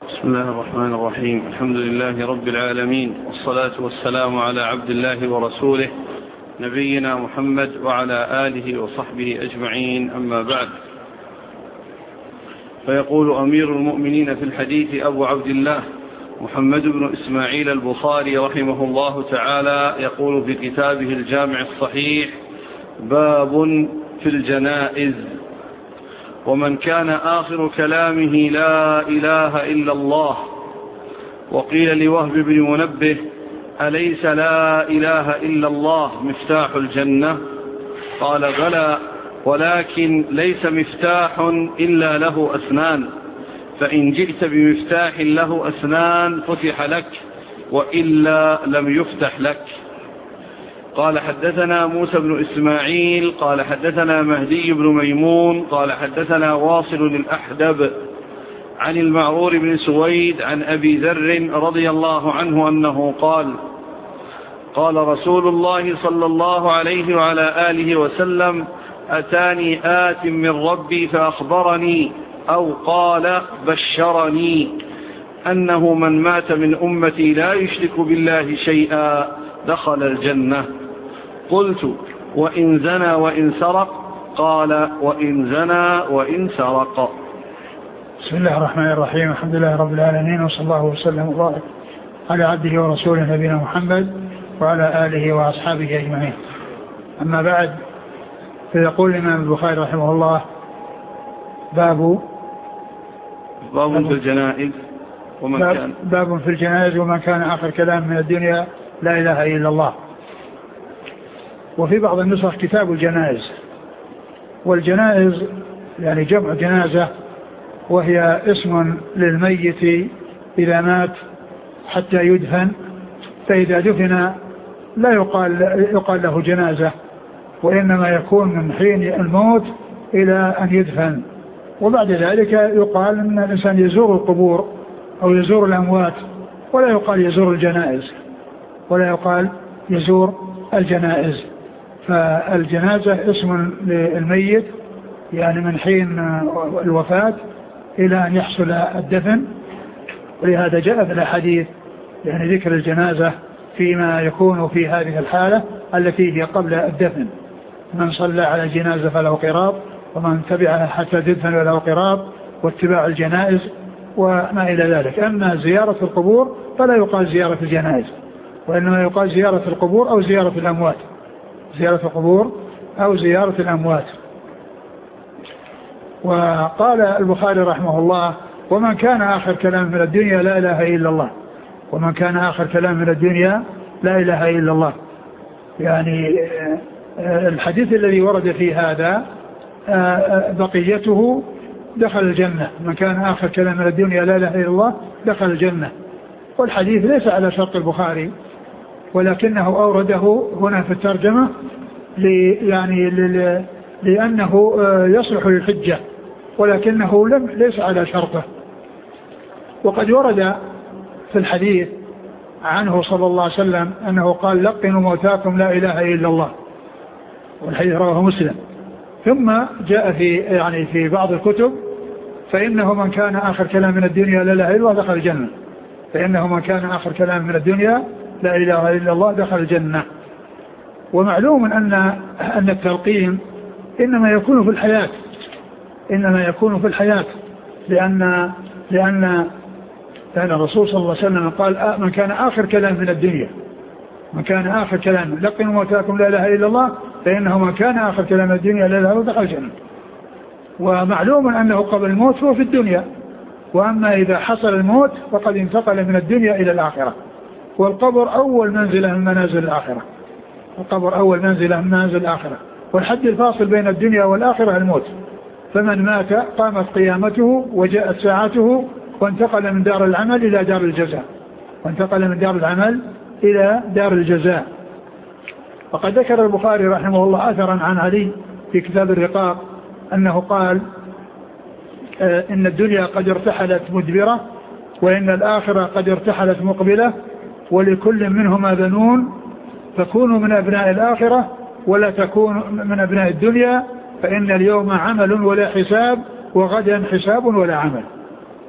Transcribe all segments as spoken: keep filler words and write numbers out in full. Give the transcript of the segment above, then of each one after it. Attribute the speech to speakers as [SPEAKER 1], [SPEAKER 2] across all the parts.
[SPEAKER 1] بسم الله الرحمن الرحيم. الحمد لله رب العالمين، والصلاة والسلام على عبد الله ورسوله نبينا محمد وعلى آله وصحبه أجمعين، أما بعد. فيقول أمير المؤمنين في الحديث أبو عبد الله محمد بن إسماعيل البخاري رحمه الله تعالى، يقول في كتابه الجامع الصحيح: باب في الجنائز: ومن كان آخر كلامه لا إله إلا الله. وقيل لوهب بن منبه: أليس لا إله إلا الله مفتاح الجنة؟ قال: بلى، ولكن ليس مفتاح إلا له أسنان، فإن جئت بمفتاح له أسنان فتح لك، وإلا لم يفتح لك. قال: حدثنا موسى بن إسماعيل قال حدثنا مهدي بن ميمون قال حدثنا واصل الأحدب عن المعرور بن سويد عن أبي ذر رضي الله عنه أنه قال: قال رسول الله صلى الله عليه وعلى آله وسلم: أتاني آت من ربي فأخبرني أو قال بشرني أنه من مات من أمتي لا يشرك بالله شيئا دخل الجنة. قلت: وإن زنى وإن سرق؟ قال: وإن زنى وإن سرق.
[SPEAKER 2] بسم الله الرحمن الرحيم. الحمد لله رب العالمين، وصلى الله وسلم وبارك على عبده ورسوله نبينا محمد وعلى آله وأصحابه أجمعين، أما بعد. فيقول الإمام البخاري رحمه الله: باب
[SPEAKER 1] باب في الجنائز ومن
[SPEAKER 2] باب
[SPEAKER 1] كان
[SPEAKER 2] باب في الجنائز ومن كان آخر كلام من الدنيا لا إله إلا الله. وفي بعض النسخ كتاب الجنائز. والجنائز يعني جمع جنازة، وهي اسم للميت إذا مات حتى يدفن، فإذا دفن لا يقال, يقال له جنازة، وإنما يكون من حين الموت إلى أن يدفن. وبعد ذلك يقال أن الإنسان يزور القبور أو يزور الأموات، ولا يقال يزور الجنائز ولا يقال يزور الجنائز. فالجنازة اسم للميت يعني من حين الوفاة إلى أن يحصل الدفن، ولهذا جاء في الحديث يعني ذكر الجنازة فيما يكون في هذه الحالة التي هي قبل الدفن: من صلى على الجنازة فله قراط، ومن تبعها حتى تدفن فله قراط، واتباع الجنائز وما إلى ذلك. أما زيارة القبور فلا يقال زيارة الجنائز، وإنما يقال زيارة القبور أو زيارة الأموات، زيارة القبور أو زيارة الأموات. وقال البخاري رحمه الله: ومن كان آخر كلام من الدنيا لا إله إلا الله. ومن كان آخر كلام من الدنيا لا إله إلا الله، يعني الحديث الذي ورد في هذا بقيته دخل الجنة. من كان آخر كلام من الدنيا لا إله إلا الله دخل الجنة. والحديث ليس على شرط البخاري، ولكنه أورده هنا في الترجمة يعني لأنه يصلح للحجة، ولكنه لم ليس على شرطه. وقد ورد في الحديث عنه صلى الله عليه وسلم أنه قال: لقنوا موتاكم لا إله إلا الله، والحديث رواه مسلم. ثم جاء في يعني في بعض الكتب: فإنه من كان آخر كلام من الدنيا لا إله إلا الله دخل الجنة. فإنه من كان آخر كلام من الدنيا لا إله إلا الله دخل الجنة. ومعلوم أن أن التلقين إنما يكون في الحياة، إنما يكون في الحياة لأن لأن لأن الرسول صلى الله عليه وسلم قال: من كان آخر كلام من الدنيا، من كان آخر كلام لقنوا موتاكم لا إله إلا الله، فإنه من كان آخر كلام من الدنيا لا إله إلا الله دخل الجنة. ومعلوم أنه قبل الموت هو في الدنيا، وأما إذا حصل الموت فقد انتقل من الدنيا إلى الآخرة. والقبر أول منزلة من منازل الآخرة، القبر أول منزلة من منازل الآخرة. والحد الفاصل بين الدنيا والآخرة الموت. فمن مات قامت قيامته وجاءت ساعته، وانتقل من دار العمل إلى دار الجزاء، وانتقل من دار العمل إلى دار الجزاء. وقد ذكر البخاري رحمه الله أثرا عن علي في كتاب الرقاق أنه قال: إن الدنيا قد ارتحلت مدبرة، وإن الآخرة قد ارتحلت مقبلة، ولكل منهما بنون، فكونوا من أبناء الآخرة ولا تكونوا من أبناء الدنيا، فإن اليوم عمل ولا حساب، وغدا حساب ولا عمل.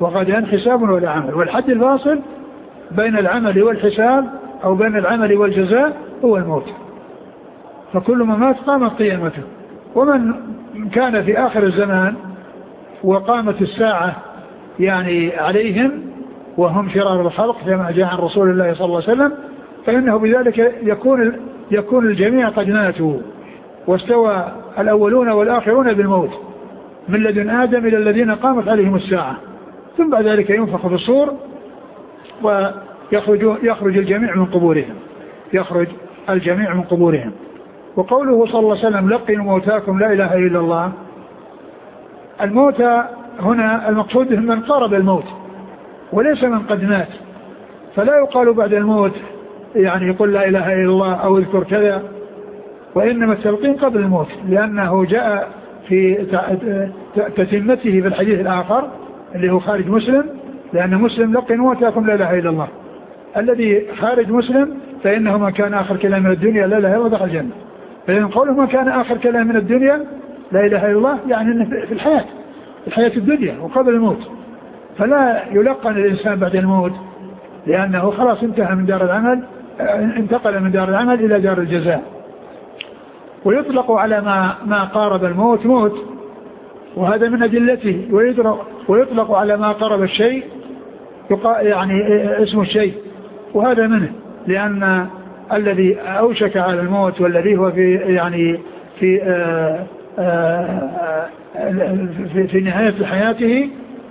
[SPEAKER 2] وغدا حساب ولا عمل. والحد الفاصل بين العمل والحساب أو بين العمل والجزاء هو الموت. فكل من مات قامت قيامته. ومن كان في آخر الزمان وقامت الساعة يعني عليهم وهم شرار الخلق كما جاء عن رسول الله صلى الله عليه وسلم فإنه بذلك يكون يكون الجميع قد ماتوا واستوى الأولون والآخرون بالموت من لدن آدم إلى الذين قامت عليهم الساعة. ثم بعد ذلك ينفخ في الصور ويخرج يخرج الجميع من قبورهم يخرج الجميع من قبورهم. وقوله صلى الله عليه وسلم لقنوا موتاكم لا إله إلا الله. الموتى هنا المقصود من قارب الموت وليس من قد مات. فلا يقال بعد الموت يعني يقول لا إله إلا الله أو اذكر كذا، وإنما التلقين قبل الموت لأنه جاء في تتمته في الحديث الآخر اللي هو خارج مسلم، لأن مسلم لقنوا موتاكم لا إله إلا الله. الذي خارج مسلم فإنه ما كان آخر كلام من الدنيا لا إله إلا الله دخل الجنة. فإن قوله ما كان آخر كلام من الدنيا لا إله إلا الله يعني أنه في الحياة في الحياة الدنيا وقبل الموت. فلا يلقن الإنسان بعد الموت لأنه خلاص انتهى من دار العمل انتقل من دار العمل إلى دار الجزاء. ويطلق على ما ما قارب الموت موت وهذا من أدلته، ويطلق على ما قارب الشيء يعني اسم الشيء وهذا منه، لأن الذي أوشك على الموت والذي هو في يعني في آآ آآ في, في نهاية حياته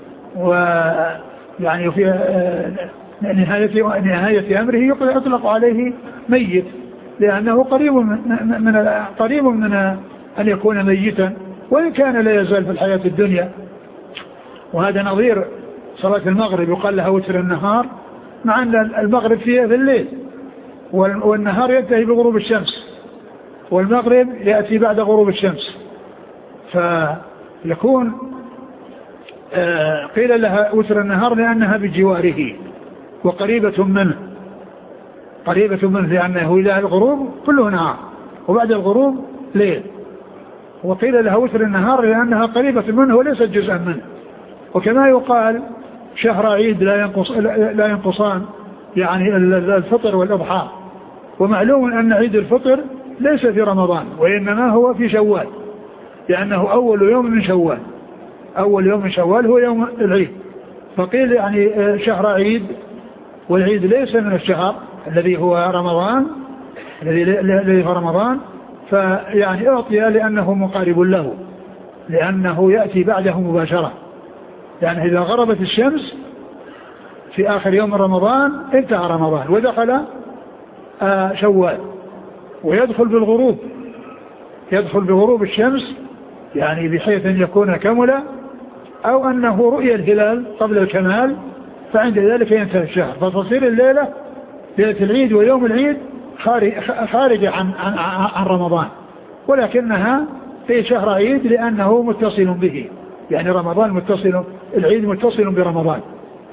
[SPEAKER 2] ويعني في نهاية نهاية أمره يطلق عليه ميت لأنه قريب من, من قريب من أن يكون ميتا وإن كان لا يزال في الحياة الدنيا. وهذا نظير صلاة المغرب يقال لها وتر النهار مع أن المغرب فيها في الليل والنهار ينتهي بغروب الشمس والمغرب يأتي بعد غروب الشمس. فيكون آه قيل لها وتر النهار لأنها بجواره وقريبة منه قريبة منه لأنه إلى الغروب كله نهار وبعد الغروب ليل. وقيل لها وتر النهار لأنها قريبة منه وليست جزءا منه. وكما يقال شهر عيد لا ينقص لا ينقصان يعني الفطر والإضحى. ومعلوم أن عيد الفطر ليس في رمضان وإنما هو في شوال لأنه أول يوم من شوال أول يوم من شوال هو يوم العيد. فقيل يعني شهر عيد والعيد ليس من الشهر الذي هو رمضان الذي هو رمضان فيعني أعطي لأنه مقارب له لأنه يأتي بعده مباشرة. يعني إذا غربت الشمس في آخر يوم رمضان انتهى رمضان ودخل آه شوال ويدخل بالغروب يدخل بغروب الشمس يعني بحيث أن يكون كملا أو أنه رؤية الهلال قبل الكمال فعند ذلك ينتهي الشهر. فتصير الليلة ليلة العيد ويوم العيد خارجة عن, عن, عن رمضان ولكنها في شهر عيد لأنه متصل به يعني رمضان متصل العيد متصل برمضان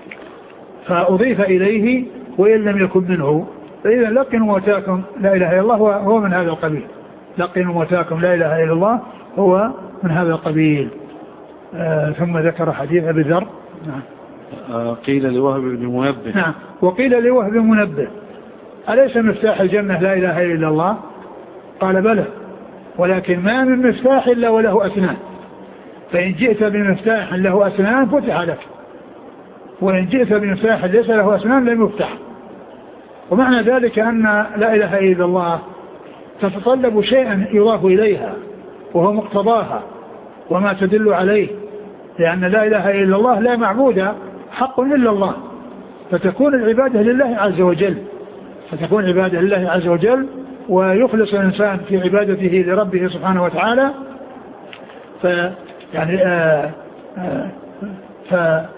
[SPEAKER 2] فأضيف إليه وإن لم يكن منه. فإذا لقنوا موتاكم لا إله إلا الله هو من هذا القبيل. لقنوا موتاكم لا إله إلا الله هو من هذا القبيل. آه ثم ذكر حديث أبي ذر. نعم.
[SPEAKER 1] آه قيل لوهب بن منبه.
[SPEAKER 2] نعم. وقيل لوهب بن منبه أليس مفتاح الجنة لا إله إلا الله؟ قال بلى ولكن ما من مفتاح إلا وله أسنان فإن جئت بمفتاح له أسنان فتح لك وإن جئت بمفتاح ليس له أسنان لم يفتح. ومعنى ذلك أن لا إله إلا الله تتطلب شيئا يضاف إليها وهو مقتضاها وما تدل عليه لأن لا إله إلا الله لا معبود حق إلا الله فتكون العبادة لله عز وجل فتكون عبادة لله عز وجل ويخلص الإنسان في عبادته لربه سبحانه وتعالى. ف يعني آآ آآ ف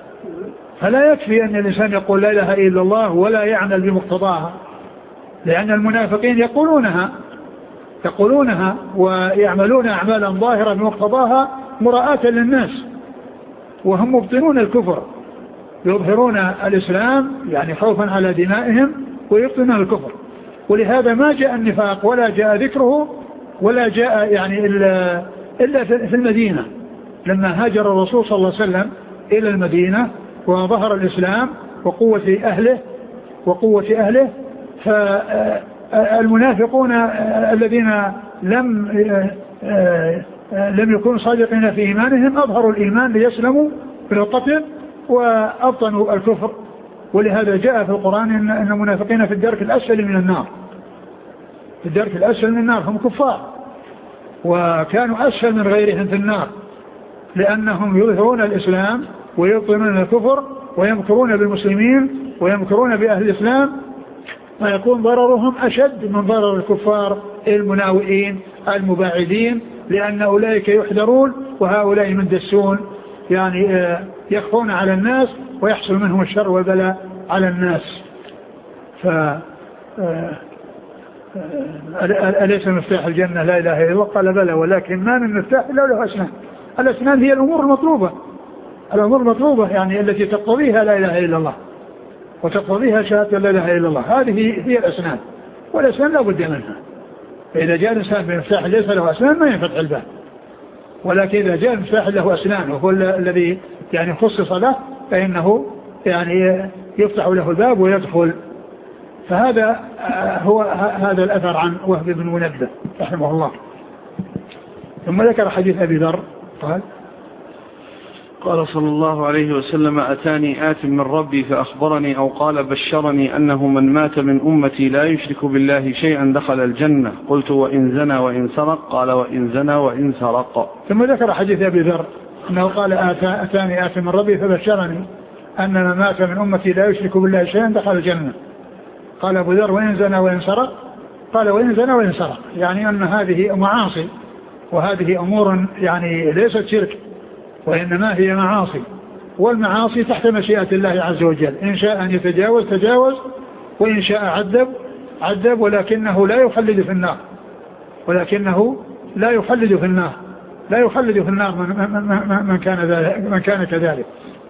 [SPEAKER 2] فلا يكفي أن الإنسان يقول لا إله إلا الله ولا يعمل بمقتضاها لأن المنافقين يقولونها يقولونها ويعملون أعمالا ظاهرة بمقتضاها مراءة للناس وهم مبطنون الكفر يظهرون الإسلام يعني خوفا على دمائهم ويبطنون الكفر. ولهذا ما جاء النفاق ولا جاء ذكره ولا جاء يعني إلا, إلا في المدينة لما هاجر الرسول صلى الله عليه وسلم إلى المدينة وظهر الإسلام وقوة أهله وقوة أهله، فالمنافقون الذين لم لم يكونوا صادقين في إيمانهم أظهروا الإيمان ليسلموا من القتل وأبطنوا الكفر. ولهذا جاء في القرآن أن المنافقين في الدرك الأسفل من النار، في الدرك الأسفل من النار، هم كفار وكانوا أسفل من غيرهم في النار، لأنهم يظهرون الإسلام ويبطنون الكفر ويمكرون بالمسلمين ويمكرون بأهل الإسلام، فيكون ضررهم أشد من ضرر الكفار المناوئين المباعدين، لأن أولئك يحذرون وهؤلاء مندسون، يعني يخفون على الناس ويحصل منهم الشر والبلاء على الناس. ف أليس مفتاح الجنة لا إله إلا الله؟ قال بلى، ولكن ما من مفتاح إلا له أسنان. الأسنان هي الأمور المطلوبة، الأمور المطلوبة يعني التي تقتضيها لا إله إلا الله وتقتضيها شهادة لا إله إلا الله، هذه هي الأسنان، والأسنان لا بد منها. فإذا جاء الإنسان بمفتاح ليس له أسنان ما ينفتح الباب، ولكن إذا جاء المفتاح له أسنان وهو الذي يعني خصص له فإنه يعني يفتح له الباب ويدخل. فهذا هو هذا الأثر عن وهب بن منبه رحمه الله. ثم ذكر حديث أبي ذر قال
[SPEAKER 1] قال صلى الله عليه وسلم: أتاني آت من ربي فأخبرني أو قال بشرني أنه من مات من أمتي لا يشرك بالله شيئا دخل الجنة. قلت: وإن زنى وإن سرق؟ قال: وإن زنى وإن سرق.
[SPEAKER 2] ثم ذكر حديث أبي ذر أنه قال: أتاني آت من ربي فبشرني أن من مات من أمتي لا يشرك بالله شيئا دخل الجنة. قال أبو ذر: وإن زنى وإن سرق؟ قال: وإن زنى وإن سرق، يعني أن هذه معاصي، وهذه أمور يعني ليست شرك وإنما هي معاصي، والمعاصي تحت مشيئة الله عز وجل، إن شاء أن يتجاوز تجاوز، وإن شاء عذب عذب، ولكنه لا يخلد في النار، ولكنه لا يخلد في النار لا يخلد في النار من, من, من, كان, من كان كذلك.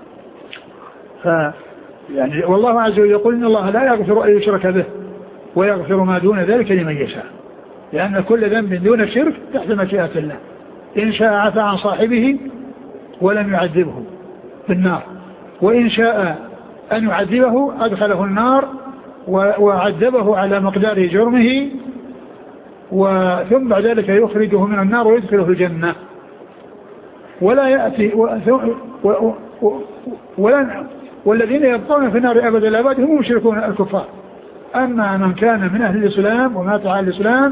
[SPEAKER 2] ف يعني والله عز وجل يقول: إن الله لا يغفر أن يشرك به ويغفر ما دون ذلك لمن يشاء، لأن كل ذنب دون الشرك تحت مشيئة الله، إن شاء عفى عن صاحبه ولم يعذبه في النار، وإن شاء أن يعذبه أدخله النار وعذبه على مقدار جرمه، وثم بعد ذلك يخرجه من النار ويدخله الجنة، ولا يأتي و... و... و... ولا والذين يبقون في النار أبد الأبد هم مشركون الكفار. أما من كان من أهل الإسلام ومات على الإسلام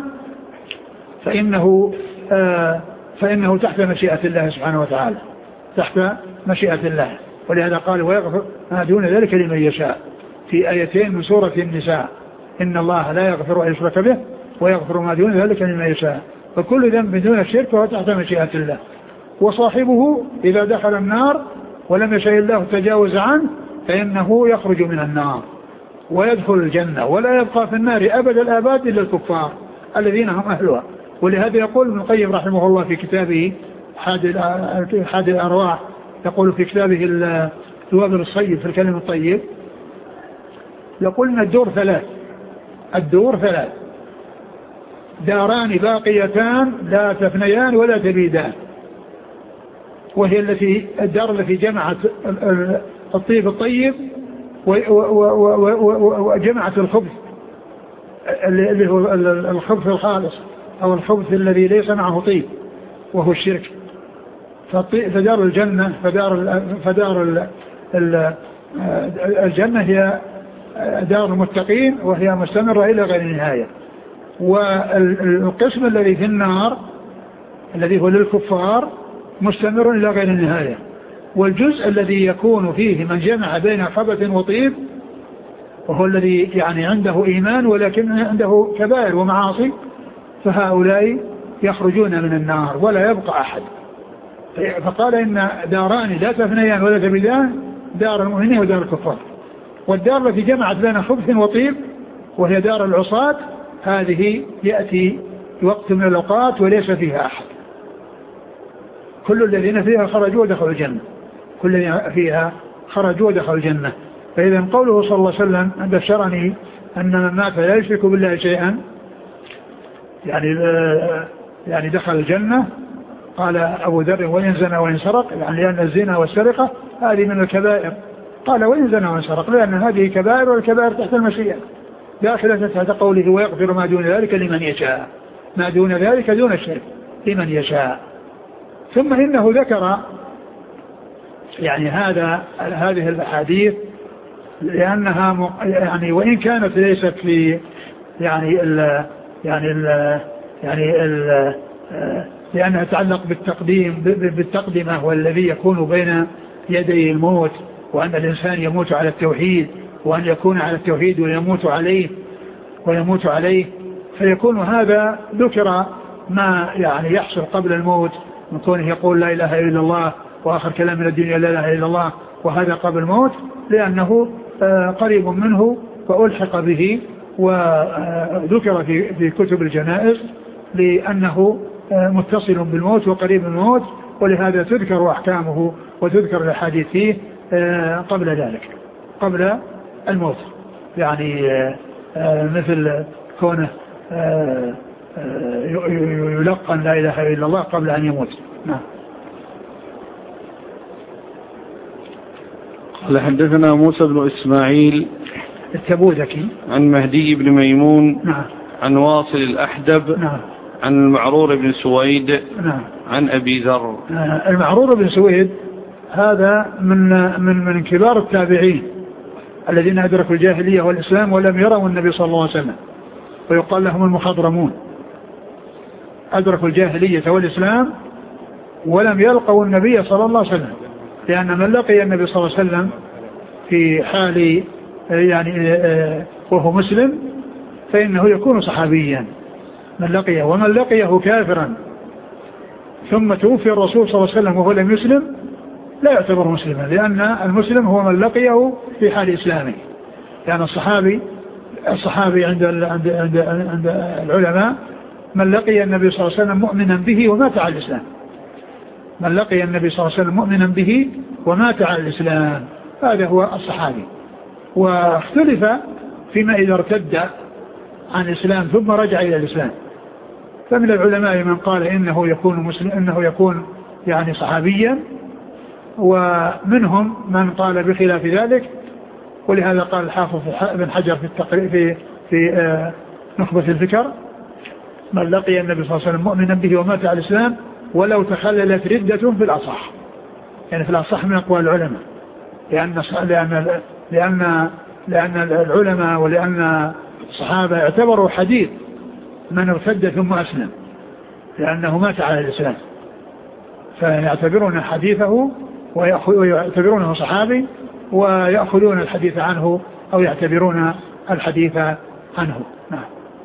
[SPEAKER 2] فإنه آه فإنه تحت مشيئة الله سبحانه وتعالى، تحت مشيئة الله. ولهذا قال: ويغفر ما دون ذلك لمن يشاء، في آيتين من سورة النساء: إن الله لا يغفر أن يشرك به ويغفر ما دون ذلك لمن يشاء. فكل ذنب دون الشرك فهو تحت مشيئة الله، وصاحبه إذا دخل النار ولم يشاء الله تجاوز عنه فإنه يخرج من النار ويدخل الجنة، ولا يبقى في النار أبد الآباد إلا الكفار الذين هم أهلها. ولهذا يقول ابن القيم رحمه الله في كتابه حاد الأرواح، يقول في كتابه الوابل الصيب في الكلم الطيب، يقول إن الدور ثلاث الدور ثلاث داران باقيتان لا تفنيان ولا تبيدان، وهي التي الدار التي جمعت الطيب الطيب وجمعت الخبث اللي هو الخبث الخالص أو الخبث الذي ليس معه طيب وهو الشرك. فدار الجنة فدار فدار الجنة هي دار المتقين، وهي مستمرة إلى غير نهاية. والقسم الذي في النار الذي هو للكفار مستمر إلى غير النهاية. والجزء الذي يكون فيه من جمع بين خبث وطيب، وهو الذي يعني عنده إيمان ولكن عنده كبائر ومعاصي، فهؤلاء يخرجون من النار ولا يبقى أحد. فقال إن داران لا تفنيان ولا تبيدان، دار المؤمنين ودار الكفار. والدار التي جمعت بين خبث وطيب وهي دار العصاة، هذه يأتي وقت من الأوقات وليس فيها أحد، كل الذين فيها خرجوا ودخلوا الجنة، كل الذين فيها خرجوا ودخلوا الجنة. فإذا قوله صلى الله عليه وسلم: بشرني أن من مات لا يشرك بالله شيئا، يعني يعني دخل الجنة. قال أبو ذر: وإن زنى وإن سرق، يعني لأن الزنا والسرقة هذه من الكبائر قال وإن زنى وإن سرق، لأن هذه كبائر، والكبائر تحت المشيئة داخلة تحت قوله ويغفر ما دون ذلك لمن يشاء، ما دون ذلك دون الشرك لمن يشاء. ثم إنه ذكر يعني هذا هذه الأحاديث لأنها يعني وإن كانت ليست في يعني ال يعني ال يعني ال لأنها تتعلق بالتقديم بالتقدمة والذي يكون بين يدي الموت، وأن الإنسان يموت على التوحيد، وأن يكون على التوحيد ويموت عليه ويموت عليه فيكون هذا ذكر ما يعني يحصل قبل الموت من كونه يقول لا إله إلا الله وآخر كلام من الدنيا لا إله إلا الله، وهذا قبل الموت لأنه قريب منه وألحق به وذكر في في كتب الجنائز لأنه متصل بالموت وقريب من الموت، ولهذا تذكر أحكامه وتذكر الأحاديث فيه قبل ذلك قبل الموت، يعني مثل كونه يلقن لا إله إلا الله قبل أن يموت. نعم.
[SPEAKER 1] قال حدثنا موسى بن إسماعيل
[SPEAKER 2] التبوذكي
[SPEAKER 1] عن مهدي بن ميمون
[SPEAKER 2] نعم.
[SPEAKER 1] عن واصل الأحدب
[SPEAKER 2] نعم.
[SPEAKER 1] عن المعرور بن سويد
[SPEAKER 2] نعم.
[SPEAKER 1] عن أبي ذر.
[SPEAKER 2] المعرور بن سويد هذا من من من كبار التابعين الذين أدركوا الجاهلية والإسلام ولم يروا النبي صلى الله عليه وسلم، ويقال لهم المخضرمون، أدركوا الجاهلية والإسلام ولم يلقوا النبي صلى الله عليه وسلم، لأن من لقي النبي صلى الله عليه وسلم في حال يعني وهو مسلم فإنه يكون صحابيا من لقيه، ومن لقيه كافرا ثم توفي الرسول صلى الله عليه وسلم وهو لم يسلم لا يعتبر مسلما، لأن المسلم هو من لقيه في حال إسلامه، لأن الصحابي الصحابي عند عند عند عند العلماء من لقي النبي صلى الله عليه وسلم مؤمنا به ومات على الإسلام، من لقي النبي صلى الله عليه وسلم مؤمنا به ومات على الإسلام هذا هو الصحابي. واختلف فيما إذا ارتد عن الإسلام ثم رجع إلى الإسلام، فمن العلماء من قال إنه يكون مسلم إنه يكون يعني صحابيا، ومنهم من قال بخلاف ذلك، ولهذا قال الحافظ بن حجر في التقريب في في آه نخبة الفكر من لقي النبي صلى الله عليه وسلم مؤمنا به ومات على الإسلام ولو تخللت ردة في الأصح، يعني في الأصح من أقوال العلماء، لأن لأن لأن لأن العلماء ولأن الصحابة اعتبروا حديث من ارتد ثم أسلم لأنه مات على الإسلام، فيعتبرون حديثه ويعتبرونه صحابي ويأخذون الحديث عنه أو يعتبرون الحديث عنه. نعم.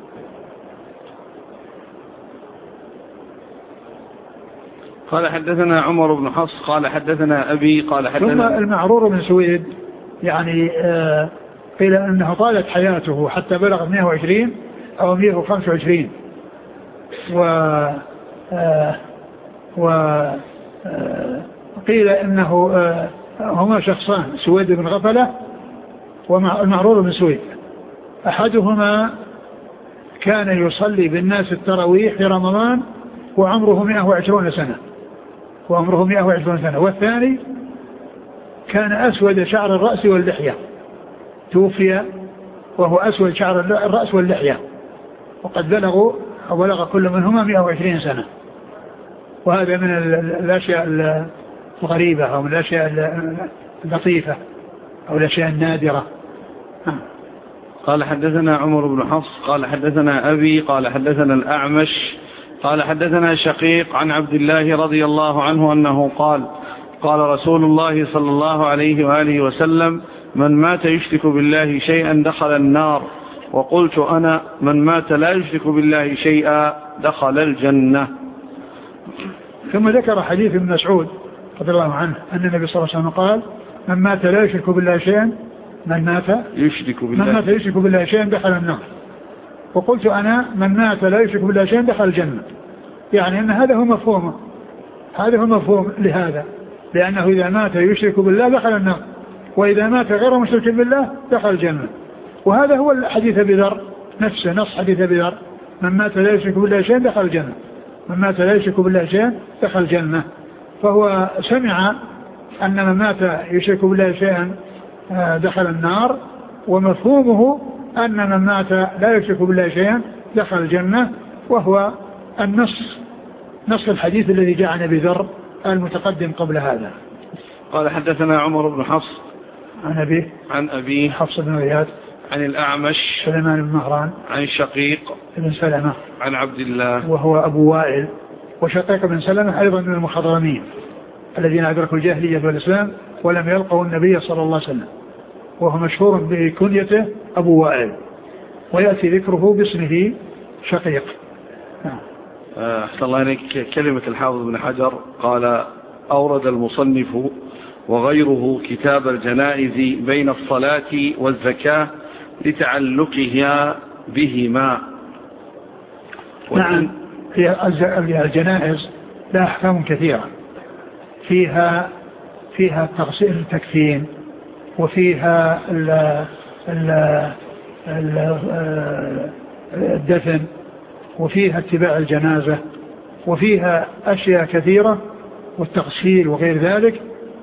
[SPEAKER 1] قال حدثنا عمر بن حفص قال حدثنا أبي قال حدثنا
[SPEAKER 2] ثم المعرور بن سويد يعني آه قيل أنه طالت حياته حتى بلغ مئة وعشرين أو مئة وخمسة وعشرين، و آه و آه قيل إنه آه هما شخصان سويد بن غفلة والمعرور بن سويد، أحدهما كان يصلي بالناس التراويح في رمضان وعمره مئة وعشرين سنة وعمره مئة وعشرين سنة، والثاني كان أسود شعر الرأس واللحية، توفي وهو أسود شعر الرأس واللحية، وقد بلغوا أو بلغ كل منهما مئة وعشرين سنة، وهذا من الأشياء الغريبة أو من الأشياء اللطيفة أو الأشياء النادرة.
[SPEAKER 1] قال حدثنا عمر بن حفص قال حدثنا أبي قال حدثنا الأعمش قال حدثنا شقيق عن عبد الله رضي الله عنه أنه قال قال رسول الله صلى الله عليه وآله وسلم من مات يشرك بالله شيئا دخل النار، وقلت أنا من مات لا يشرك بالله شيئا دخل الجنة.
[SPEAKER 2] ثم ذكر حديث ابن مسعود رضي الله عنه أن النبي صلى الله عليه وسلم قال من مات لا يشرك بالله شيئا من مات
[SPEAKER 1] يشرك بالله
[SPEAKER 2] من مات يشرك بالله شيئا دخل النار، وقلت أنا من مات لا يشرك بالله شيئا دخل الجنة، يعني أن هذا هو مفهوم هذا هو مفهوم لهذا، لأنه إذا مات يشرك بالله دخل النار، وإذا مات غير مشرك بالله دخل الجنة، وهذا هو الحديث بذر نفسه، نص حديث بذر من مات لا يشرك بالله شيئا دخل الجنة، من مات لا يشرك بالله شيئا دخل الجنة، فهو سمع أن من مات يشرك بالله شيئا دخل النار، ومفهومه أن من مات لا يشرك بالله شيئا دخل الجنة، وهو النص نص الحديث الذي جاء عن أبي ذر المتقدم قبل هذا.
[SPEAKER 1] قال حدثنا عمر بن حفص
[SPEAKER 2] عن أبيه
[SPEAKER 1] عن أبيه
[SPEAKER 2] حفص بن غياث
[SPEAKER 1] عن الأعمش
[SPEAKER 2] سليمان بن مهران
[SPEAKER 1] عن شقيق
[SPEAKER 2] بن سلمة
[SPEAKER 1] عن عبد الله
[SPEAKER 2] وهو أبو وائل، وشقيق بن سلمة أيضا من المخضرمين الذين أدركوا الجاهلية والإسلام ولم يلقوا النبي صلى الله عليه وسلم، وهو مشهور بكنيته أبو وائل، ويأتي ذكره باسمه شقيق.
[SPEAKER 1] أحسن الله إليك. كلمة الحافظ بن حجر قال أورد المصنف وغيره كتاب الجنائز بين الصلاة والزكاة لتعلقها بهما.
[SPEAKER 2] نعم، في الجنائز لا أحكام كثيرة، فيها فيها تغسيل التكفين، وفيها ال ال ال الدفن، وفيها اتباع الجنازة، وفيها أشياء كثيرة والتغسيل وغير ذلك،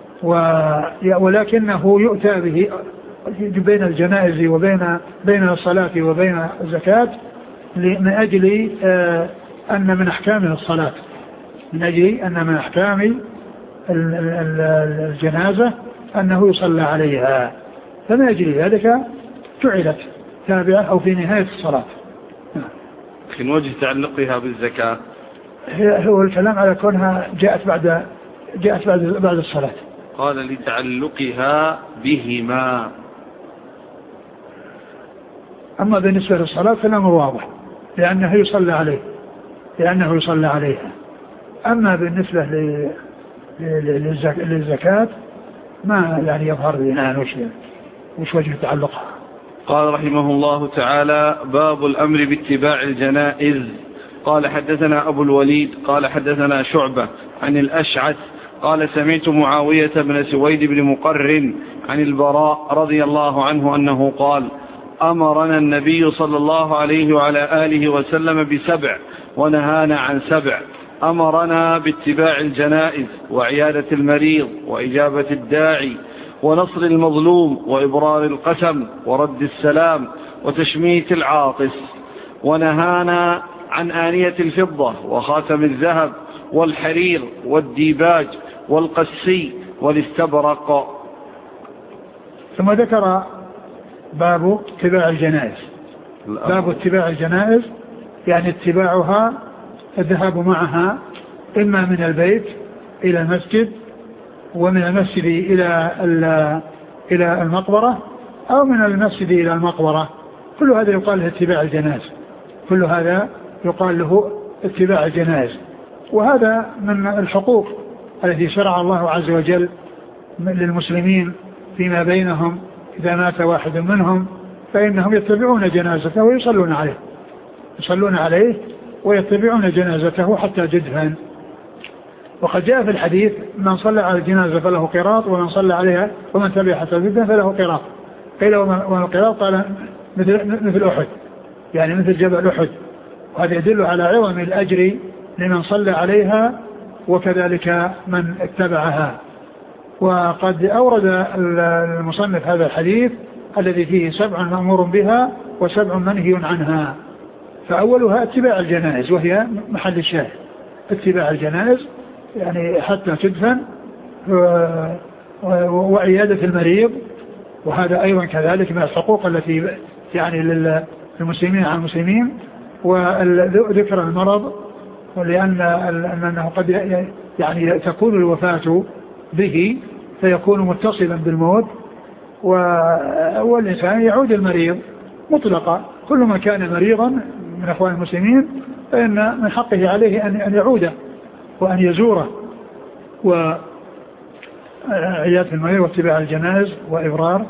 [SPEAKER 2] ولكنه يؤتى به بين الجنائز وبين بين الصلاة وبين الزكاة من أجل أن من أحكام الصلاة، من أجل أن من أحكام الجنازة أنه يصلى عليها، فمن أجل ذلك جعلت تابعة أو في نهاية الصلاة.
[SPEAKER 1] من وجه تعلقها بالزكاة
[SPEAKER 2] هو الكلام على كونها جاءت بعد جاءت بعد بعد الصلاة.
[SPEAKER 1] قال لتعلقها بهما.
[SPEAKER 2] أما بالنسبة للصلاة كلامه واضح، لأنه يصلى عليه لأنه يصلى عليها. أما بالنسبة للزكاة ما يعني يظهر لنا وش وش وجه تعلقها.
[SPEAKER 1] قال رحمه الله تعالى: باب الأمر باتباع الجنائز. قال حدثنا أبو الوليد قال حدثنا شعبة عن الأشعث قال سمعت معاوية بن سويد بن مقرن عن البراء رضي الله عنه أنه قال: أمرنا النبي صلى الله عليه وعلى آله وسلم بسبع ونهانا عن سبع. أمرنا باتباع الجنائز وعيادة المريض وإجابة الداعي ونصر المظلوم وإبرار القسم ورد السلام وتشميت العاطس، ونهانا عن آنية الفضة وخاتم الذهب والحرير والديباج والقسي والاستبرق.
[SPEAKER 2] ثم ذكر باب اتباع الجنائز. باب اتباع الجنائز يعني اتباعها، الذهاب معها إما من البيت إلى المسجد، ومن المسجد إلى إلى المقبرة، أو من المسجد إلى المقبرة. كل هذا يقال له اتباع الجنائز، كل هذا يقال له اتباع الجنائز. وهذا من الحقوق التي شرع الله عز وجل للمسلمين فيما بينهم. إذا مات واحد منهم فإنهم يتبعون جنازته ويصلون عليه يصلون عليه ويتبعون جنازته حتى تدفن. وقد جاء في الحديث: من صلى على الجنازة فله قراط، ومن صلى عليها ومن تبع حتى تدفن فله قراط. قيل ومن القراط؟ قال مثل, مثل أحد، يعني مثل جبل أحد. وهذا يدل على عظم الأجر لمن صلى عليها وكذلك من اتبعها. وقد أورد المصنف هذا الحديث الذي فيه سبع مأمور بها وسبع منهي عنها. فأولها اتباع الجنائز، وهي محل الشاهد، اتباع الجنائز يعني حتى تدفن، وعيادة المريض، وهذا أيضا كذلك من الحقوق التي يعني للمسلمين على المسلمين. وذكر المرض، لأن أنه قد يعني تكون الوفاة به فيكون متصلا بالموت، والإنسان يعود المريض مطلقا. كل ما كان مريضا من أخوان المسلمين فإن من حقه عليه أن يعود وأن يزوره. وعيادة المريض واتباع الجنائز وإبرار.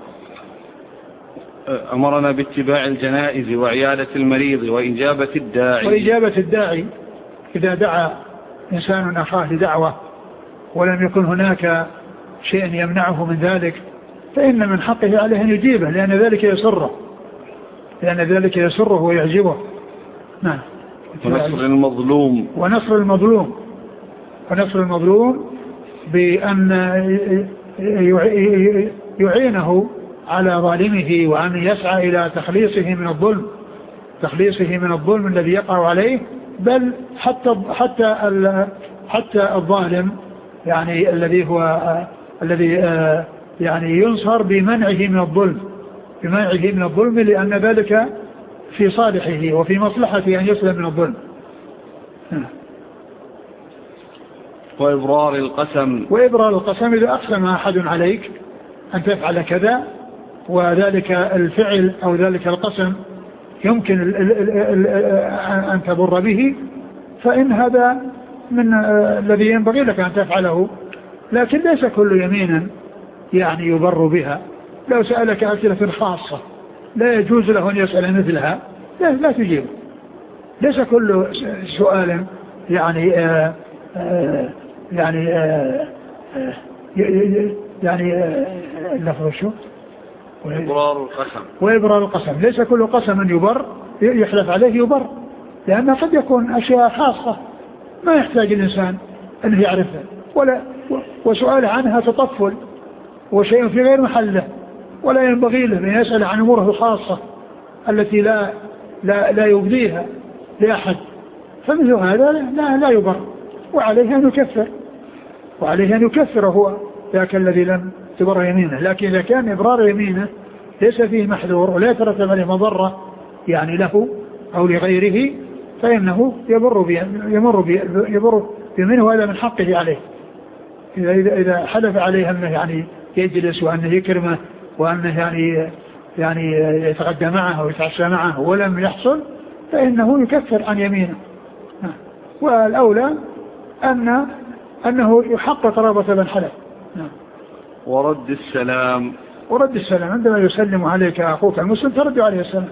[SPEAKER 1] أمرنا باتباع الجنائز وعيادة المريض وإجابة الداعي.
[SPEAKER 2] وإجابة الداعي إذا دعا إنسان أخاه لدعوة ولم يكن هناك شيء يمنعه من ذلك فإن من حقه عليه أن يجيبه، لأن ذلك يسره لأن ذلك يسره ويعجبه. نعم.
[SPEAKER 1] ونصر المظلوم
[SPEAKER 2] ونصر المظلوم ونصر المظلوم بأن يعينه على ظالمه وأن يسعى إلى تخليصه من الظلم تخليصه من الظلم الذي يقع عليه، بل حتى حتى حتى الظالم يعني الذي هو آه الذي آه يعني ينصر بمنعه من الظلم بمنعه من الظلم لأن ذلك في صالحه وفي مصلحته أن يسلم من الظلم.
[SPEAKER 1] وإبرار القسم
[SPEAKER 2] وإبرار القسم إذا أقسم أحد عليك أن تفعل كذا وذلك الفعل أو ذلك القسم يمكن ال ال ال أن تبر به، فإن هذا من الذي ينبغي لك أن تفعله، لكن ليس كل يمين يعني يبر بها. لو سألك أسئلة خاصة لا يجوز له أن يسأل مثلها لا, لا تجيب. ليس كل سؤال يعني آآ آآ يعني آآ يعني اللفظ شو
[SPEAKER 1] وإبرار القسم
[SPEAKER 2] وإبرار القسم ليس كل قسم يبر يحلف عليه يبر، لأنه قد يكون أشياء خاصة ما يحتاج الإنسان أنه يعرفها، ولا وسؤال عنها تطفل وشيء في غير محله، ولا ينبغي له أن يسأل عن أموره الخاصة التي لا لا لا يبديها لأحد، فمثل هذا لا لا يبر، وعليه أن يكفر وعليه أن يكفر هو ذاك الذي لم تبر يمينه. لكن إذا كان إبرار يمينه ليس فيه محذور ولا يترتب عليه مضرة يعني له أو لغيره، فإنه يبر بي يمر بي يبر بيمينه، وهذا من حقه عليه. إذا إذا إذا حلف عليه أنه يعني يجلس وأنه يكرمه وأنه يعني يعني يتغدى معه ويتعشى معه ولم يحصل، فإنه يكفر عن يمينه. والأولى أن أنه يحقق قرابة من حلف.
[SPEAKER 1] ورد السلام
[SPEAKER 2] ورد السلام عندما يسلم عليك أخوك المسلم ترد عليه السلام.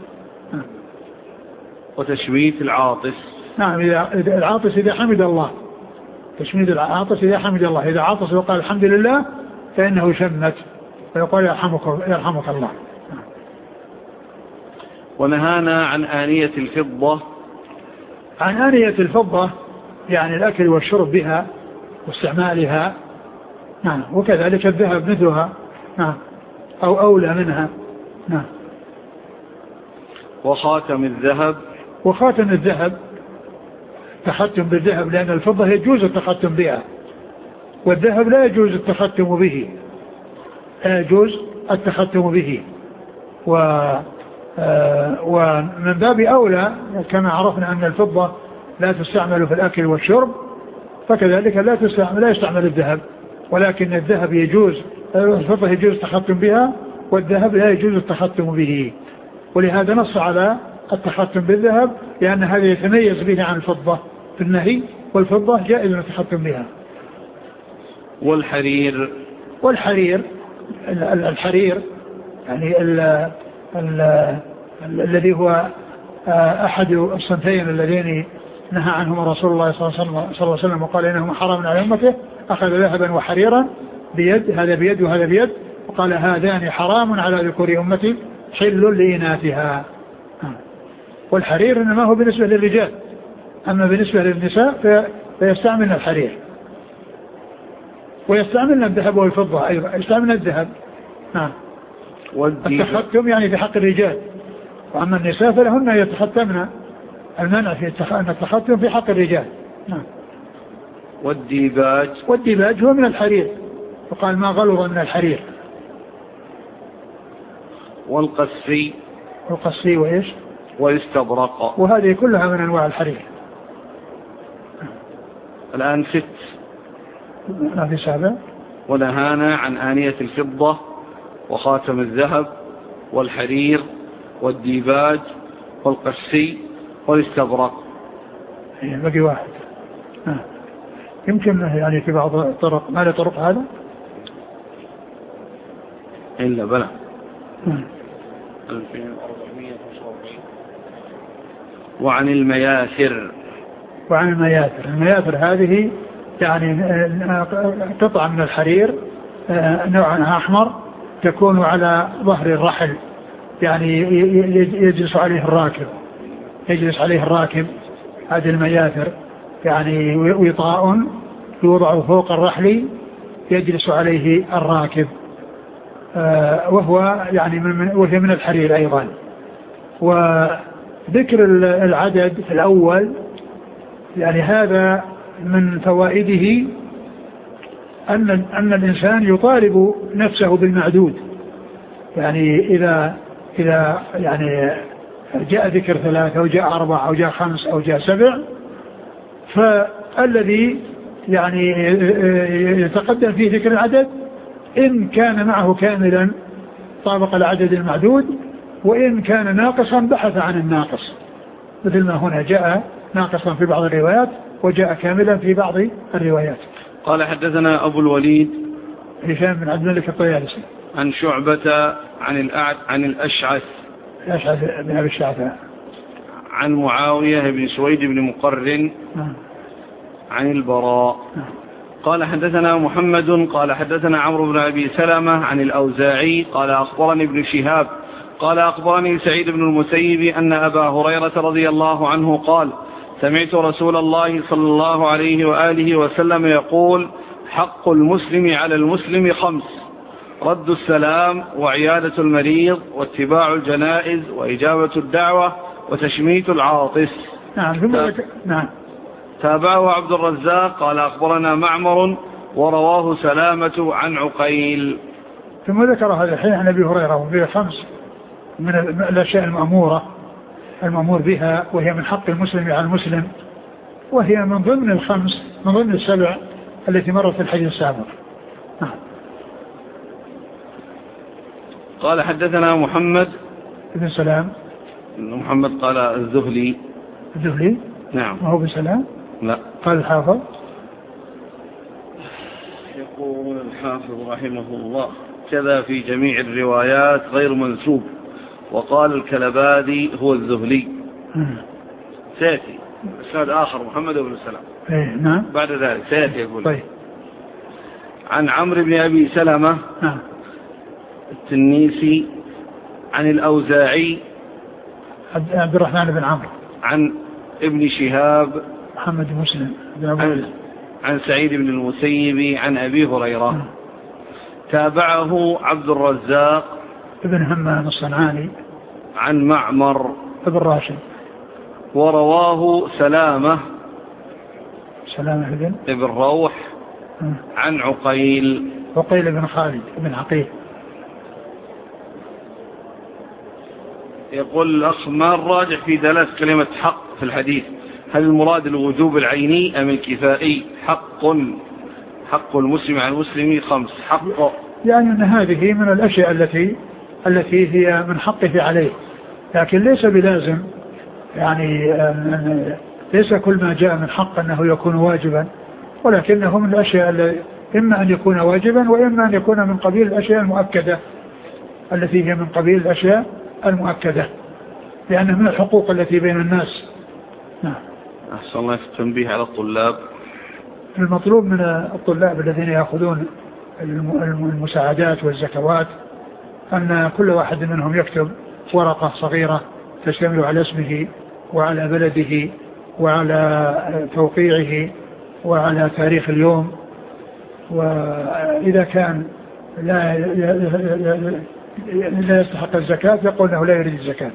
[SPEAKER 1] وتشميت العاطس.
[SPEAKER 2] نعم، إذا العاطس إذا حمد الله، تشميت العاطس إذا حمد الله، إذا عاطس وقال الحمد لله فإنه شمت ويقول يرحمك يرحمك الله.
[SPEAKER 1] ونهانا عن آنية الفضة.
[SPEAKER 2] عن آنية الفضة يعني الأكل والشرب بها واستعمالها، نعم، وكذلك الذهب مثلها، نعم، أو أولى منها، نعم.
[SPEAKER 1] وخاتم الذهب.
[SPEAKER 2] وخاتم الذهب تختم بالذهب، لأن الفضة يجوز التختم بها والذهب لا يجوز التختم به، لا يجوز التختم به. و آه ومن باب أولى كما عرفنا أن الفضة لا تستعمل في الأكل والشرب، فكذلك لا تستعمل لا يستعمل الذهب، ولكن الذهب يجوز الفضة يجوز التختم بها والذهب لا يجوز التختم به، ولهذا نص على التختم بالذهب لأن هذا يتميز به عن الفضة في النهي، والفضة جائز التختم بها.
[SPEAKER 1] والحرير.
[SPEAKER 2] والحرير الحرير يعني ال ال ال الذي هو أحد الصنفين اللذين نهى عنهما رسول الله صلى الله عليه وسلم وقال إنهما حرام على أمته، أخذ ذهبا وحريرا بيد، هذا بيد وهذا بيد، وقال هذان حرام على ذكور أمتي حل لإناثها. والحرير إنما هو بالنسبة للرجال، أما بالنسبة للنساء فيستعملن الحرير ويستعملن الذهب والفضة أيضا، يستعملن الذهب، نعم. التختم يعني في حق الرجال، وأما النساء فلهن يتختمن، المنع في التختم في حق الرجال، نعم.
[SPEAKER 1] والديباج.
[SPEAKER 2] والديباج هو من الحرير، وقال ما غلظ من الحرير.
[SPEAKER 1] والقسي.
[SPEAKER 2] والقسي وإيش؟
[SPEAKER 1] والاستبرق.
[SPEAKER 2] وهذه كلها من أنواع الحرير.
[SPEAKER 1] الآن ست.
[SPEAKER 2] ما في سابع.
[SPEAKER 1] ونهانا عن آنية الفضة وخاتم الذهب والحرير والديباج والقسي والاستبرق.
[SPEAKER 2] بقي واحد. آه. يمكن يعني في بعض الطرق، ما له طرق هذا
[SPEAKER 1] إلا بلى.
[SPEAKER 2] آه.
[SPEAKER 1] وعن المياثر.
[SPEAKER 2] وعن المياثر. المياثر هذه يعني قطعة من الحرير نوعها أحمر تكون على ظهر الرحل، يعني يجلس عليه الراكب يجلس عليه الراكب هذه المياثر يعني وطاء يوضع فوق الرحل يجلس عليه الراكب. وهو يعني من وهي من الحرير أيضا. وذكر العدد الأول يعني هذا من فوائده أن أن الإنسان يطالب نفسه بالمعدود. يعني إذا إذا يعني جاء ذكر ثلاثة أو جاء أربعة أو جاء خمس أو جاء سبع، فالذي يعني يتقدم فيه ذكر العدد إن كان معه كاملا طابق العدد المعدود، وإن كان ناقصا بحث عن الناقص، مثل ما هنا جاء ناقصا في بعض الروايات وجاء كاملا في بعض الروايات.
[SPEAKER 1] قال حدثنا أبو الوليد
[SPEAKER 2] هشام بن عبد الملك الطيالسي
[SPEAKER 1] عن شعبة عن الأعد عن الأشعث
[SPEAKER 2] الأشعث بن أبي الشعثاء
[SPEAKER 1] عن معاوية بن سويد بن مقرن عن البراء قال حدثنا محمد قال حدثنا عمرو بن أبي سلمة عن الأوزاعي قال أخبرني ابن شهاب قال أخبرني سعيد بن المسيب أن أبا هريرة رضي الله عنه قال سمعت رسول الله صلى الله عليه وآله وسلم يقول حق المسلم على المسلم خمس: رد السلام، وعيادة المريض، واتباع الجنائز، وإجابة الدعوة، وتشميت العاطس.
[SPEAKER 2] نعم. نعم.
[SPEAKER 1] تابعه عبد الرزاق قال أخبرنا معمر ورواه سلامة عن عقيل.
[SPEAKER 2] ثم ذكر هذا الحين عن أبي هريرة وفيه خمس من الأشياء المأمورة المأمور بها، وهي من حق المسلم على المسلم، وهي من ضمن الخمس من ضمن السبع التي مرت في الحديث السابق. نعم.
[SPEAKER 1] قال حدثنا محمد
[SPEAKER 2] بن سلام.
[SPEAKER 1] محمد قال الذهلي.
[SPEAKER 2] الذهلي
[SPEAKER 1] نعم.
[SPEAKER 2] ما هو بن سلام؟
[SPEAKER 1] لا.
[SPEAKER 2] قال الحافظ.
[SPEAKER 1] يقول الحافظ رحمه الله كذا في جميع الروايات غير منسوب، وقال الكلبادي هو الذهلي. سيأتي إسناد آخر محمد بن سلام.
[SPEAKER 2] إيه نعم.
[SPEAKER 1] بعد ذلك سيأتي يقول.
[SPEAKER 2] طيب.
[SPEAKER 1] عن عمرو بن أبي سلمة
[SPEAKER 2] نعم
[SPEAKER 1] التنيسي عن الأوزاعي
[SPEAKER 2] عبد الرحمن بن عمرو
[SPEAKER 1] عن ابن شهاب
[SPEAKER 2] محمد مسلم
[SPEAKER 1] عن, عن سعيد بن المسيب عن أبي هريرة. نعم. تابعه عبد الرزاق
[SPEAKER 2] ابن همام الصنعاني
[SPEAKER 1] عن معمر
[SPEAKER 2] ابن راشد،
[SPEAKER 1] ورواه سلامة
[SPEAKER 2] سلامة ابن
[SPEAKER 1] ابن روح عن عقيل
[SPEAKER 2] عقيل بن خالد بن عقيل.
[SPEAKER 1] يقول الأخ ما الراجح في دلالة كلمة حق في الحديث؟ هل المراد الوجوب العيني أم الكفائي؟ حق حق المسلم على المسلم خمس. حق
[SPEAKER 2] يعني أن هذه من الأشياء التي التي هي من حقه عليه، لكن ليس بلازم، يعني ليس كل ما جاء من حق أنه يكون واجبا، ولكنه من الأشياء التي إما أن يكون واجبا وإما أن يكون من قبيل الأشياء المؤكدة التي هي من قبيل الأشياء المؤكدة، لأنه من الحقوق التي بين الناس. نعم.
[SPEAKER 1] أحسن الله في التنبيه على الطلاب.
[SPEAKER 2] المطلوب من الطلاب الذين يأخذون المساعدات والزكوات أن كل واحد منهم يكتب ورقة صغيرة تشتمل على اسمه وعلى بلده وعلى توقيعه وعلى تاريخ اليوم، وإذا كان لا لا يستحق الزكاة يقول أنه لا يريد الزكاة.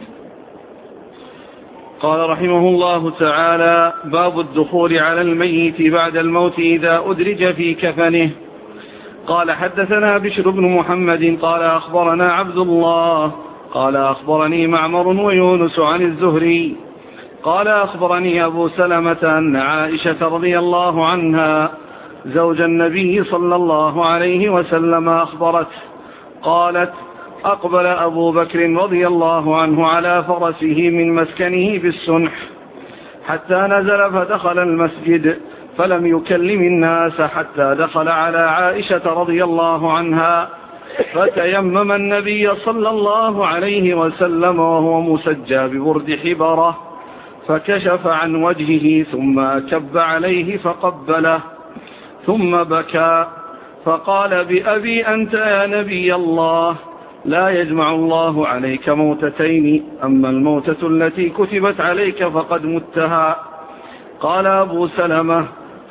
[SPEAKER 1] قال رحمه الله تعالى: باب الدخول على الميت بعد الموت إذا أدرج في كفنه. قال حدثنا بشر بن محمد قال أخبرنا عبد الله قال أخبرني معمر ويونس عن الزهري قال أخبرني أبو سلمة أن عائشة رضي الله عنها زوج النبي صلى الله عليه وسلم أخبرت قالت: أقبل أبو بكر رضي الله عنه على فرسه من مسكنه بالسنح حتى نزل فدخل المسجد فلم يكلم الناس حتى دخل على عائشة رضي الله عنها فتيمم النبي صلى الله عليه وسلم وهو مسجى ببرد حبره فكشف عن وجهه ثم أكب عليه فقبله ثم بكى فقال: بأبي أنت يا نبي الله، لا يجمع الله عليك موتتين، أما الموتة التي كتبت عليك فقد متها. قال أبو سلمة: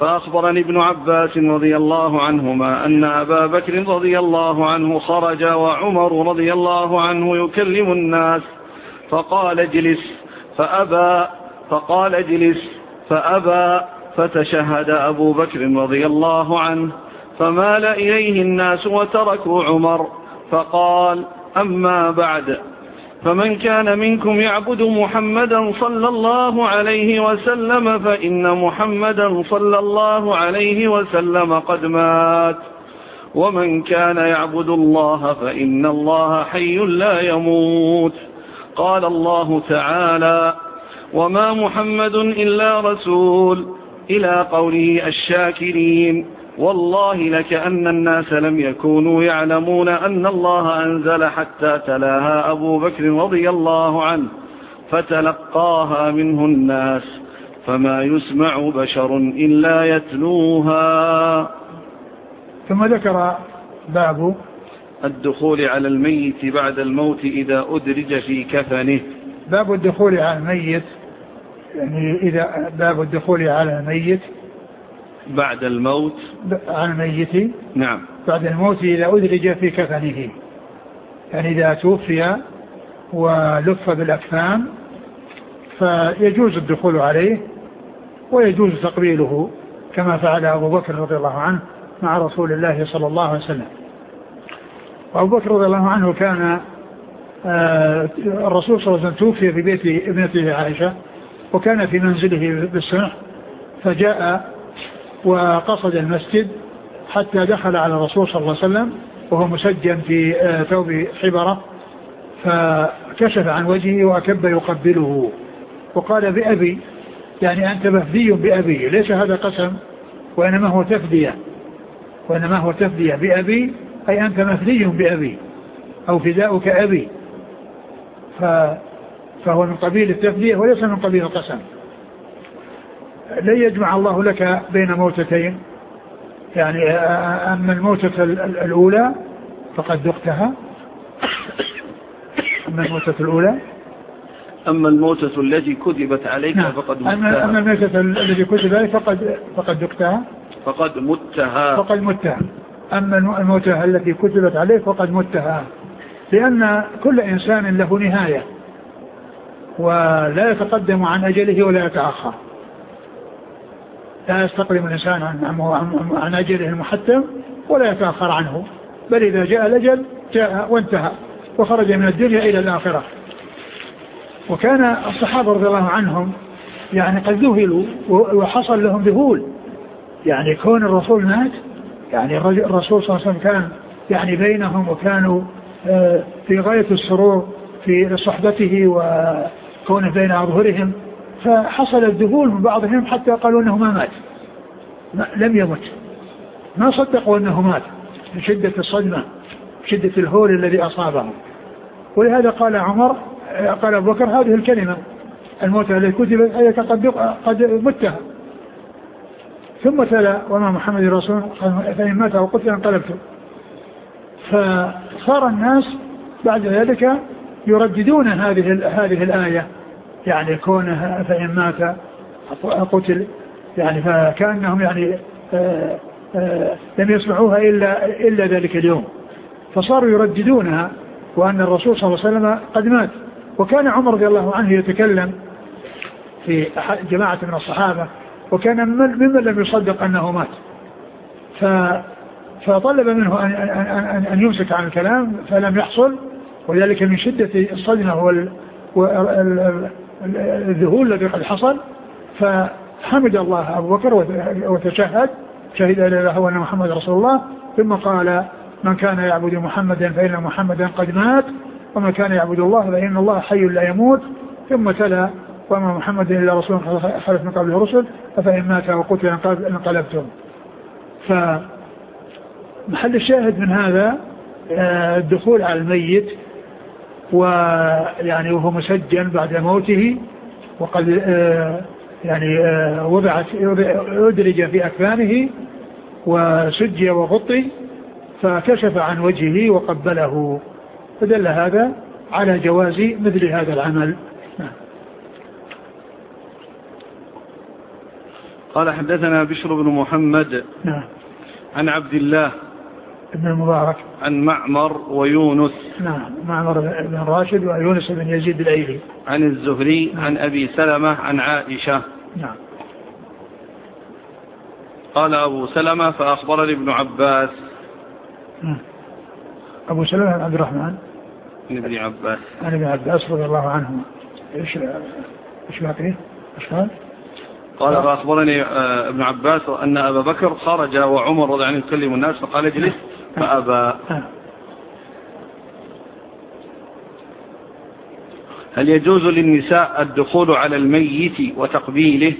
[SPEAKER 1] فأخبرني ابن عباس رضي الله عنهما أن أبا بكر رضي الله عنه خرج وعمر رضي الله عنه يكلم الناس فقال اجلس فأبى فقال اجلس فأبى فتشهد أبو بكر رضي الله عنه فمال إليه الناس وتركوا عمر فقال أما بعد فمن كان منكم يعبد محمدا صلى الله عليه وسلم فإن محمدا صلى الله عليه وسلم قد مات ومن كان يعبد الله فإن الله حي لا يموت. قال الله تعالى وما محمد إلا رسول إلى قوله الشاكرين والله لكأن الناس لم يكونوا يعلمون أن الله أنزل حتى تلاها أبو بكر رضي الله عنه فتلقاها منه الناس فما يسمع بشر إلا يتلوها.
[SPEAKER 2] ثم ذكر باب
[SPEAKER 1] الدخول على الميت بعد الموت إذا أدرج في كفنه.
[SPEAKER 2] باب الدخول على الميت، يعني إذا باب الدخول على الميت
[SPEAKER 1] بعد الموت
[SPEAKER 2] على الميت
[SPEAKER 1] نعم
[SPEAKER 2] بعد الموت إذا أدرج في كفنه، يعني إذا توفي ولف بالأكفان فيجوز الدخول عليه ويجوز تقبيله كما فعل أبو بكر رضي الله عنه مع رسول الله صلى الله عليه وسلم. وأبو بكر رضي الله عنه كان الرسول صلى الله عليه وسلم توفي في بيت ابنته عائشة وكان في منزله بالسنح، فجاء وقصد المسجد حتى دخل على الرسول صلى الله عليه وسلم وهو مسجن في ثوب حبرة، فكشف عن وجهه وأكب يقبله وقال بأبي، يعني أنت مفدي بأبي، ليس هذا قسم وإنما هو تفدية، وإنما هو تفدية بأبي أي أنت مفدي بأبي أو فداؤك أبي، فهو من قبيل التفدية وليس من قبيل القسم. لن يجمع الله لك بين موتتين، يعني أما الموتة الأولى فقد ذقتها، أما الموتة الأولى
[SPEAKER 1] أما الموتة التي كتبت عليك نعم. فقد متها.
[SPEAKER 2] أما الموتة التي كتبت عليك فقد فقد ذقتها
[SPEAKER 1] فقد متها
[SPEAKER 2] فقد متها أما الموتة التي كتبت عليك فقد متها، لأن كل إنسان له نهاية ولا يتقدم عن أجله ولا يتأخر، لا يستقدم الإنسان عن, عن أجله المحتم ولا يتأخر عنه، بل إذا جاء الأجل جاء وانتهى وخرج من الدنيا إلى الآخرة. وكان الصحابة رضي الله عنهم يعني قد ذهلوا وحصل لهم ذهول، يعني كون الرسول مات، يعني الرسول صلى الله عليه وسلم كان يعني بينهم وكانوا في غاية السرور في صحبته وكونه بين أظهرهم، فحصل الذهول من بعضهم حتى قالوا أنه ما مات، ما لم يمت، ما صدقوا أنه مات من شدة الصدمة شدة الهول الذي أصابهم. ولهذا قال عمر قال أبو بكر هذه الكلمة الموتى التي كتبت عليك قد قد متها، ثم تلا وما محمد رسول فإن مات أو قتل انقلبته. فصار الناس بعد ذلك يرددون هذه هذه الآية، يعني كونه فإن مات قتل، يعني فكأنهم يعني آآ آآ لم يسمعوها إلا, إلا ذلك اليوم، فصاروا يرددونها وأن الرسول صلى الله عليه وسلم قد مات. وكان عمر رضي الله عنه يتكلم في جماعة من الصحابة وكان ممن لم يصدق أنه مات، فطلب منه أن, أن, أن يمسك عن الكلام فلم يحصل، وذلك من شدة الصدمة والذهول الذي قد حصل. فحمد الله أبو بكر وتشهد شهد لا إله إلا هو أن محمد رسول الله، ثم قال من كان يعبد محمدا فإن محمدا قد مات ومن كان يعبد الله فإن الله حي لا يموت، ثم تلا وما محمد إلا رسول خلف من قبله رسل فإن مات وقتل انقلبتم. فمحل الشاهد من هذا الدخول على الميت ويعني وهو مسجن بعد موته وقد يعني وضعت أدرج في أكفانه وسجي وغطي، فكشف عن وجهه وقبله، فدل هذا على جواز مثل هذا العمل.
[SPEAKER 1] قال حدثنا بشر بن محمد
[SPEAKER 2] نعم
[SPEAKER 1] عن عبد الله
[SPEAKER 2] ابن المبارك
[SPEAKER 1] عن معمر ويونس
[SPEAKER 2] نعم معمر بن راشد ويونس بن يزيد الأيلي
[SPEAKER 1] عن الزهري
[SPEAKER 2] نعم.
[SPEAKER 1] عن أبي سلمة عن عائشة.
[SPEAKER 2] نعم.
[SPEAKER 1] قال أبو سلمة فأخبرني ابن عباس.
[SPEAKER 2] نعم. أبو سلمة عبد الرحمن
[SPEAKER 1] عن ابن عباس
[SPEAKER 2] عن ابن عباس رضي الله عنه. إيش إيش باقي؟ إيش قال؟
[SPEAKER 1] قال فأخبرني ابن عباس أن أبا بكر خرج وعمر رضي عنه يكلم الناس فقال اجلس فأبى. هل يجوز للنساء الدخول على الميت وتقبيله؟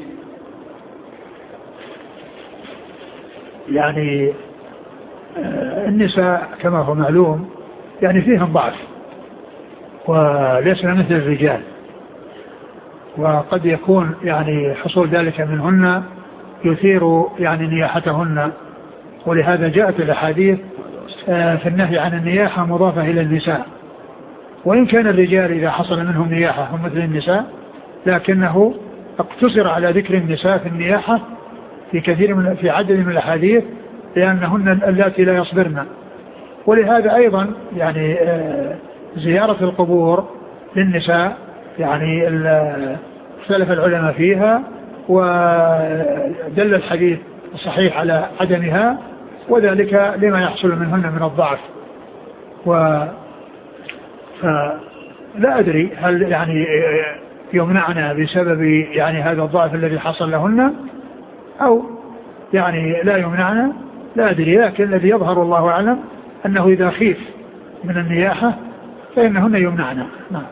[SPEAKER 2] يعني النساء كما هو معلوم يعني فيهم ضعف وليس مثل الرجال، وقد يكون يعني حصول ذلك منهن يثير يعني نياحتهن، ولهذا جاءت الأحاديث في النهي عن النياحة مضافة إلى النساء، وإن كان الرجال إذا حصل منهم نياحة هم مثل النساء، لكنه اقتصر على ذكر النساء في النياحة في كثير من في عدد من الأحاديث لأنهن اللاتي لا يصبرن. ولهذا أيضا يعني زيارة القبور للنساء يعني اختلف العلماء فيها، ودل الحديث الصحيح على عدمها، وذلك لما يحصل منهن من الضعف. و فلا أدري هل يعني يمنعنا بسبب يعني هذا الضعف الذي حصل لهن أو يعني لا يمنعنا، لا أدري، لكن الذي يظهر الله أعلم أنه إذا خيف من النياحة فإنهن يمنعنا. نعم.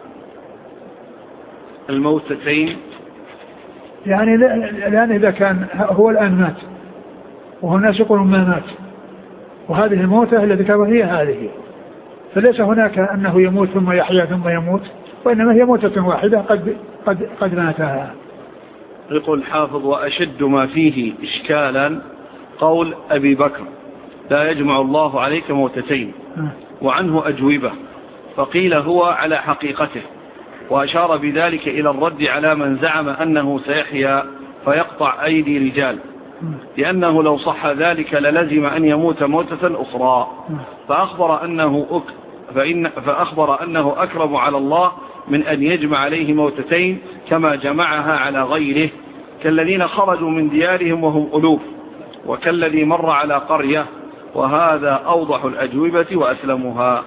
[SPEAKER 1] الموتتين
[SPEAKER 2] يعني الآن إذا كان هو الآن مات وهو الناس يقولون ما مات، وهذه الموتة التي كانت هي هذه، فليس هناك أنه يموت ثم يحيا ثم يموت، وإنما هي موتة واحدة قد, قد, قد ماتها.
[SPEAKER 1] يقول الحافظ وأشد ما فيه إشكالا قول أبي بكر لا يجمع الله عليك موتتين، وعنه أجوبة، فقيل هو على حقيقته، وأشار بذلك إلى الرد على من زعم أنه سيحيا فيقطع أيدي رجال، لأنه لو صح ذلك للزم أن يموت موتة أخرى، فأخبر أنه, أك فإن فأخبر أنه أكرم على الله من أن يجمع عليه موتتين كما جمعها على غيره، كالذين خرجوا من ديارهم وهم ألوف، وكالذي مر على قرية، وهذا أوضح الأجوبة وأسلمها.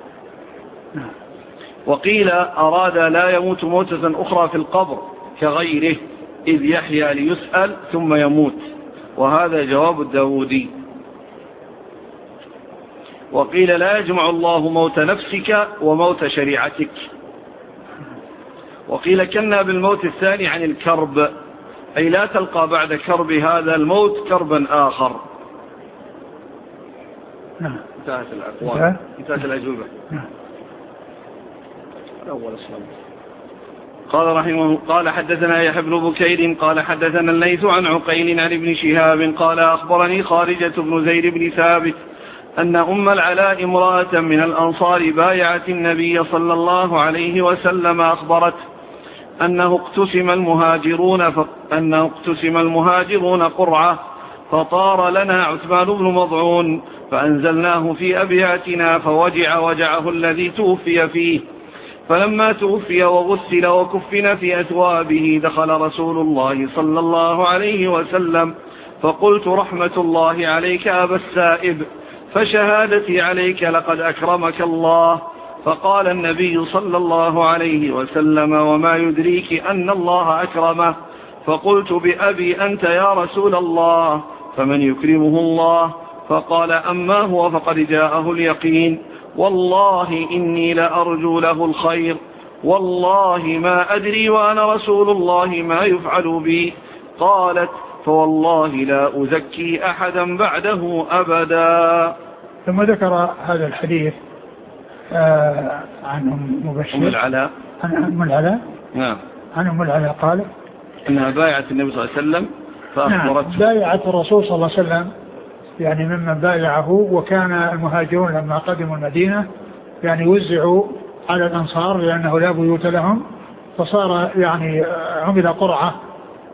[SPEAKER 1] وقيل أراد لا يموت موتة أخرى في القبر كغيره إذ يحيى ليسأل ثم يموت، وهذا جواب الداودي. وقيل لا يجمع الله موت نفسك وموت شريعتك. وقيل كنا بالموت الثاني عن الكرب، أي لا تلقى بعد كرب هذا الموت كربا آخر.
[SPEAKER 2] نعم.
[SPEAKER 1] انتهت الأقوال، انتهت الأجوبة.
[SPEAKER 2] نعم.
[SPEAKER 1] الأول الصلاة. قال رحمه قال حدثنا يحيى بن بكير قال حدثنا الليث عن عقيل عن ابن شهاب قال أخبرني خارجة بن زيد بن ثابت أن أم العلاء امرأة من الأنصار بايعت النبي صلى الله عليه وسلم أخبرت أنه اقتسم المهاجرون ف... أنه اقتسم المهاجرون قرعة فطار لنا عثمان بن مضعون فأنزلناه في أبياتنا فوجع وجعه الذي توفي فيه، فلما توفي وغسل وكفن في أثوابه دخل رسول الله صلى الله عليه وسلم فقلت رحمة الله عليك أبا السائب، فشهادتي عليك لقد أكرمك الله. فقال النبي صلى الله عليه وسلم وما يدريك أن الله أكرمه؟ فقلت بأبي أنت يا رسول الله، فمن يكرمه الله؟ فقال أما هو فقد جاءه اليقين، والله إني لأرجو له الخير، والله ما أدري وأنا رسول الله ما يفعل بي. قالت فوالله لا أزكي أحدا بعده أبدا.
[SPEAKER 2] ثم ذكر هذا الحديث آه عن أم مبشر
[SPEAKER 1] أم العلاء
[SPEAKER 2] عن أم العلاء
[SPEAKER 1] نعم
[SPEAKER 2] عن أم العلاء قالت
[SPEAKER 1] أنها بايعت النبي صلى الله عليه وسلم فأخبرته.
[SPEAKER 2] نعم بايعت الرسول صلى الله عليه وسلم يعني ممن بايعه، وكان المهاجرون لما قدموا المدينة يعني وزعوا على الأنصار لأنه لا بيوت لهم، فصار يعني عمل قرعة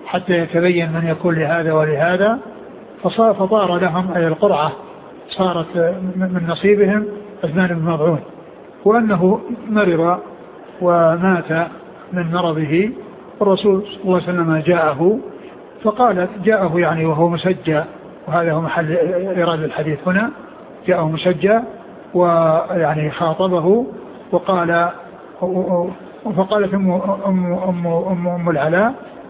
[SPEAKER 2] حتى يتبين من يكون لهذا ولهذا، فطار لهم أي القرعة صارت من نصيبهم عثمان بن مظعون، وأنه مرض ومات من مرضه، والرسول صلى الله عليه وسلم جاءه فقال جاءه يعني وهو مسجى، وهذا هو محل إيراد الحديث هنا، جاءه مسجى ويعني خاطبه وقال، فقالت أم, أم, أم, أم, أم العلاء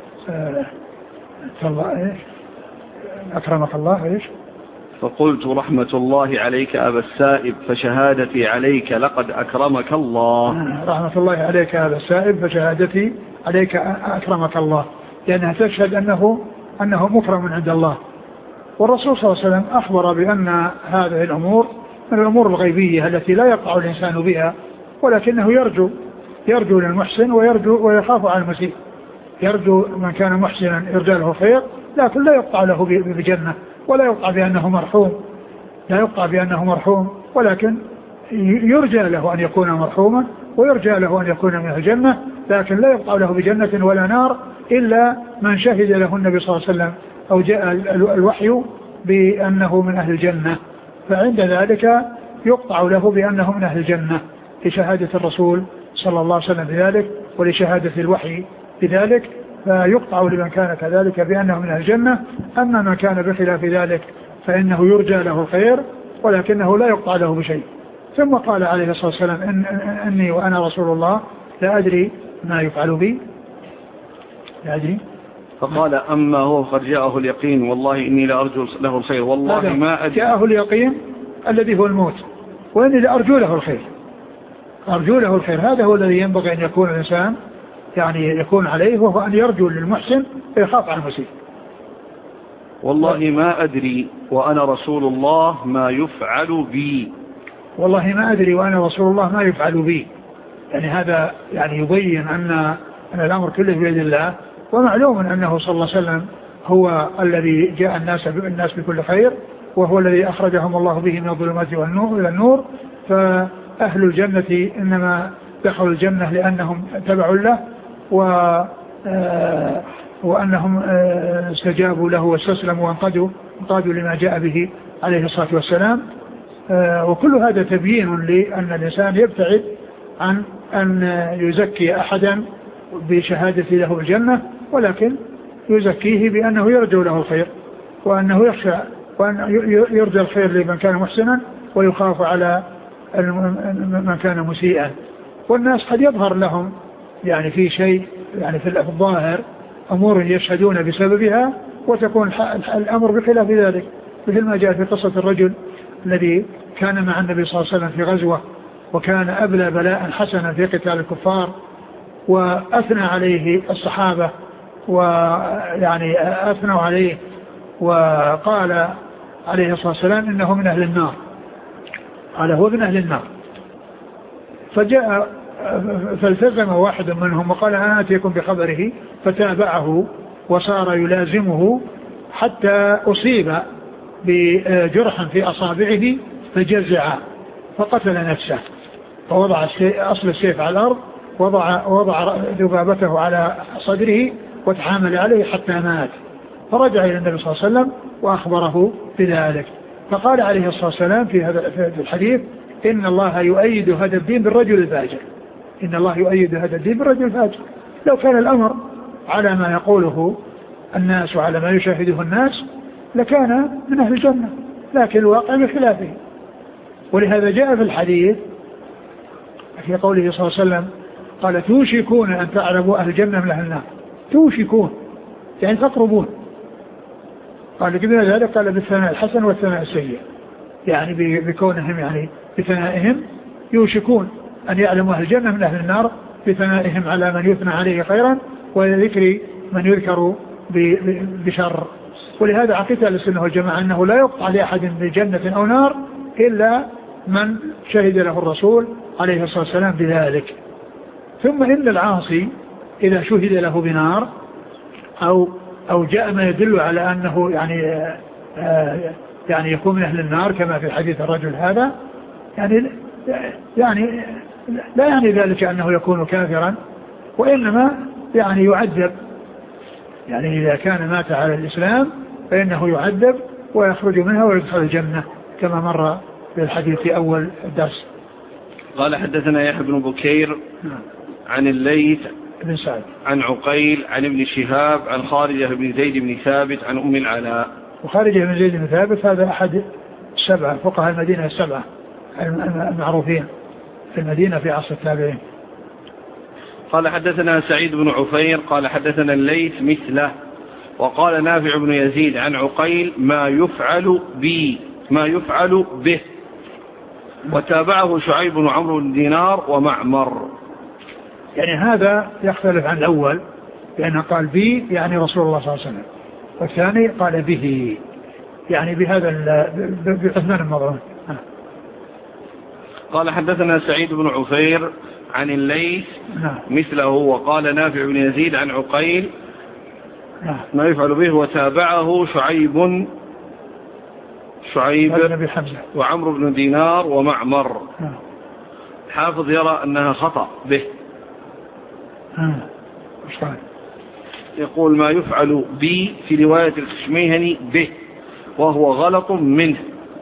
[SPEAKER 2] أكرمك الله إيش؟
[SPEAKER 1] فقلت رحمة الله عليك أبا السائب فشهادتي عليك لقد أكرمك الله.
[SPEAKER 2] رحمة الله عليك أبا السائب فشهادتي عليك أكرمك الله، لأنها تشهد أنه أنه مكرم عند الله. والرسول صلى الله عليه وسلم أخبر بأن هذه الأمور من الأمور الغيبية التي لا يقع الإنسان بها، ولكنه يرجو يرجو للمحسن ويرجو ويخاف على المسيء. يرجو من كان محسنا يرجى له خير، لكن لا يقطع له بجنة، ولا يقطع بأنه مرحوم، لا يقطع بأنه مرحوم، ولكن يرجى له أن يكون مرحوما، ويرجى له أن يكون من الجنة، لكن لا يقطع له بجنة ولا نار إلا من شهد له النبي صلى الله عليه وسلم أو جاء الوحي بأنه من أهل الجنة، فعند ذلك يقطع له بأنه من أهل الجنة لشهادة الرسول صلى الله عليه وسلم بذلك، ولشهادة الوحي بذلك، فيقطع لمن كان كذلك بأنه من أهل الجنة. أما من كان بخلاف ذلك فإنه يرجى له الخير، ولكنه لا يقطع له بشيء. ثم قال عليه الصلاة والسلام إن أني وأنا رسول الله لا أدري ما يفعل بي، لا أدري.
[SPEAKER 1] فقال أما هو قد جاءه اليقين والله إني لأرجو له الخير والله ما أدري.
[SPEAKER 2] جاءه اليقين الذي هو الموت، وإني لأرجو له الخير، أرجو له الخير. هذا هو الذي ينبغي أن يكون الإنسان يعني يكون عليه، وهو أن يرجو للمحسن ويخاف عن المسيء.
[SPEAKER 1] والله ما أدري وأنا رسول الله ما يفعل بي،
[SPEAKER 2] والله ما أدري وأنا رسول الله ما يفعل بي، يعني هذا يعني يبين أن أن الأمر كله بيد الله، ومعلوم أنه صلى الله عليه وسلم هو الذي جاء الناس الناس بكل خير، وهو الذي أخرجهم الله به من الظلمات والنور إلى النور. فأهل الجنة إنما دخلوا الجنة لأنهم تبعوا له و وأنهم استجابوا له واستسلموا وانقادوا انقادوا لما جاء به عليه الصلاة والسلام. وكل هذا تبيين لأن الإنسان يبتعد عن أن يزكي أحدا بشهادة له الجنة، ولكن يزكيه بأنه يرجو له الخير، وأنه يخشى وأن يرجى الخير لمن كان محسنا ويخاف على من كان مسيئا. والناس قد يظهر لهم يعني في شيء يعني في الظاهر أمور يشهدون بسببها، وتكون الأمر بخلاف ذلك، مثل ما جاء في قصة الرجل الذي كان مع النبي صلى الله عليه وسلم في غزوة، وكان أبلى بلاء حسنا في قتال الكفار، وأثنى عليه الصحابة ويعني أثنوا عليه، وقال عليه الصلاة والسلام إنه من أهل النار، قال هو من أهل النار. فجاء فالتزم واحد منهم وقال أنا أتيكم بخبره، فتابعه وصار يلازمه حتى أصيب بجرح في أصابعه فجزع فقتل نفسه، فوضع أصل السيف على الأرض، وضع, وضع ذبابته على صدره وتحامل عليه حتى مات. فرجع إلى النبي صلى الله عليه وسلم وأخبره بذلك، فقال عليه الصلاة والسلام في هذا الحديث إن الله يؤيد هذا الدين بالرجل الفاجر، إن الله يؤيد هذا الدين بالرجل الفاجر. لو كان الأمر على ما يقوله الناس وعلى ما يشاهده الناس لكان من أهل الجنة، لكن الواقع بخلافه. ولهذا جاء في الحديث في قوله صلى الله عليه وسلم قال توشكون أن تعلموا أهل الجنة من أهل النار، توشكون يعني تقربون. قال كذا ذلك قال بالثناء الحسن والثناء السيء، يعني بكونهم يعني بثنائهم يوشكون أن يعلموا أهل الجنة من أهل النار بثنائهم على من يثنى عليه خيرا وذكر من يذكر بشر. ولهذا عقيدة السنة والجماعة أنه لا يقطع لأحد بجنة أو نار إلا من شهد له الرسول عليه الصلاة والسلام بذلك. ثم إن العاصي إذا شهد له بنار أو أو جاء ما يدل على أنه يعني آه يعني يكون من أهل النار كما في حديث الرجل هذا، يعني يعني لا يعني ذلك أنه يكون كافرا، وإنما يعني يعذب يعني إذا كان مات على الإسلام فإنه يعذب ويخرج منها ويدخل الجنة كما مر في الحديث في أول الدرس.
[SPEAKER 1] قال حدثنا يحيى بن بكير عن الليث
[SPEAKER 2] بن سعد
[SPEAKER 1] عن عقيل عن ابن شهاب عن خارجة بن زيد بن ثابت عن أم العلاء.
[SPEAKER 2] وخارجة بن زيد بن ثابت هذا أحد السبعة فقهاء المدينة السبعة المعروفين في المدينة في عصر التابعين.
[SPEAKER 1] قال حدثنا سعيد بن عفير قال حدثنا الليث مثله وقال نافع بن يزيد عن عقيل ما يفعل بي ما يفعل به وتابعه شعيب بن عمرو بن دينار ومعمر.
[SPEAKER 2] يعني هذا يختلف عن الأول لأنه قال بي يعني رسول الله صلى الله عليه وسلم والثاني قال به يعني بهذا بعثمان المظلوم.
[SPEAKER 1] قال حدثنا سعيد بن عفير عن الليث مثله وقال نافع بن يزيد عن عقيل ما يفعل به وتابعه شعيب شعيب وعمرو بن دينار ومعمر. حافظ يرى أنها خطأ به يقول ما يفعل بي في رواية الخشميهني به وهو غلط منه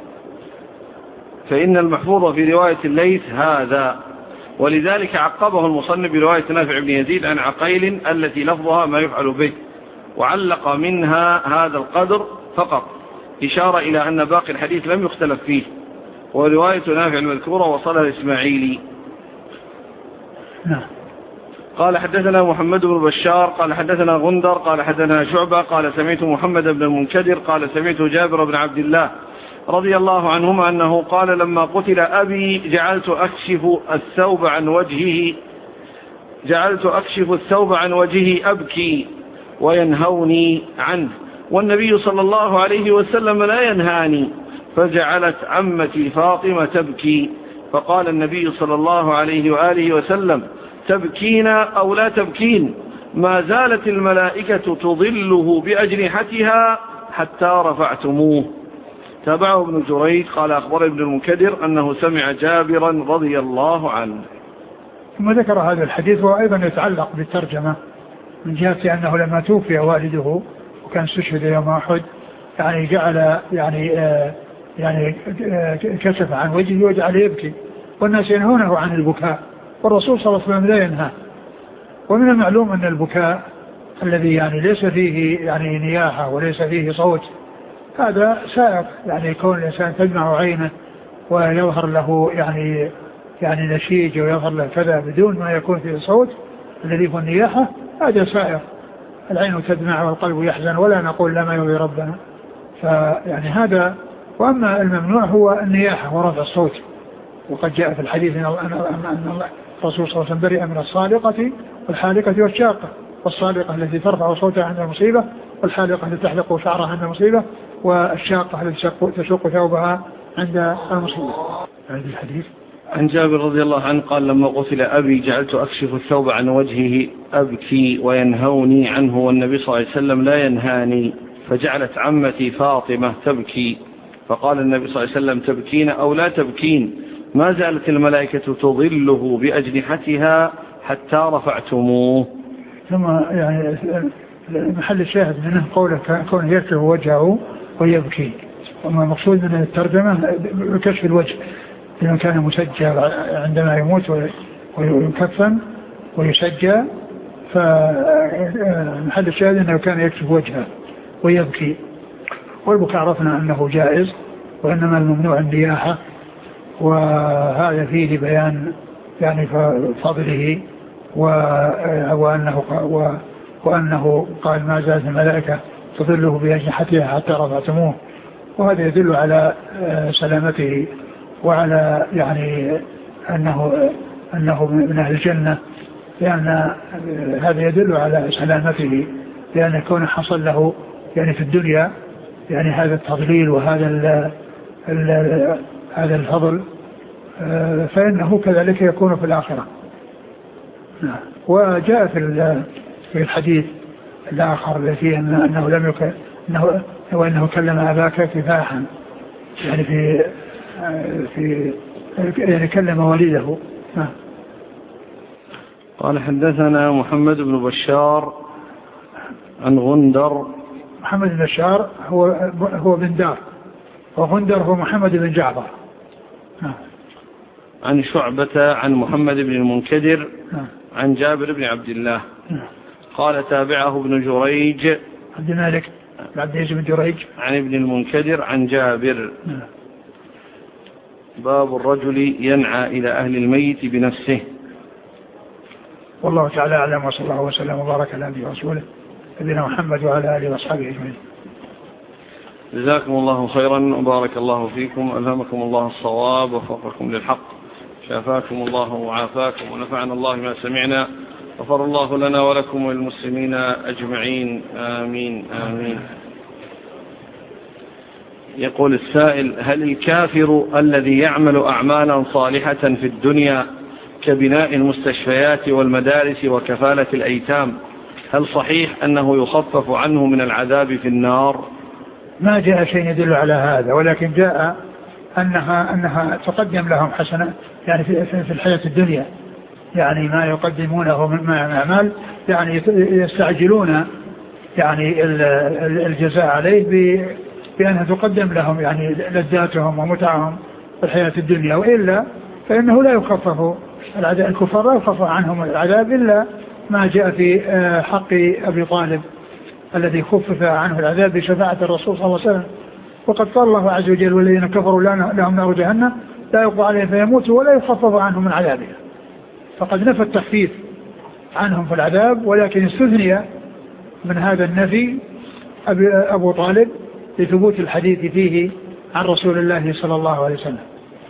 [SPEAKER 1] فإن المحفوظ في رواية الليث هذا ولذلك عقبه المصنف برواية نافع بن يزيد عن عقيل التي لفظها ما يفعل به وعلق منها هذا القدر فقط إشارة إلى أن باقي الحديث لم يختلف فيه ورواية نافع المذكورة وصلها الإسماعيلي.
[SPEAKER 2] نعم.
[SPEAKER 1] قال حدثنا محمد بن بشار قال حدثنا غندر قال حدثنا شعبة قال سمعت محمد بن المنكدر قال سمعت جابر بن عبد الله رضي الله عنهما أنه قال لما قتل أبي جعلت أكشف الثوب عن وجهه جعلت أكشف الثوب عن وجهه أبكي وينهوني عنه والنبي صلى الله عليه وسلم لا ينهاني فجعلت عمتي فاطمة تبكي فقال النبي صلى الله عليه وآله وسلم تبكين أو لا تبكين ما زالت الملائكة تظله بأجنحتها حتى رفعتموه. تابعه ابن جريج قال أخبر ابن المنكدر أنه سمع جابرا رضي الله عنه.
[SPEAKER 2] ثم ذكر هذا الحديث وأيضا يتعلق بالترجمة من جهة أنه لما توفي والده وكان استشهد يوم أحد يعني جعل يعني آه يعني آه كشف عن وجهه وجعل يبكي والناس ينهونه عن البكاء والرسول صلى الله عليه وسلم لا ينهى. ومن المعلوم أن البكاء الذي يعني ليس فيه يعني نياحة وليس فيه صوت هذا سائق يعني كون الإنسان تدمع عينه ويظهر له يعني يعني نشيج ويظهر له كذا بدون ما يكون فيه صوت الذي هو النياحة هذا سائق. العين تدمع والقلب يحزن ولا نقول لا ما يرضي ربنا فيعني هذا. وأما الممنوع هو النياحة ورفع الصوت وقد جاء في الحديث أن الله الرسول صلى الله عليه وسلم برئ من الصالقة والحالقة والشاقة والصالقة التي ترفع صوتها عند المصيبة والحالقة التي تحلق شعرها عند المصيبة والشاقة التي تشق ثوبها عند المصيبة. هذا الحديث
[SPEAKER 1] عن جابر رضي الله عنه قال لما قتل أبي جعلت أكشف الثوب عن وجهه أبكي وينهوني عنه والنبي صلى الله عليه وسلم لا ينهاني فجعلت عمتي فاطمة تبكي فقال النبي صلى الله عليه وسلم تبكين أو لا تبكين ما زالت الملائكة تظله بأجنحتها حتى رفعتموه.
[SPEAKER 2] ثم يعني محل الشاهد منه قوله كونه يكشف وجهه ويبكي وما المقصود من الترجمة بكشف الوجه لأنه كان مسجى عندما يموت ويكفن ويسجى فمحل الشاهد أنه كان يكشف وجهه ويبكي. والبكاء عرفنا أنه جائز وإنما الممنوع النياحة وهذا فيه بيان يعني فضله وأنه, وأنه قال ما زالت الملائكة تظله بأجنحتها حتى رفعتموه وهذا يدل على سلامته وعلى يعني أنه, أنه من أهل الجنة لأن هذا يدل على سلامته لأن كونه حصل له يعني في الدنيا يعني هذا التضليل وهذا ال ال هذا الفضل فإنه كذلك يكون في الآخرة. وجاء في في الحديث الآخر الذي أنه لم يكن أنه وأنه كلم أباك كفاحا يعني في في يعني كلم والده.
[SPEAKER 1] قال حدثنا محمد بن بشار عن غندر.
[SPEAKER 2] محمد بن بشار هو هو بن دار، وغندر هو محمد بن جعفر.
[SPEAKER 1] عن شعبة عن محمد بن المنكدر عن جابر بن عبد الله قال تابعه ابن جريج
[SPEAKER 2] عبد الملك عبد العزيز بن جريج
[SPEAKER 1] عن ابن المنكدر عن جابر. باب الرجل ينعى إلى أهل الميت بنفسه.
[SPEAKER 2] والله تعالى أعلم، وصلى الله وسلم وبارك على نبينا ورسوله نبينا محمد وعلى آله وأصحابه أجمعين.
[SPEAKER 1] جزاكم الله خيرا وبارك الله فيكم، ألهمكم الله الصواب ووفقكم للحق، شافاكم الله وعافاكم ونفعنا الله ما سمعنا، غفر الله لنا ولكم وللمسلمين أجمعين، آمين آمين. يقول السائل: هل الكافر الذي يعمل أعمالا صالحة في الدنيا كبناء المستشفيات والمدارس وكفالة الأيتام، هل صحيح أنه يخفف عنه من العذاب في النار؟
[SPEAKER 2] ما جاء شيء يدل على هذا، ولكن جاء أنها, أنها تقدم لهم حسنة يعني في, في الحياة الدنيا، يعني ما يقدمونه من أعمال، يعني يستعجلون يعني الجزاء عليه بأنها تقدم لهم يعني لذاتهم ومتعهم في الحياة الدنيا، وإلا فإنه لا يخفف العذاب، الكفار لا يخفف عنهم العذاب إلا ما جاء في حق أبي طالب الذي خفف عنه العذاب بشفاعة الرسول صلى الله عليه وسلم. وقد قال الله عز وجل: والذين كفروا لهم نار جهنم لا يقضى عليهم فيموتوا ولا يخفف عنهم من عذابها. فقد نفى التخفيف عنهم في العذاب، ولكن استثني من هذا النفي أبو طالب لثبوت الحديث فيه عن رسول الله صلى الله عليه وسلم.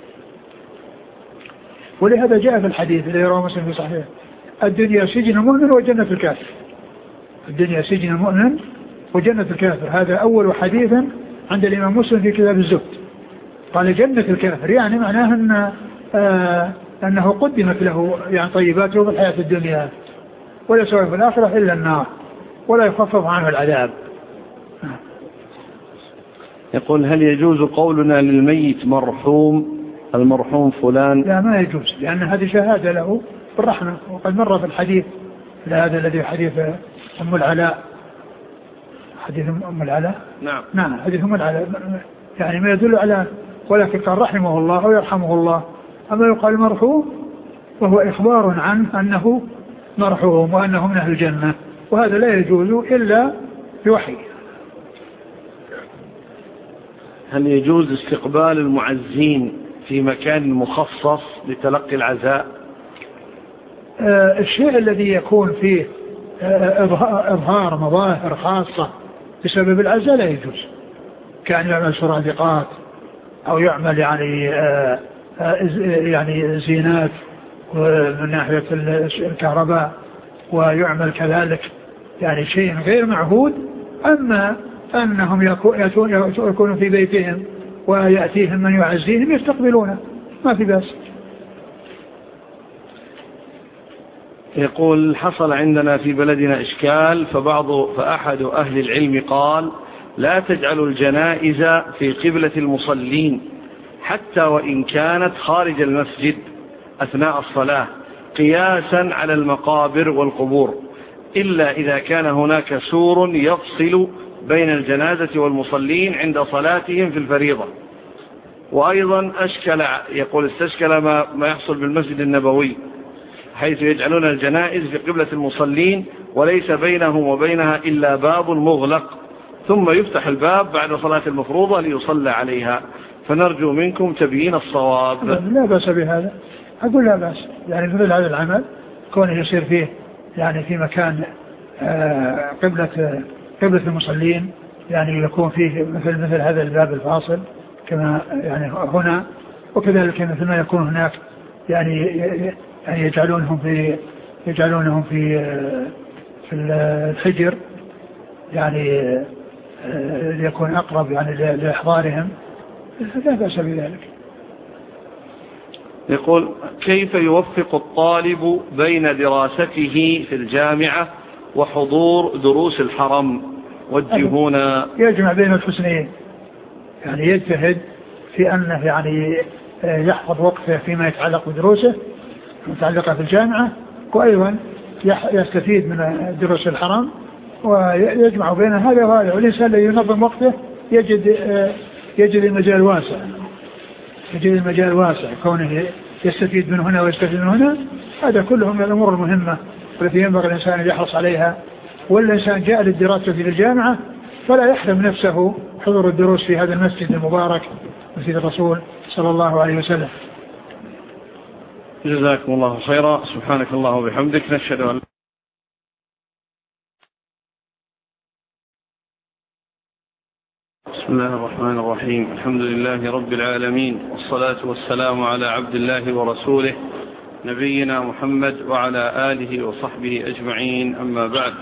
[SPEAKER 2] ولهذا جاء في الحديث الذي رواه مسلم في صحيحه: الدنيا سجن المؤمن وجنة الكافر. الدنيا سجن المؤمن وجنة الكافر، هذا أول حديث عند الإمام مسلم في كتاب الزهد. قال جنة الكافر، يعني معناه أن آه أنه قدمت له يعني طيباته في الحياة الدنيا، ولا سوى في الآخرة إلا النار ولا يخفف عنه العذاب.
[SPEAKER 1] يقول: هل يجوز قولنا للميت مرحوم المرحوم فلان؟
[SPEAKER 2] لا، ما يجوز، لأن هذه شهادة له بالرحمة، وقد مر في الحديث هذا الذي حديث أم العلاء، حديث أم العلاء
[SPEAKER 1] نعم
[SPEAKER 2] نعم حديث أم العلاء يعني ما يدل على، ولكن قال رحمه الله ويرحمه الله. أما يقال مرحوم وهو إخبار عنه أنه مرحوم وأنه من أهل الجنة، وهذا لا يجوز إلا بوحي.
[SPEAKER 1] هل يجوز استقبال المعزين في مكان مخصص لتلقي العزاء؟
[SPEAKER 2] آه الشيء الذي يكون فيه آه إظهار مظاهر خاصة بسبب العزاء لا يجوز، كان يعمل سرادقات أو يعمل يعني آه آه يعني زينات من ناحية الكهرباء، ويعمل كذلك يعني شيء غير معهود. أما أنهم يكونون في بيتهم ويأتيهم من يعزيهم يستقبلونه، ما في بأس.
[SPEAKER 1] يقول: حصل عندنا في بلدنا إشكال، فبعض فأحد أهل العلم قال: لا تجعلوا الجنائز في قبلة المصلين حتى وإن كانت خارج المسجد أثناء الصلاة، قياسا على المقابر والقبور، إلا إذا كان هناك سور يفصل بين الجنازة والمصلين عند صلاتهم في الفريضة. وأيضا أشكل، يقول استشكل ما, ما يحصل بالمسجد النبوي، حيث يجعلون الجنائز في قبلة المصلين وليس بينهم وبينها إلا باب مغلق، ثم يفتح الباب بعد صلاة المفروضة ليصلى عليها، فنرجو منكم تبيين الصواب.
[SPEAKER 2] لا بأس بهذا، أقول لا بأس، يعني مثل هذا العمل كونه يصير فيه يعني في مكان قبلة قبلة المصلين، يعني يكون فيه مثل مثل هذا الباب الفاصل كما يعني هنا، وكذلك مثل ما يكون هناك يعني يعني يجعلونهم في يجعلونهم في في الحجر، يعني ليكون أقرب يعني لإحضارهم، لا بأس بذلك.
[SPEAKER 1] يقول: كيف يوفق الطالب بين دراسته في الجامعة وحضور دروس الحرم؟ وجهونا.
[SPEAKER 2] يجمع بين الحسنين، يعني يجتهد في أنه يعني يحفظ وقته فيما يتعلق بدروسه متعلقة في الجامعة، وأيضا يستفيد من دروس الحرم ويجمع بين هذا وهذا. والإنسان الذي ينظم وقته يجد يجد المجال واسع يجد المجال واسع كونه يستفيد من هنا ويستفيد من هنا. هذا كله من الأمور المهمة التي ينبغي الإنسان أن يحرص عليها. والإنسان جاء للدراسة في الجامعة فلا يحرم نفسه حضور الدروس في هذا المسجد المبارك مسجد الرسول صلى الله عليه وسلم.
[SPEAKER 1] جزاكم الله خيرا. سبحانك الله وبحمدك نشهد أن بسم الله الرحمن الرحيم. الحمد لله رب العالمين، والصلاة والسلام على عبد الله ورسوله نبينا محمد وعلى آله وصحبه أجمعين، أما بعد.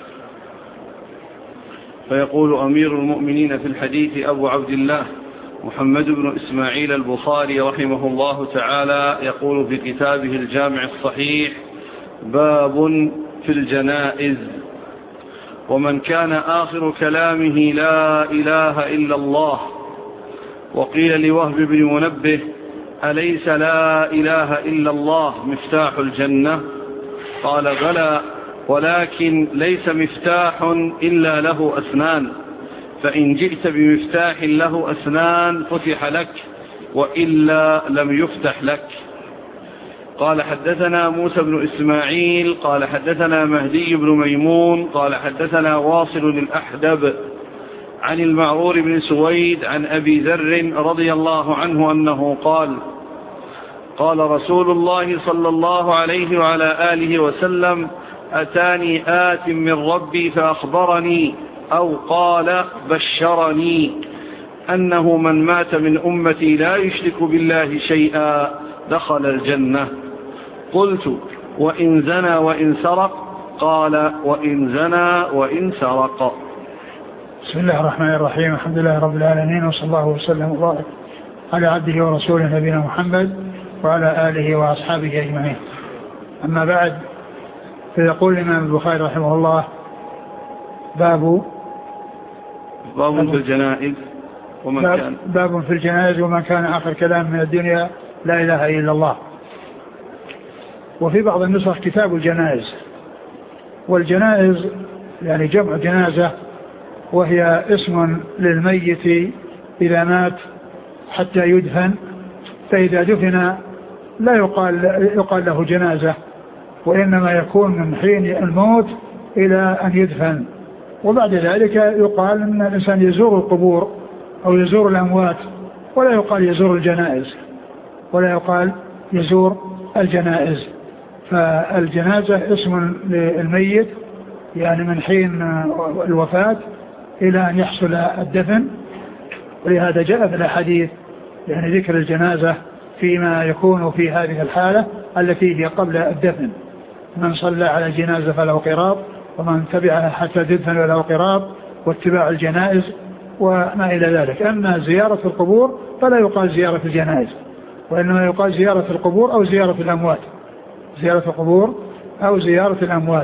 [SPEAKER 1] فيقول أمير المؤمنين في الحديث أبو عبد الله محمد بن إسماعيل البخاري رحمه الله تعالى، يقول في كتابه الجامع الصحيح: باب في الجنائز. ومن كان آخر كلامه لا إله إلا الله. وقيل لوهب بن منبه: أليس لا إله إلا الله مفتاح الجنة؟ قال: بلى، ولكن ليس مفتاح إلا له أسنان، فإن جئت بمفتاح له أسنان فتح لك، وإلا لم يفتح لك. قال: حدثنا موسى بن إسماعيل قال حدثنا مهدي بن ميمون قال حدثنا واصل الأحدب عن المعرور بن سويد عن أبي ذر رضي الله عنه أنه قال: قال رسول الله صلى الله عليه وعلى آله وسلم: أتاني آت من ربي فأخبرني أو قال بشرني أنه من مات من أمتي لا يشرك بالله شيئا دخل الجنة. قلت: وإن زنى وإن سرق؟ قال: وإن زنى وإن سرق.
[SPEAKER 2] بسم الله الرحمن الرحيم. الحمد لله رب العالمين، وصلى الله وسلم وبارك على عبده ورسوله نبينا محمد وعلى آله وأصحابه أجمعين. أما بعد، فيقول الإمام البخاري رحمه الله: باب
[SPEAKER 1] باب في الجنائز ومن
[SPEAKER 2] باب
[SPEAKER 1] كان
[SPEAKER 2] باب في الجنائز ومن كان آخر كلام من الدنيا لا إله إلا الله. وفي بعض النسخ كتاب الجنائز. والجنائز يعني جمع جنازة، وهي اسم للميت إذا مات حتى يدفن، فإذا دفن لا يقال, يقال له جنازة، وإنما يكون من حين الموت إلى أن يدفن. وبعد ذلك يقال أن الإنسان يزور القبور أو يزور الأموات، ولا يقال يزور الجنائز ولا يقال يزور الجنائز. فالجنازة اسم للميت يعني من حين الوفاة إلى أن يحصل الدفن. ولهذا جاء في الحديث يعني ذكر الجنازة فيما يكون في هذه الحالة التي هي قبل الدفن: من صلى على الجنازة فله قراط، ومن تبعها حتى تدفن فله قراط، واتباع الجنائز وما إلى ذلك. أما زيارة القبور فلا يقال زيارة الجنائز، وإنما يقال زيارة القبور أو زيارة الأموات زيارة القبور أو زيارة الأموات.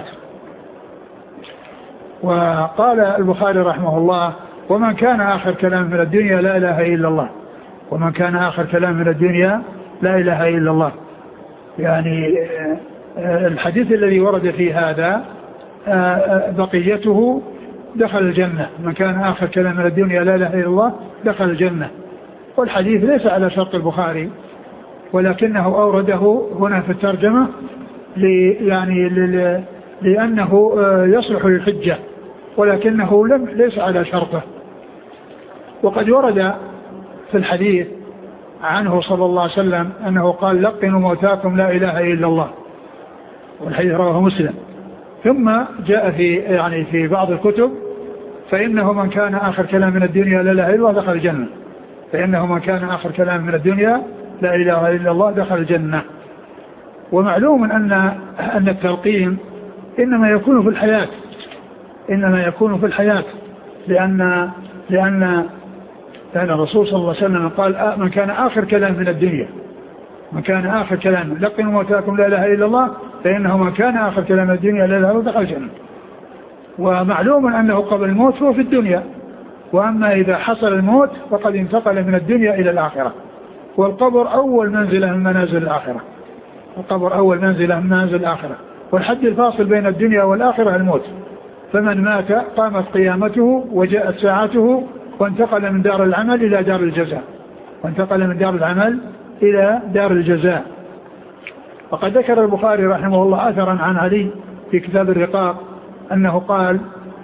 [SPEAKER 2] وقال البخاري رحمه الله: ومن كان آخر كلام من الدنيا لا إله إلا الله. ومن كان آخر كلام من الدنيا لا إله إلا الله، يعني الحديث الذي ورد في هذا بقيته دخل الجنة. من كان آخر كلام من الدنيا لا إله إلا الله دخل الجنة. والحديث ليس على شرط البخاري، ولكنه أورده هنا في الترجمة يعني لأنه يصلح للحجة، ولكنه لم ليس على شرطه. وقد ورد في الحديث عنه صلى الله عليه وسلم أنه قال: لقنوا موتاكم لا إله إلا الله، والحديث رواه مسلم. ثم جاء في يعني في بعض الكتب: فإنه من كان آخر كلام من الدنيا لا إله إلا الله دخل الجنة. فإنه من كان آخر كلام من الدنيا لا إله إلا الله دخل الجنة. ومعلوم أن أن التلقين إنما يكون في الحياة إنما يكون في الحياة لأن لأن لأن الرسول صلى الله عليه وسلم قال: من كان آخر كلام من الدنيا من كان آخر كلام لقنوا موتاكم لا إله إلا الله، فإنه من كان آخر كلام من الدنيا لا إله إلا الله دخل الجنة. ومعلوم أنه قبل الموت هو في الدنيا، وأما إذا حصل الموت فقد انتقل من الدنيا إلى الآخرة. والقبر أول منزلة من منازل الآخرة القبر أول منزلة من منازل الآخرة. والحد الفاصل بين الدنيا والآخرة الموت. فمن مات قامت قيامته وجاءت ساعته وانتقل من دار العمل إلى دار الجزاء وانتقل من دار العمل إلى دار الجزاء. وقد ذكر البخاري رحمه الله أثرا عن علي في كتاب الرقاق أنه قال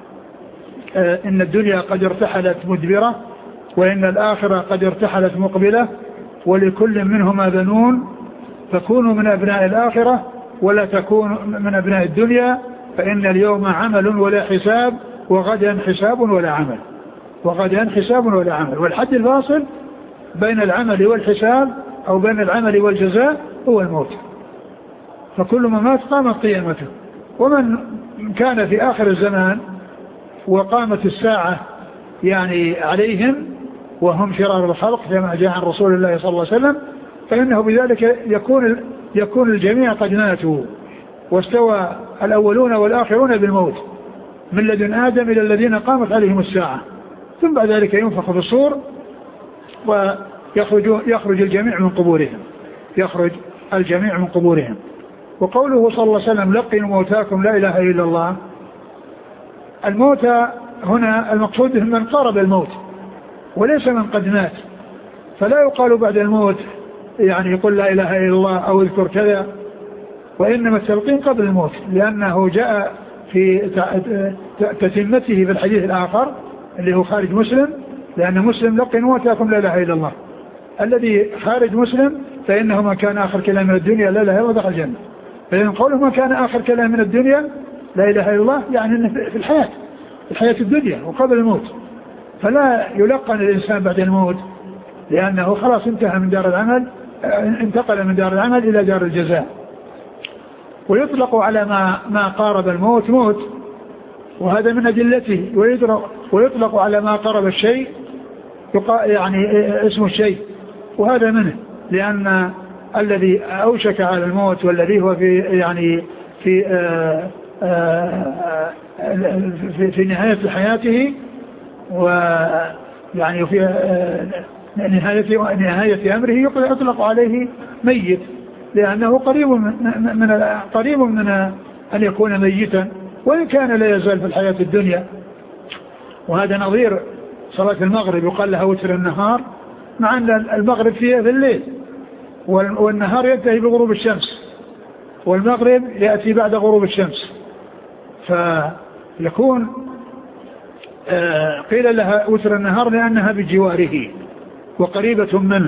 [SPEAKER 2] إن الدنيا قد ارتحلت مدبرة وإن الآخرة قد ارتحلت مقبلة ولكل منهما بنون فكونوا من أبناء الآخرة ولا تكونوا من أبناء الدنيا فإن اليوم عمل ولا حساب وغدا حساب ولا عمل وغدا حساب ولا عمل. والحد الفاصل بين العمل والحساب أو بين العمل والجزاء هو الموت. فكل ما مات قامت قيامته. ومن كان في آخر الزمان وقامت الساعة يعني عليهم وهم شرار الخلق كما جاء عن رسول الله صلى الله عليه وسلم فإنه بذلك يكون يكون الجميع قد ماتوا واستوى الأولون والآخرون بالموت من لدن آدم إلى الذين قامت عليهم الساعة ثم بعد ذلك ينفخ في الصور ويخرج يخرج الجميع من قبورهم يخرج الجميع من قبورهم. وقوله صلى الله عليه وسلم لقنوا موتاكم لا إله إلا الله الموتى هنا المقصود من قارب الموت وليس من قد مات فلا يقال بعد الموت يعني يقول لا إله إلا الله أو اذكر كذا وإنما التلقين قبل الموت لأنه جاء في تتمته في الحديث الآخر اللي هو خارج مسلم لأن مسلم لقنوا موتاكم لا إله إلا الله الذي خارج مسلم فإنه ما كان آخر كلام من الدنيا لا إله إلا الله دخل الجنة. فإن قوله ما كان آخر كلام من الدنيا لا إله إلا الله يعني أنه في الحياة في الحياة الدنيا وقبل الموت فلا يلقن الإنسان بعد الموت لأنه خلاص انتهى من دار العمل انتقل من دار العمل إلى دار الجزاء. ويطلق على ما ما قارب الموت موت وهذا من أدلته ويطلق على ما قارب الشيء يعني اسم الشيء وهذا منه لأن الذي أوشك على الموت والذي هو في يعني في آآ آآ في, في نهاية حياته ويعني في نهاية نهاية أمره يطلق عليه ميت لأنه قريب من, من قريب من أن يكون ميتا وإن كان لا يزال في الحياة الدنيا. وهذا نظير صلاة المغرب يقال لها وتر النهار مع أن المغرب فيها في الليل والنهار ينتهي بغروب الشمس والمغرب يأتي بعد غروب الشمس فيكون آه قيل لها وتر النهار لأنها بجواره وقريبة منه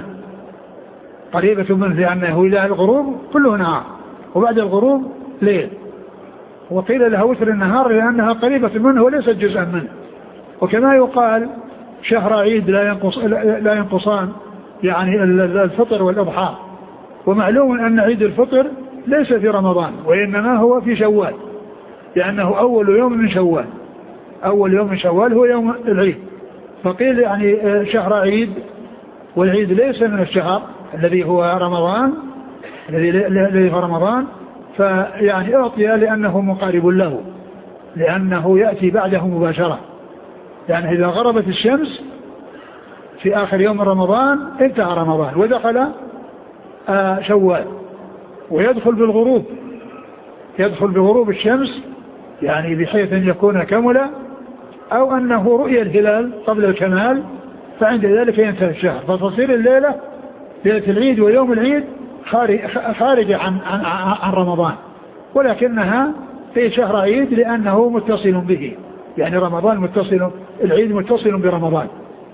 [SPEAKER 2] قريبة منه لأنه إلى الغروب كله نهار وبعد الغروب ليل. وقيل لها وتر النهار لأنها قريبة منه وليست جزءا منه. وكما يقال شهر عيد لا ينقص لا ينقصان يعني الفطر والإضحى ومعلوم أن عيد الفطر ليس في رمضان وإنما هو في شوال لأنه أول يوم من شوال أول يوم من شوال هو يوم العيد. فقيل يعني شهر عيد والعيد ليس من الشهر الذي هو رمضان الذي هو رمضان فيعني أعطي لأنه مقارب له لأنه يأتي بعده مباشرة يعني إذا غربت الشمس في آخر يوم رمضان انتهى رمضان ودخل آه شوال ويدخل بالغروب يدخل بغروب الشمس يعني بحيث أن يكون كملا أو أنه رؤية الهلال قبل الكمال فعند ذلك ينتهي الشهر فتصير الليلة ليلة العيد ويوم العيد خارجة عن, عن, عن رمضان ولكنها في شهر عيد لأنه متصل به يعني رمضان متصل العيد متصل برمضان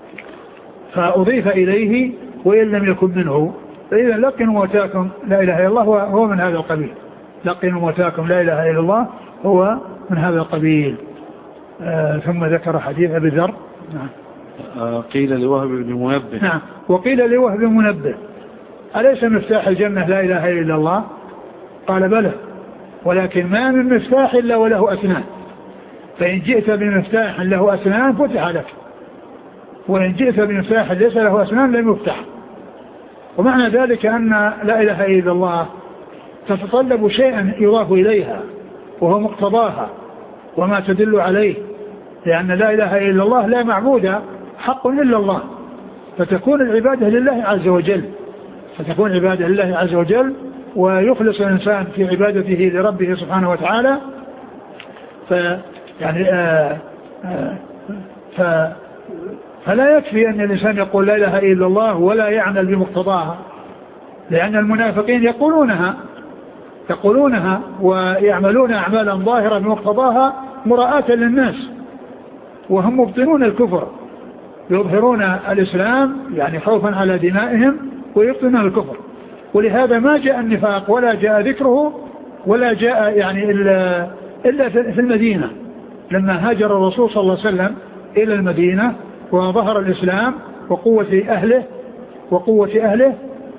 [SPEAKER 2] فأضيف إليه وإن لم يكن منه. فإذا لقنوا موتاكم لا إله إلا الله هو من هذا القبيل لقنوا موتاكم لا إله إلا الله هو من هذا القبيل. آه ثم ذكر حديث أبي ذر. نعم.
[SPEAKER 1] آه قيل لوهب بن منبه.
[SPEAKER 2] نعم وقيل لوهب بن منبه أليس مفتاح الجنة لا إله إلا الله؟ قال بلى ولكن ما من مفتاح إلا وله أسنان فإن جئت بمفتاح له أسنان فتح لك وإن جئت بمفتاح ليس له أسنان لم يفتح. ومعنى ذلك أن لا إله إلا الله تتطلب شيئا يضاف إليها وهو مقتضاها وما تدل عليه لأن لا إله إلا الله لا معبود حق إلا الله فتكون العبادة لله عز وجل فتكون عبادة لله عز وجل ويخلص الإنسان في عبادته لربه سبحانه وتعالى يعني آآ آآ ف فلا يكفي أن الإنسان يقول لا إله إلا الله ولا يعمل بمقتضاها، لأن المنافقين يقولونها يقولونها ويعملون أعمالا ظاهرة بمقتضاها مراءة للناس، وهم مبطنون الكفر، يظهرون الإسلام يعني خوفا على دمائهم ويبطنون الكفر. ولهذا ما جاء النفاق ولا جاء ذكره ولا جاء يعني إلا, إلا في المدينة لما هاجر الرسول صلى الله عليه وسلم إلى المدينة وظهر الإسلام وقوة أهله وقوة أهله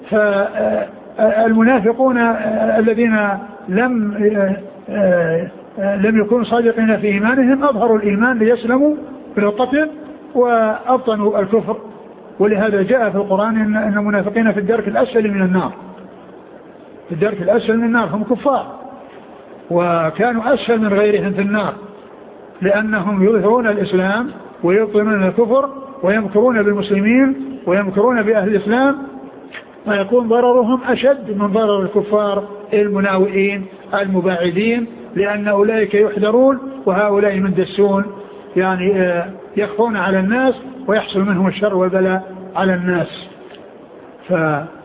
[SPEAKER 2] فالمنافقون الذين لم لم يكونوا صادقين في إيمانهم أظهروا الإيمان ليسلموا من القتل وأبطنوا الكفر. ولهذا جاء في القرآن أن المنافقين في الدرك الأسفل من النار، في الدرك الأسفل من النار، هم كفار وكانوا أسفل من غيرهم في النار لأنهم يظهرون الإسلام ويبطنون الكفر ويمكرون بالمسلمين ويمكرون بأهل الإسلام، فيكون ضررهم أشد من ضرر الكفار المناوئين المباعدين، لأن أولئك يحذرون وهؤلاء مندسون يعني يخفون على الناس ويحصل منهم الشر والبلاء على الناس. ف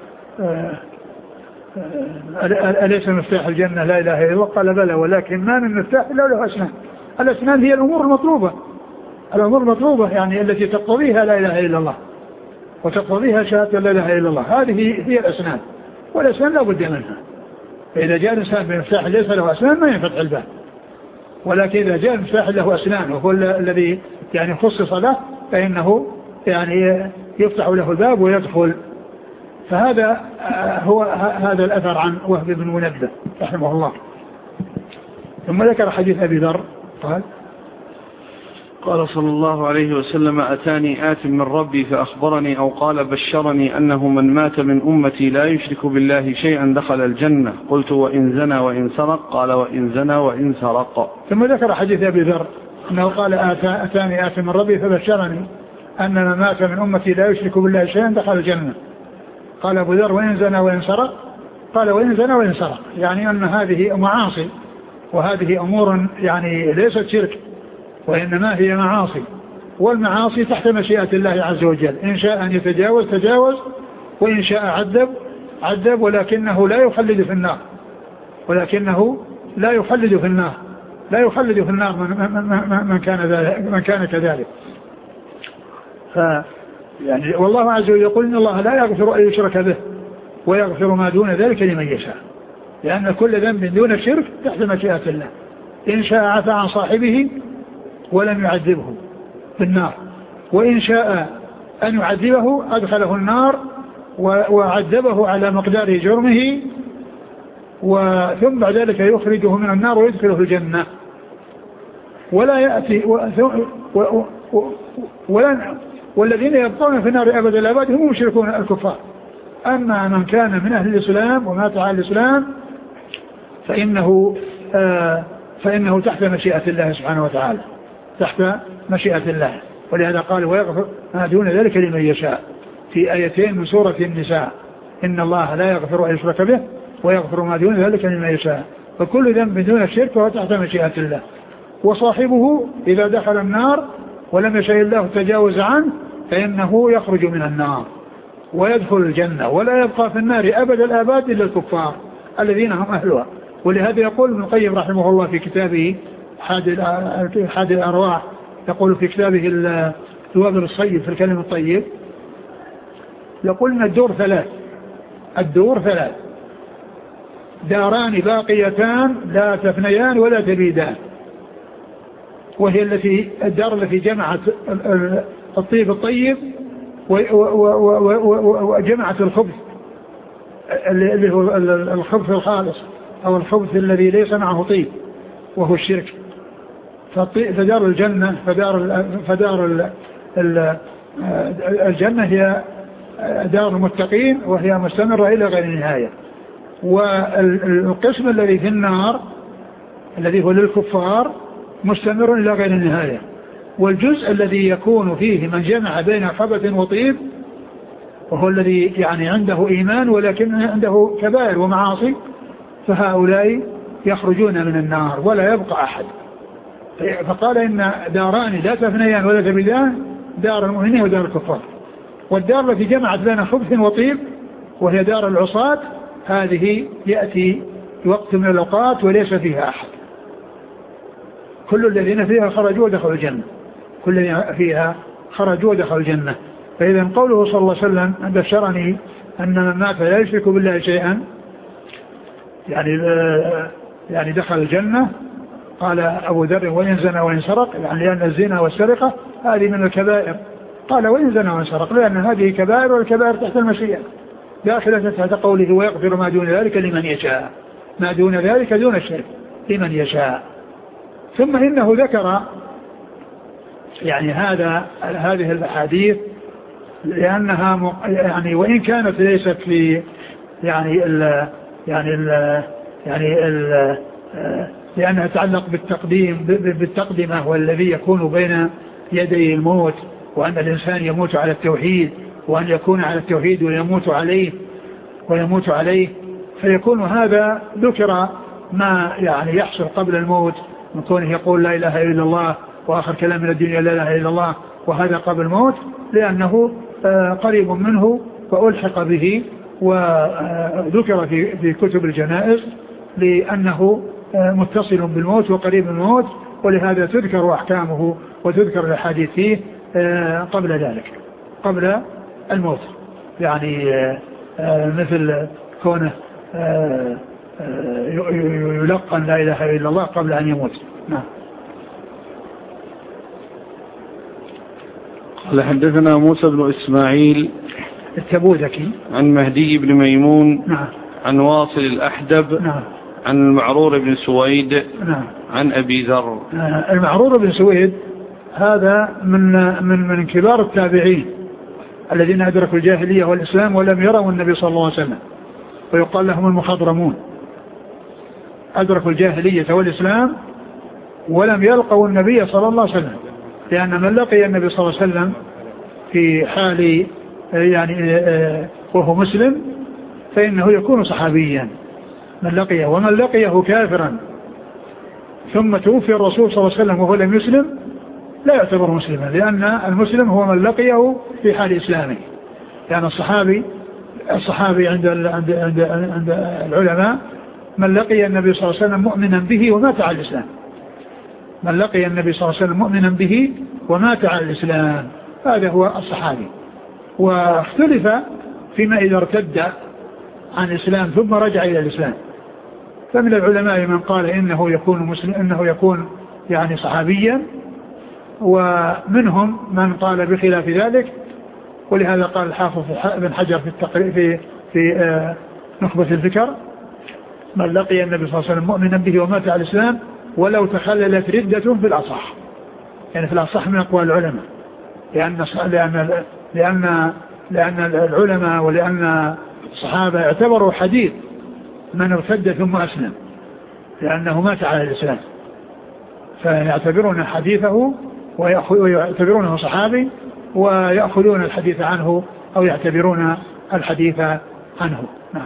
[SPEAKER 2] أليس مفتاح الجنة لا إله إلا الله؟ قال بلى، ولكن ما من مفتاح إلا له أسنان. الأسنان هي الأمور المطلوبة، الأمور المطلوبة يعني التي تقتضيها لا إله إلا الله وتقتضيها شهادة لا إله إلا الله، هذه هي الأسنان، والأسنان لا بد منها. فإذا جاء الإنسان بمفتاح ليس له أسنان ما ينفتح الباب، ولكن إذا جاء المفتاح له أسنان وهو الذي يعني خصص له فإنه يعني يفتح له الباب ويدخل. فهذا هو هذا الأثر عن وهب بن منبه رحمه الله. ثم ذكر حديث أبي ذر قال
[SPEAKER 1] قال صلى الله عليه وسلم أتاني آت من ربي فأخبرني أو قال بشرني أنه من مات من أمتي لا يشرك بالله شيئا دخل الجنة. قلت وإن زنى وإن سرق؟ قال وإن زنى وإن سرق.
[SPEAKER 2] ثم ذكر حديث أبي ذر أنه قال أتاني آت من ربي فبشرني أن من مات من أمتي لا يشرك بالله شيئا دخل الجنة. قال أبو ذر وإن زنى وإن سرق؟ قال وإن زنى وإن سرق، يعني أن هذه معاصي وهذه أمور يعني ليست شرك وإنما هي معاصي، والمعاصي تحت مشيئة الله عز وجل، إن شاء أن يتجاوز تجاوز وإن شاء عذب عذب، ولكنه لا يخلد في النار، ولكنه لا يخلد في النار لا يخلد في النار من, من, من, كان, من كان كذلك. ف يعني والله عز وجل يقول إن الله لا يغفر أن يشرك به ويغفر ما دون ذلك لمن يشاء، لأن كل ذنب دون الشرك تحت مشيئة الله، إن شاء عفى عن صاحبه ولم يعذبه في النار، وإن شاء أن يعذبه أدخله النار وعذبه على مقدار جرمه، وثم بعد ذلك يخرجه من النار ويدخله الجنة ولا يأتي ولا والذين يبقون في النار أبد الأبد هم مشركون الكفار. أما من كان من أهل الإسلام ومات على الإسلام فإنه آه فإنه تحت مشيئة الله سبحانه وتعالى، تحت مشيئة الله. ولهذا قال ويغفر ما دون ذلك لمن يشاء في آيتين من سورة النساء، إن الله لا يغفر أن يشرك به ويغفر ما دون ذلك لمن يشاء. فكل ذنب دون الشرك فهو تحت مشيئة الله، وصاحبه إذا دخل النار ولم يشاء الله التجاوز عنه فإنه يخرج من النار ويدخل الجنة، ولا يبقى في النار أبد الآباد إلا الكفار الذين هم أهلها. ولهذا يقول ابن القيم رحمه الله في كتابه حاد الأرواح، يقول في كتابه الوابل الصيب في الكلم الطيب، يقول إن الدور ثلاث الدور ثلاث داران باقيتان لا تفنيان ولا تبيدان، وهي التي الدار التي جمعت الطيب الطيب وجمعت الخبث اللي هو الخبث الخالص أو الخبث الذي ليس معه طيب وهو الشرك. فدار الجنة فدار فدار الجنة هي دار المتقين وهي مستمرة إلى غير نهاية، والقسم الذي في النار الذي هو للكفار مستمر إلى غير النهاية. والجزء الذي يكون فيه من جمع بين خبث وطيب وهو الذي يعني عنده إيمان ولكن عنده كبائر ومعاصي، فهؤلاء يخرجون من النار ولا يبقى أحد فقال إن داران لا تفنيان ولا تبيدان، دار المؤمنين ودار الكفار. والدار التي جمعت بين خبث وطيب وهي دار العصاة هذه يأتي وقت من الأوقات وليس فيها أحد، كل الذين فيها خرجوا ودخلوا الجنة، كل الذين فيها خرجوا ودخلوا الجنة. فإذا قوله صلى الله عليه وسلم أن بشرني أن من مات لا يشرك بالله شيئا يعني يعني دخل الجنة. قال أبو ذر وإن زنى وإن سرق، يعني لأن الزنا والسرقة هذه من الكبائر. قال وإن زنى وإن سرق لأن هذه كبائر، والكبائر تحت المشيئة داخلة تحت قوله ويغفر ما دون ذلك لمن يشاء، ما دون ذلك دون الشرك لمن يشاء. ثم إنه ذكر يعني هذا هذه الأحاديث لأنها يعني وإن كانت ليست في يعني ال يعني ال يعني ال لأنها تتعلق بالتقديم بالتقدمة والذي يكون بين يدي الموت، وأن الإنسان يموت على التوحيد، وأن يكون على التوحيد ويموت عليه ويموت عليه فيكون هذا ذكر ما يعني يحصل قبل الموت من كونه يقول لا إله إلا الله وآخر كلام من الدنيا لا إله إلا الله، وهذا قبل الموت لأنه قريب منه فألحق به وذكر في في كتب الجنائز لأنه متصل بالموت وقريب من الموت، ولهذا تذكر أحكامه وتذكر الأحاديث فيه قبل ذلك قبل الموت، يعني مثل كونه يلقن لا إله إلا الله قبل أن يموت. نعم.
[SPEAKER 1] قال حدثنا موسى بن إسماعيل
[SPEAKER 2] التبوذكي
[SPEAKER 1] عن مهدي بن ميمون
[SPEAKER 2] نعم.
[SPEAKER 1] عن واصل الأحدب
[SPEAKER 2] نعم.
[SPEAKER 1] عن المعرور بن سويد
[SPEAKER 2] نعم.
[SPEAKER 1] عن أبي ذر.
[SPEAKER 2] المعرور بن سويد هذا من من من كبار التابعين الذين أدركوا الجاهلية والإسلام ولم يروا النبي صلى الله عليه وسلم، ويقال لهم المخضرمون، أدركوا الجاهلية والإسلام ولم يلقوا النبي صلى الله عليه وسلم، لأن من لقي النبي صلى الله عليه وسلم في حال يعني وهو مسلم فإنه يكون صحابيا من لقيه، ومن لقيه كافرا ثم توفي الرسول صلى الله عليه وسلم وهو لم يسلم لا يعتبر مسلما، لأن المسلم هو من لقيه في حال إسلامه. يعني الصحابي الصحابي عند عند عند, عند العلماء من لقي النبي صلى الله عليه وسلم مؤمنا به ومات على الإسلام، من لقي النبي صلى الله عليه وسلم مؤمنا به ومات على الإسلام هذا هو الصحابي. واختلف فيما إذا ارتد عن الإسلام ثم رجع إلى الإسلام، فمن العلماء من قال إنه يكون مسلم إنه يكون يعني صحابيا، ومنهم من قال بخلاف ذلك، ولهذا قال الحافظ بن حجر في التقرير في في آه نخبة الفكر من لقي النبي صلى الله عليه وسلم مؤمنا به ومات على الإسلام ولو تخللت ردة في الأصح، يعني في الأصح من أقوال العلماء، لأن لأن لأن لأن العلماء ولأن الصحابة اعتبروا حديث من ارتد ثم أسلم لأنه مات على الإسلام، فيعتبرون حديثه ويعتبرونه صحابي ويأخذون الحديث عنه أو يعتبرون الحديث عنه. نعم.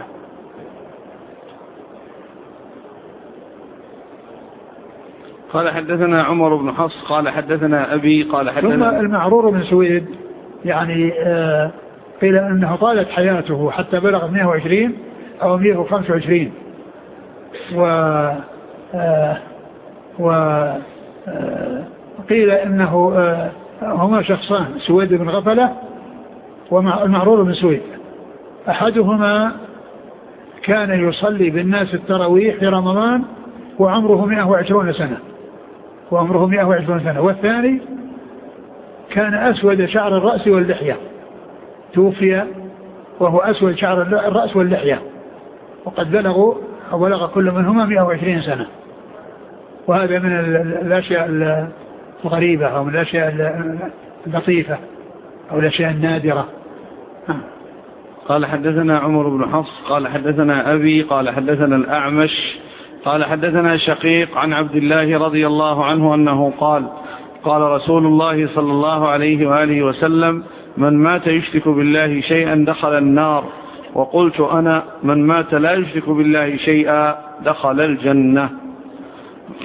[SPEAKER 1] قال حدثنا عمر بن حفص قال حدثنا أبي قال حدثنا
[SPEAKER 2] ثم المعرور بن سويد يعني آه قيل أنه طالت حياته حتى بلغ مئة وعشرين أو مئة وخمسة وعشرين، و آه و آه قيل إنه آه هما شخصان سويد بن غفلة والمعرور بن سويد، أحدهما كان يصلي بالناس التراويح في رمضان وعمره مئة وعشرين سنة وعمره مئة وعشرين سنة، والثاني كان أسود شعر الرأس واللحية، توفي وهو أسود شعر الرأس واللحية، وقد بلغوا أو بلغ كل منهما مئة وعشرين سنة. وهذا من الأشياء الغريبة أو من الأشياء اللطيفة أو الأشياء النادرة.
[SPEAKER 1] قال حدثنا عمر بن حفص قال حدثنا أبي قال حدثنا الأعمش قال حدثنا شقيق عن عبد الله رضي الله عنه أنه قال قال رسول الله صلى الله عليه وآله وسلم من مات يشرك بالله شيئا دخل النار، وقلت أنا من مات لا يشرك بالله شيئا دخل الجنة.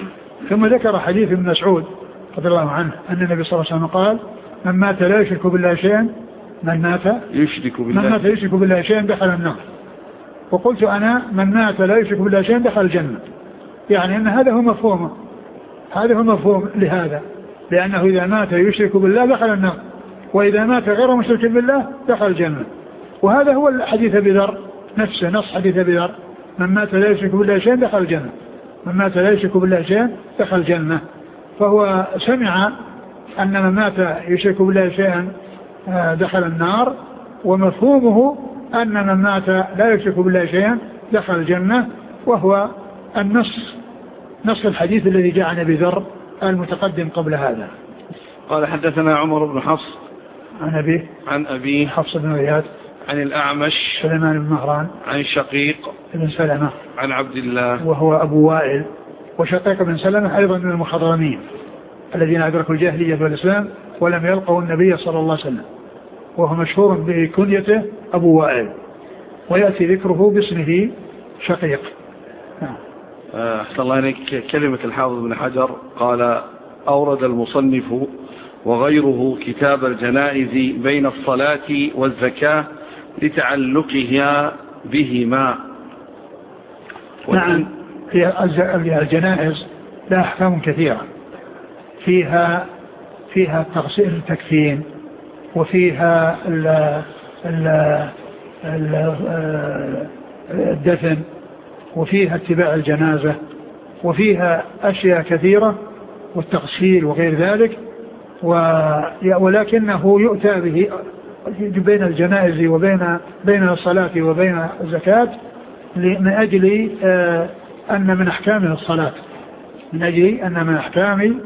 [SPEAKER 2] ثم ذكر حديث ابن مسعود رضي الله عنه أن النبي صلى الله عليه وسلم قال من مات لا يشرك بالله شيئا من مات
[SPEAKER 1] يشرك بالله
[SPEAKER 2] من مات يشرك بالله شيئا دخل النار. وقلت أنا من مات لا يشرك بالله شيئا دخل الجنة، يعني أن هذا هو مفهوم هذا هو مفهوم لهذا، لأنه إذا مات يشرك بالله دخل النار، وإذا مات غير مشرك بالله دخل الجنة. وهذا هو الحديث أبي ذر نفسه، نص حديث أبي ذر من مات لا يشرك بالله شيئا دخل الجنة، من مات لا يشرك بالله شيئا دخل الجنة. فهو سمع أن من مات يشرك بالله شيئا دخل النار، ومفهومه أن من مات لا يشرك بالله شيئا دخل الجنة، وهو النص نص الحديث الذي جاء عن أبي ذر المتقدم قبل هذا.
[SPEAKER 1] قال حدثنا عمر بن حفص
[SPEAKER 2] عن أبيه
[SPEAKER 1] عن أبيه
[SPEAKER 2] حفص بن غياث
[SPEAKER 1] عن الأعمش
[SPEAKER 2] سليمان بن مهران
[SPEAKER 1] عن شقيق
[SPEAKER 2] بن سلمة
[SPEAKER 1] عن عبد الله
[SPEAKER 2] وهو أبو وائل، وشقيق بن سلمة أيضا من المخضرمين الذين أدركوا الجاهلية والإسلام ولم يلقوا النبي صلى الله عليه وسلم، وهو مشهور بكنيته أبو وائل، ويأتي ذكره باسمه شقيق.
[SPEAKER 1] أحسن الله عليك. كلمة الحافظ بن حجر قال أورد المصنف وغيره كتاب الجنائز بين الصلاة والزكاة لتعلقها بهما.
[SPEAKER 2] نعم، هي الجنائز لها أحكام كثيرة، فيها فيها تغسيل التكفين، وفيها ال ال الدفن، وفيها اتباع الجنازة، وفيها أشياء كثيرة والتغسيل وغير ذلك، ولكنه يؤتى به بين الجنائز وبين بين الصلاة وبين الزكاة من أجل أن من أحكام الصلاة، من أجل أن من أحكام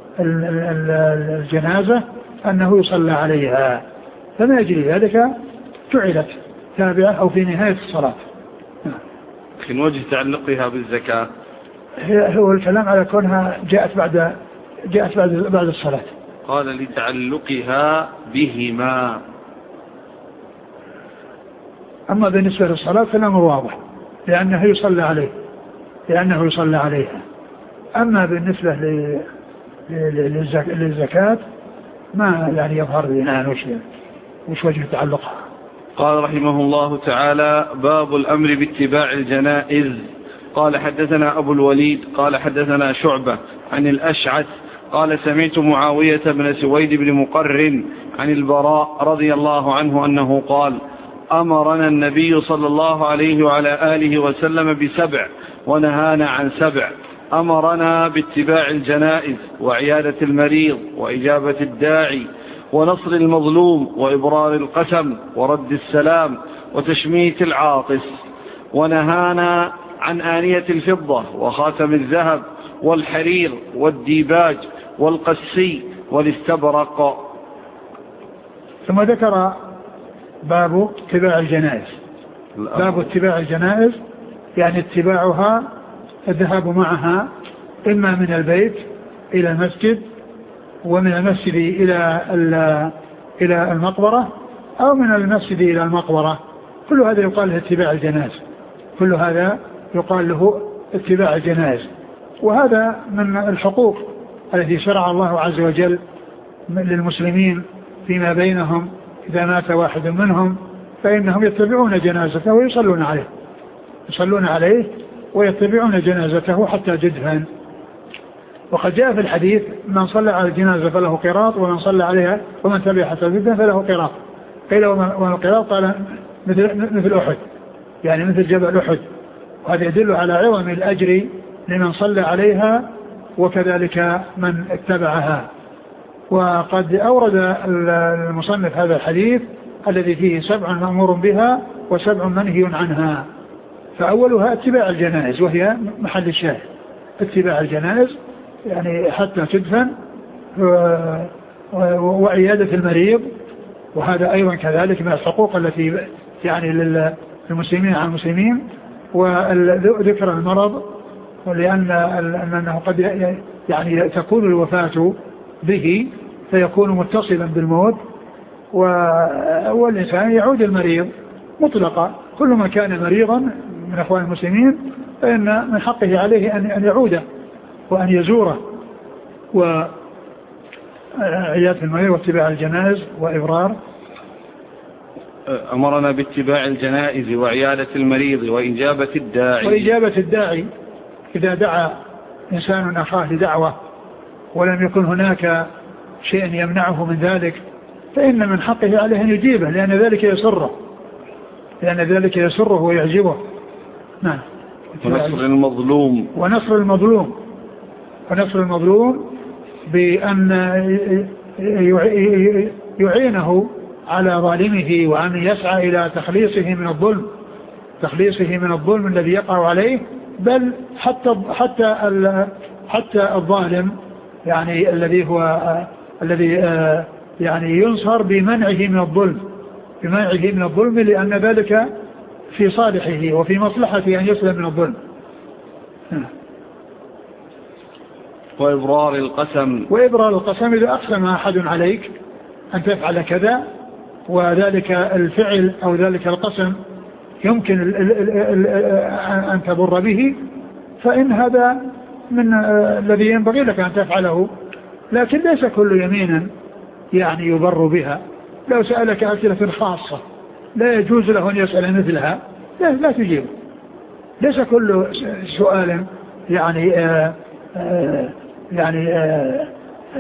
[SPEAKER 2] الجنازة أنه يصلى عليها، فمن أجل ذلك جعلت تابعة أو في نهاية الصلاة.
[SPEAKER 1] من وجه تعلقها بالزكاة
[SPEAKER 2] هو الكلام على كونها جاءت بعد جاءت بعد بعد الصلاة.
[SPEAKER 1] قال لتعلقها بهما.
[SPEAKER 2] أما بالنسبة للصلاة فالأمر واضح، لأنه يصلى عليه لأنه يصلى عليها. أما بالنسبة للزكاة ما يعني يظهر لنا وش وش وجه تعلقها.
[SPEAKER 1] قال رحمه الله تعالى باب الأمر باتباع الجنائز. قال حدثنا أبو الوليد قال حدثنا شعبة عن الأشعث قال سمعت معاوية بن سويد بن مقرن عن البراء رضي الله عنه أنه قال أمرنا النبي صلى الله عليه وعلى آله وسلم بسبع ونهانا عن سبع. أمرنا باتباع الجنائز وعيادة المريض وإجابة الداعي ونصر المظلوم وإبرار القسم ورد السلام وتشميت العاطس. ونهانا عن آنية الفضة وخاتم الذهب والحرير والديباج والقسي والاستبرق.
[SPEAKER 2] ثم ذكر باب اتباع الجنائز. باب اتباع الجنائز يعني اتباعها الذهاب معها إما من البيت إلى المسجد، ومن المسجد إلى إلى المقبرة، أو من المسجد إلى المقبرة. كل هذا يقال له اتباع الجنائز، كل هذا يقال له اتباع الجنائز. وهذا من الحقوق التي شرع الله عز وجل للمسلمين فيما بينهم. إذا مات واحد منهم فإنهم يتبعون جنازته ويصلون عليه يصلون عليه ويتبعون جنازته حتى تدفن. وقد جاء في الحديث من صلى على الجنازة فله قراط، ومن صلى عليها ومن تبع حتى تدفن فله قراط. قيل ومن القراط؟ قال مثل, مثل أحد، يعني مثل جبل أحد. وهذا يدل على عظم الأجر لمن صلى عليها وكذلك من اتبعها. وقد أورد المصنف هذا الحديث الذي فيه سبع مأمور بها وسبع منهي عنها. فأولها اتباع الجنائز، وهي محل الشاهد، اتباع الجنائز يعني حتى تدفن، وعيادة المريض، وهذا أيضا كذلك من الحقوق التي يعني للمسلمين على المسلمين. وذكر المرض، ولأن أنه قد يعني تكون الوفاة به فيكون متصلا بالموت، والإنسان يعود المريض مطلقا. كل ما كان مريضا من أخوان المسلمين فإن من حقه عليه أن يعود وأن يزوره، وعيادة المريض واتباع الجنائز وإبرار.
[SPEAKER 1] أمرنا باتباع الجنائز وعيادة المريض وإجابة الداعي
[SPEAKER 2] وإجابة الداعي إذا دعا إنسان أخاه لدعوة ولم يكن هناك شيء يمنعه من ذلك فإن من حقه عليه أن يجيبه، لأن ذلك يسره لأن ذلك يسره ويعجبه. نعم.
[SPEAKER 1] ونصر المظلوم
[SPEAKER 2] ونصر المظلوم ونصر المظلوم بأن يعينه على ظالمه، وأن يسعى إلى تخليصه من الظلم تخليصه من الظلم الذي يقع عليه، بل حتى حتى حتى الظالم يعني الذي هو الذي يعني ينصر بمنعه من الظلم بمنعه من الظلم لأن ذلك في صالحه وفي مصلحته أن يسلم من الظلم.
[SPEAKER 1] وإبرار القسم
[SPEAKER 2] وإبرار القسم إذا أقسم أحد عليك أن تفعل كذا، وذلك الفعل أو ذلك القسم يمكن أن تبر به، فإن هذا من الذي ينبغي لك أن تفعله، لكن ليس كل يمين يعني يبر بها. لو سألك أسئلة خاصة لا يجوز له أن يسأل مثلها، لا, لا تجيب. ليس كل سؤال يعني آآ آآ يعني آآ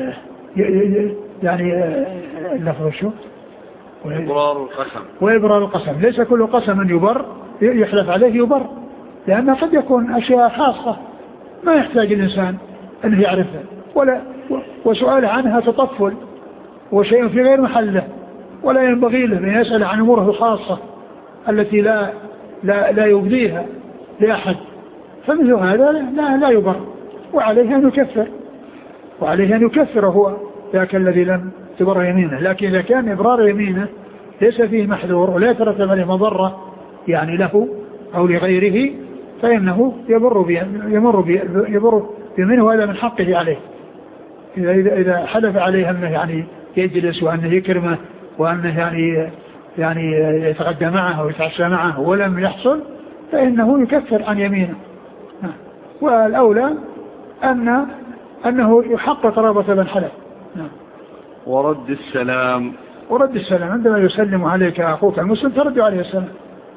[SPEAKER 2] يعني اللفظ شو
[SPEAKER 1] وإبرار القسم
[SPEAKER 2] وإبرار القسم ليس كل قسم يبر يحلف عليه يبر، لأنه قد يكون أشياء خاصة ما يحتاج الإنسان أنه يعرفها، ولا وسؤال عنها تطفل وشيء في غير محله، ولا ينبغي له أن يسأل عن أموره الخاصة التي لا لا لا يبديها لأحد، فمثل هذا لا لا يبر، وعليه أن يكفر وعليه أن يكفر هو ذاك الذي لم تبر يمينه. لكن إذا كان إبرار يمينه ليس فيه محذور ولا يترتب عليه مضرة يعني له أو لغيره، فإنه يبر بي يمر بي يبر بيمينه، وهذا من حقه عليه. إذا إذا إذا حلف عليه أنه يعني يجلس وأنه يكرمه وأنه يعني يعني يتغدى معه ويتعشى معه ولم يحصل، فإنه يكفر عن يمينه. والأولى أن أنه يحقق قرابة من حلف.
[SPEAKER 1] ورد السلام
[SPEAKER 2] ورد السلام عندما يسلم عليك أخوك المسلم ترد عليه السلام.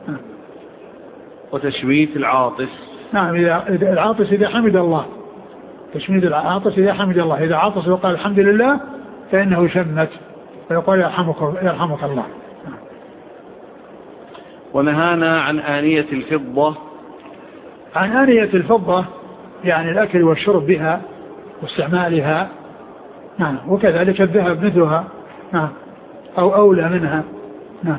[SPEAKER 1] وتشميت العاطس.
[SPEAKER 2] نعم، إذا العاطس إذا حمد الله، تشميت العاطس إذا حمد الله، إذا عاطس وقال الحمد لله فإنه شمت فيقول يرحمك يرحمك الله.
[SPEAKER 1] ونهانا عن آنية الفضة.
[SPEAKER 2] عن آنية الفضة يعني الأكل والشرب بها واستعمالها. نعم. وكذلك الذهب مثلها. نعم. أو أولى منها. نعم.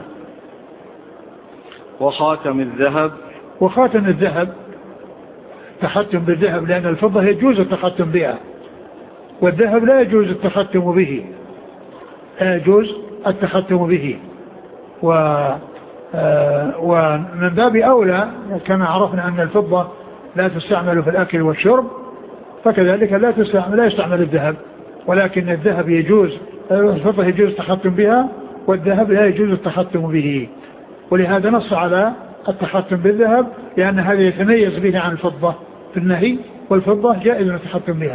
[SPEAKER 1] وخاتم الذهب.
[SPEAKER 2] وخاتم الذهب تختم بالذهب، لأن الفضة يجوز التختم بها، والذهب لا يجوز التختم به لا يجوز التختم به و آه ومن باب أولى كما عرفنا أن الفضة لا تستعمل في الأكل والشرب، فكذلك لا تستعمل لا يستعمل الذهب، ولكن الذهب يجوز الفضة يجوز التختم بها، والذهب لا يجوز التختم به، ولهذا نص على التختم بالذهب لأن هذا يتميز به عن الفضة في النهي، والفضة جائز التختم بها.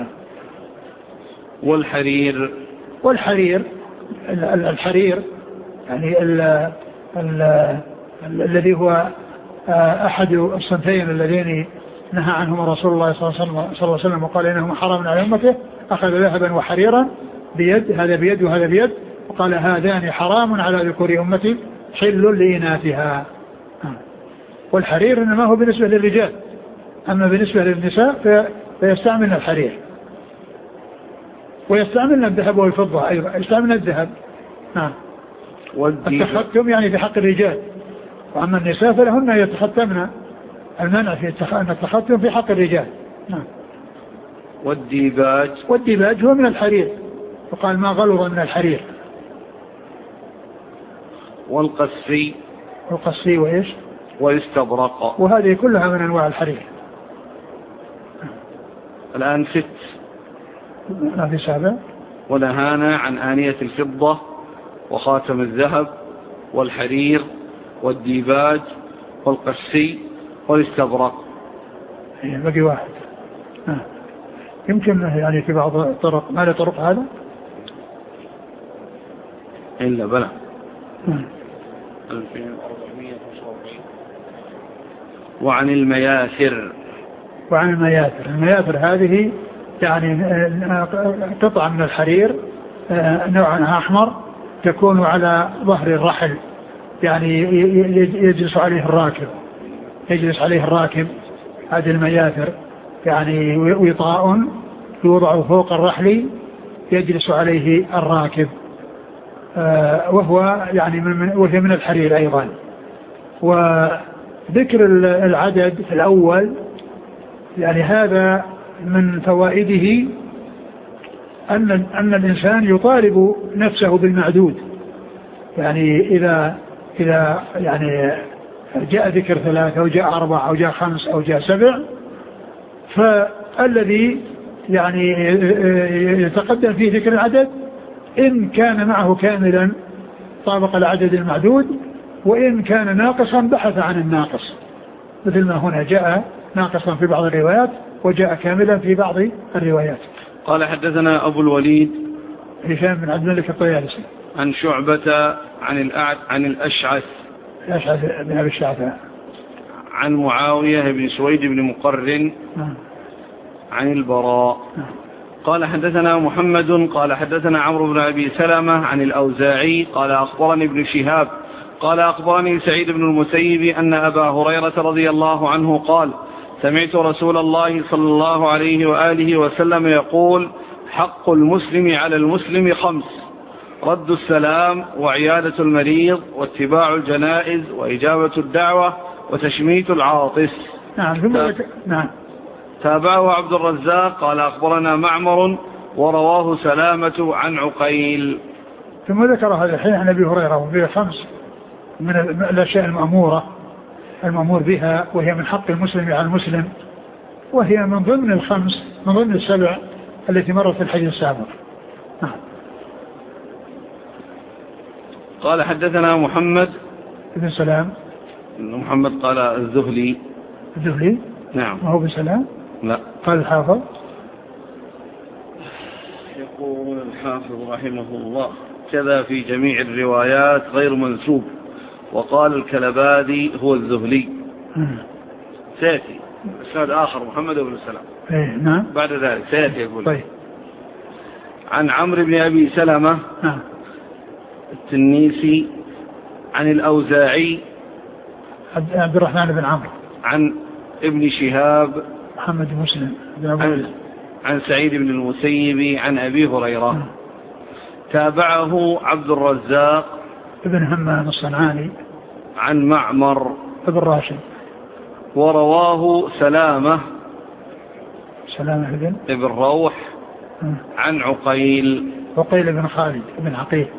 [SPEAKER 1] والحرير.
[SPEAKER 2] والحرير الحرير يعني ال ال ال الذي هو أحد الصنفين اللذين نهى عنهما رسول الله صلى الله عليه وسلم وقال إنهما حرام على أمته، أخذ ذهبا وحريرا بيد، هذا بيد وهذا بيد، وقال هذان حرام على ذكور أمتي حل لإناثها. والحرير إنما هو بالنسبة للرجال، أما بالنسبة للنساء فيستعملن الحرير، ويستعملن الذهب والفضة أيضا، يستعملن الذهب. نعم. التختم يعني في حق الرجال، وأما النساء فلهن يتختمن، المنع في التختم في حق الرجال. نعم.
[SPEAKER 1] والديباج.
[SPEAKER 2] والديباج هو من الحرير، وقال ما غلظ من الحرير.
[SPEAKER 1] والقسي.
[SPEAKER 2] والقسي وإيش؟
[SPEAKER 1] والاستبرق.
[SPEAKER 2] وهذه كلها من أنواع الحرير.
[SPEAKER 1] الآن ست.
[SPEAKER 2] ما في سابع.
[SPEAKER 1] ونهانا عن آنية الفضة وخاتم الذهب والحرير والديباج والقسي والاستبرق.
[SPEAKER 2] بقي واحد. يمكن يعني في بعض الطرق. ما له طرق هذا
[SPEAKER 1] إلا بلى. وعن المياثر.
[SPEAKER 2] وعن المياثر. المياثر هذه يعني قطعة من الحرير نوعها أحمر تكون على ظهر الرحل، يعني يجلس عليه الراكب يجلس عليه الراكب هذه المياثر، يعني وطاء يوضع فوق الرحل يجلس عليه الراكب، وهو يعني من وهي من الحرير أيضا. وذكر العدد الأول يعني هذا من فوائده أن أن الإنسان يطالب نفسه بالمعدود، يعني إذا إذا يعني جاء ذكر ثلاثة أو جاء أربعة أو جاء خمس أو جاء سبع، فالذي يعني يتقدم فيه ذكر العدد إن كان معه كاملا طابق العدد المعدود، وإن كان ناقصا بحث عن الناقص، مثل ما هنا جاء ناقصا في بعض الروايات وجاء كاملا في بعض الروايات.
[SPEAKER 1] قال حدثنا أبو الوليد
[SPEAKER 2] هشام بن عبد الملك الطيالسي
[SPEAKER 1] عن شعبة عن الأعد عن الأشعث
[SPEAKER 2] الأشعث بن أبي الشعثاء
[SPEAKER 1] عن معاوية بن سويد بن مقرن عن البراء قال حدثنا محمد قال حدثنا عمرو بن أبي سلمة عن الأوزاعي قال أخبرني ابن شهاب قال أخبرني سعيد بن المسيب أن أبا هريرة رضي الله عنه قال سمعت رسول الله صلى الله عليه وآله وسلم يقول حق المسلم على المسلم خمس: رد السلام، وعيادة المريض، واتباع الجنائز، وإجابة الدعوة، وتشميت العاطس.
[SPEAKER 2] نعم. نعم.
[SPEAKER 1] تابعه عبد الرزاق قال أخبرنا معمر ورواه سلامة عن عقيل.
[SPEAKER 2] ثم ذكر هذا الحين عن أبي هريرة وفيه خمس من الأشياء المأمورة المأمور بها، وهي من حق المسلم على المسلم، وهي من ضمن الخمس من ضمن السبع التي مرت في الحديث السابق. نعم.
[SPEAKER 1] قال حدثنا محمد
[SPEAKER 2] بن سلام.
[SPEAKER 1] محمد قال الذهلي.
[SPEAKER 2] الذهلي
[SPEAKER 1] نعم.
[SPEAKER 2] وهو بن سلام.
[SPEAKER 1] لا.
[SPEAKER 2] قال الحافظ.
[SPEAKER 1] يقول الحافظ رحمه الله كذا في جميع الروايات غير منسوب، وقال الكلبادي هو الذهلي. سيأتي إسناد آخر محمد بن سلام.
[SPEAKER 2] إيه نعم.
[SPEAKER 1] بعد ذلك سيأتي يقول.
[SPEAKER 2] طيب.
[SPEAKER 1] عن عمرو بن أبي سلمة
[SPEAKER 2] نعم.
[SPEAKER 1] التنيسي عن الأوزاعي
[SPEAKER 2] عبد الرحمن بن عمرو
[SPEAKER 1] عن ابن شهاب
[SPEAKER 2] محمد مسلم
[SPEAKER 1] عن, عن سعيد بن المسيب عن أبي هريرة. م. تابعه عبد الرزاق
[SPEAKER 2] ابن همام الصنعاني
[SPEAKER 1] عن معمر
[SPEAKER 2] ابن راشد،
[SPEAKER 1] ورواه سلامة
[SPEAKER 2] سلامة ابن
[SPEAKER 1] ابن روح م. عن عقيل
[SPEAKER 2] عقيل بن خالد بن عقيل.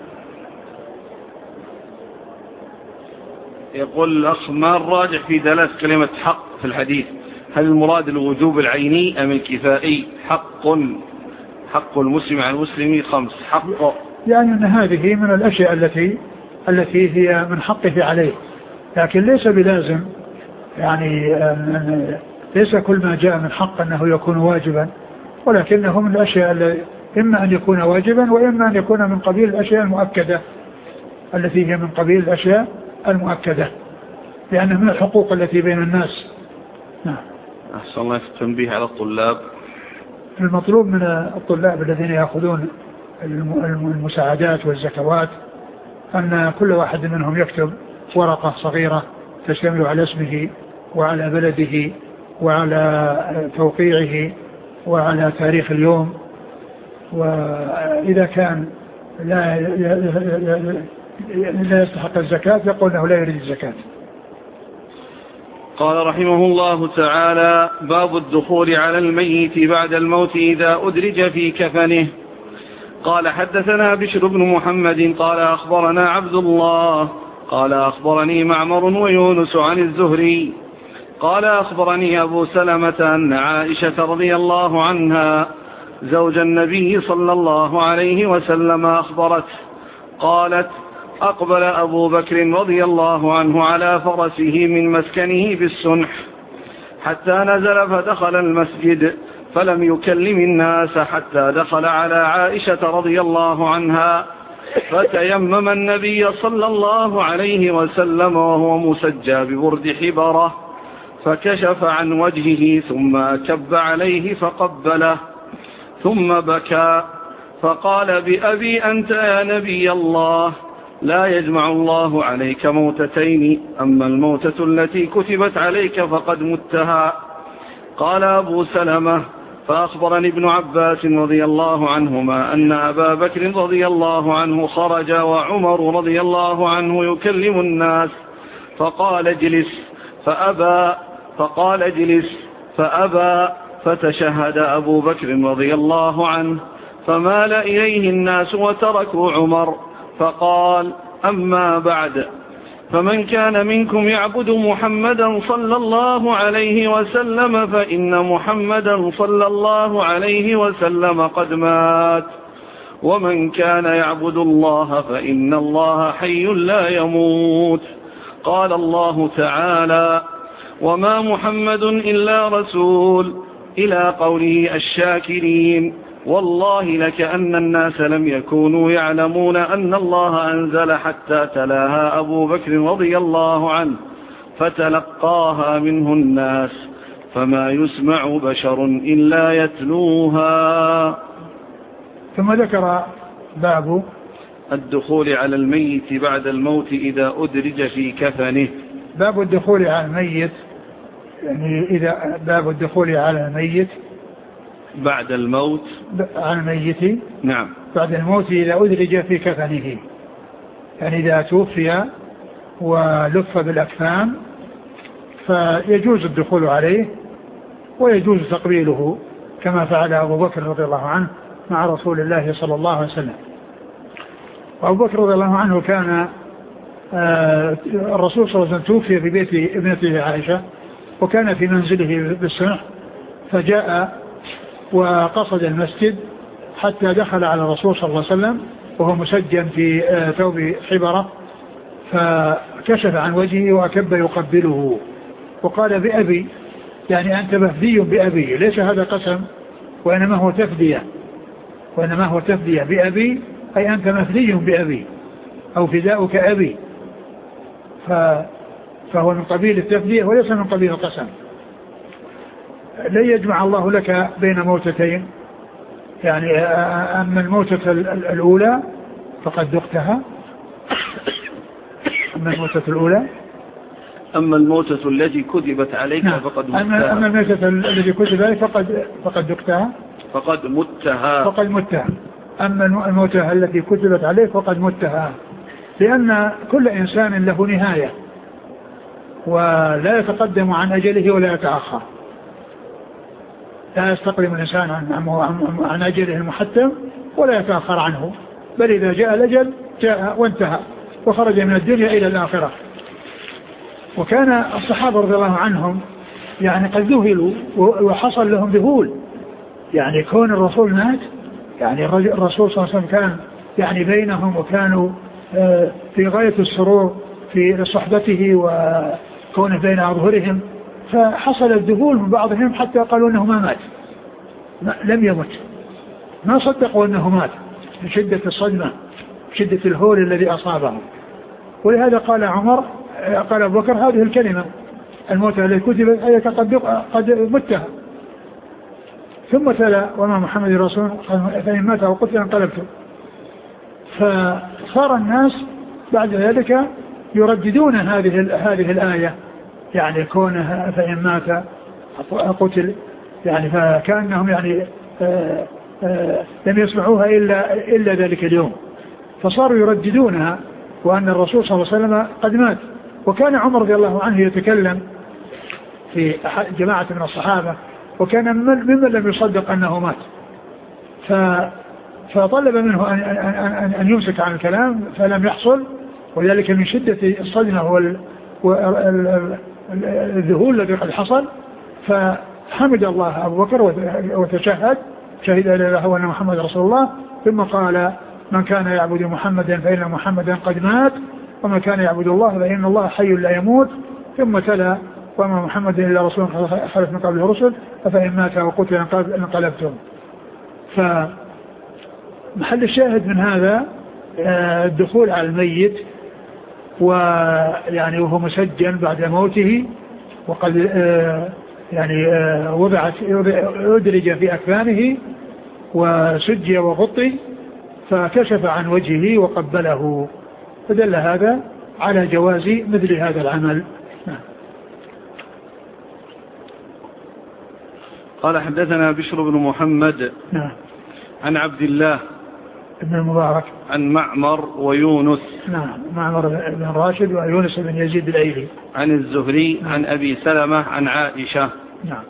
[SPEAKER 1] يقول الأخ ما الراجح في دلالة كلمة حق في الحديث؟ هل المراد الوجوب العيني أم الكفائي؟ حق حق المسلم على المسلم خمس. حق
[SPEAKER 2] يعني أن هذه من الأشياء التي التي هي من حقه عليه، لكن ليس بلازم، يعني ليس كل ما جاء من حق أنه يكون واجبا، ولكنه من الأشياء التي إما أن يكون واجبا وإما أن يكون من قبيل الأشياء المؤكدة التي هي من قبيل الأشياء المؤكدة، لأنه من الحقوق التي بين الناس. نعم.
[SPEAKER 1] أحسن الله في التنبيه على الطلاب.
[SPEAKER 2] المطلوب من الطلاب الذين يأخذون المساعدات والزكوات أن كل واحد منهم يكتب ورقة صغيرة تشتمل على اسمه وعلى بلده وعلى توقيعه وعلى تاريخ اليوم، وإذا كان لا لا يستحق الزكاة يقول أنه لا يريد الزكاة.
[SPEAKER 1] قال رحمه الله تعالى: باب الدخول على الميت بعد الموت إذا أدرج في كفنه. قال حدثنا بشر بن محمد قال أخبرنا عبد الله قال أخبرني معمر ويونس عن الزهري قال أخبرني أبو سلمة أن عائشة رضي الله عنها زوج النبي صلى الله عليه وسلم أخبرت قالت: أقبل أبو بكر رضي الله عنه على فرسه من مسكنه بالسنح حتى نزل فدخل المسجد فلم يكلم الناس حتى دخل على عائشة رضي الله عنها، فتيمم النبي صلى الله عليه وسلم وهو مسجى ببرد حبرة، فكشف عن وجهه ثم أكب عليه فقبله، ثم بكى فقال: بأبي أنت يا نبي الله، لا يجمع الله عليك موتتين، أما الموتة التي كتبت عليك فقد متها. قال أبو سلمة: فأخبرني ابن عباس رضي الله عنهما أن أبا بكر رضي الله عنه خرج وعمر رضي الله عنه يكلم الناس، فقال: اجلس، فأبى، فقال: اجلس، فأبى، فتشهد أبو بكر رضي الله عنه، فمال إليه الناس وتركوا عمر، فقال: أما بعد، فمن كان منكم يعبد محمدا صلى الله عليه وسلم فإن محمدا صلى الله عليه وسلم قد مات، ومن كان يعبد الله فإن الله حي لا يموت. قال الله تعالى: وما محمد إلا رسول، إلى قوله الشاكرين. والله لكأن الناس لم يكونوا يعلمون أن الله أنزل حتى تلاها أبو بكر رضي الله عنه، فتلقاها منه الناس، فما يسمع بشر إلا يتلوها.
[SPEAKER 2] ثم ذكر باب
[SPEAKER 1] الدخول على الميت بعد الموت إذا أدرج في كفنه.
[SPEAKER 2] باب الدخول على الميت، يعني إذا باب الدخول على الميت
[SPEAKER 1] بعد الموت،
[SPEAKER 2] على الميت
[SPEAKER 1] نعم
[SPEAKER 2] بعد الموت إذا أدرج في كفنه، يعني إذا توفي ولف بالأكفان فيجوز الدخول عليه ويجوز تقبيله كما فعل أبو بكر رضي الله عنه مع رسول الله صلى الله عليه وسلم. وأبو بكر رضي الله عنه كان الرسول صلى الله عليه وسلم توفي في بيت ابنته عائشة، وكان في منزله بالسنح، فجاء وقصد المسجد حتى دخل على الرسول صلى الله عليه وسلم وهو مسجن في ثوب حبرة، فكشف عن وجهه وأكب يقبله وقال: بأبي، يعني أنت مفدي بأبي، ليس هذا قسم وإنما هو تفدية، وإنما هو تفدية بأبي، أي أنت مفدي بأبي أو فداؤك أبي، فهو من قبيل التفدية وليس من قبيل القسم. لن يجمع الله لك بين موتتين، يعني أما الموتة الأولى فقد ذقتها، أما الموتة الأولى
[SPEAKER 1] أما الموتة التي كتبت عليك نعم. فقد متها.
[SPEAKER 2] أما الموتة التي كتبت عليك فقد فقد ذقتها
[SPEAKER 1] فقد متها
[SPEAKER 2] فقد متها أما الموتة التي كتبت عليك فقد متها، لأن كل إنسان له نهاية، ولا يتقدم عن أجله ولا يتأخر، لا يستقدم الإنسان عن, عن أجله المحتم ولا يتأخر عنه، بل إذا جاء الأجل جاء وانتهى وخرج من الدنيا إلى الآخرة. وكان الصحابة رضي الله عنهم يعني قد ذهلوا وحصل لهم ذهول، يعني كون الرسول مات، يعني الرسول صلى الله عليه وسلم كان يعني بينهم وكانوا في غاية السرور في صحبته وكونه بين أظهرهم، فحصل الذهول من بعضهم حتى قالوا أنه ما مات، ما لم يمت، ما صدقوا أنه مات من شدة الصدمة، شدة الهول الذي أصابهم. ولهذا قال عمر، قال أبو بكر هذه الكلمة: الموت الذي كتبت عليك قد قد متها. ثم تلا: وما محمد رسول فإن مات أو قتل انقلبته. فصار الناس بعد ذلك يرددون هذه هذه الآية، يعني كونه فإن مات قتل، يعني فكأنهم يعني آآ آآ لم يسمعوها إلا, إلا ذلك اليوم، فصاروا يرددونها، وأن الرسول صلى الله عليه وسلم قد مات. وكان عمر رضي الله عنه يتكلم في جماعة من الصحابة، وكان ممن لم يصدق أنه مات، فطلب منه أن, أن, أن يمسك عن الكلام فلم يحصل، ولذلك من شدة الصدمة والذهول الذي قد حصل، فحمد الله أبو بكر وتشهد شهد لا إله إلا هو أن محمد رسول الله، ثم قال: من كان يعبد محمدا فإن محمدا قد مات، ومن كان يعبد الله فإن الله حي لا يموت. ثم تلا: وما محمد إلا رسول خلف من قبله رسل أفإن مات أو قتل انقلبتم. فمحل الشاهد من هذا الدخول على الميت ويعني وهو مسجن بعد موته وقد يعني وضعت أدرج في أكفانه وسجي وغطي فكشف عن وجهه وقبله، فدل هذا على جواز مثل هذا العمل.
[SPEAKER 1] قال حدثنا بشر بن محمد
[SPEAKER 2] نعم.
[SPEAKER 1] عن عبد الله
[SPEAKER 2] ابن المبارك
[SPEAKER 1] عن معمر ويونس.
[SPEAKER 2] نعم معمر بن راشد ويونس بن يزيد الأيلي.
[SPEAKER 1] عن الزهري. نعم. عن أبي سلمة عن عائشة.
[SPEAKER 2] نعم.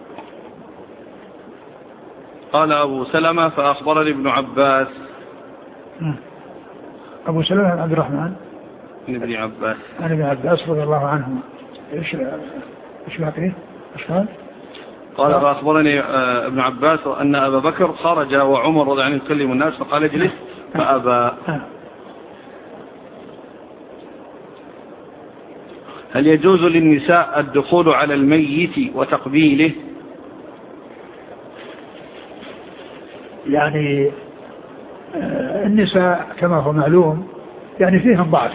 [SPEAKER 1] قال أبو سلمة فأخبرني ابن عباس.
[SPEAKER 2] نعم. أبو سلمة عبد الرحمن
[SPEAKER 1] عن ابن عباس
[SPEAKER 2] عن ابن عباس رضي الله عنهما. إيش إيش باقي؟ إيش قال؟
[SPEAKER 1] قال فأخبرني ابن عباس أن أبا بكر خرج وعمر رضي الله عنه يكلم الناس فقال اجلس فأبى. هل يجوز للنساء الدخول على الميت وتقبيله؟
[SPEAKER 2] يعني النساء كما هو معلوم يعني فيهم ضعف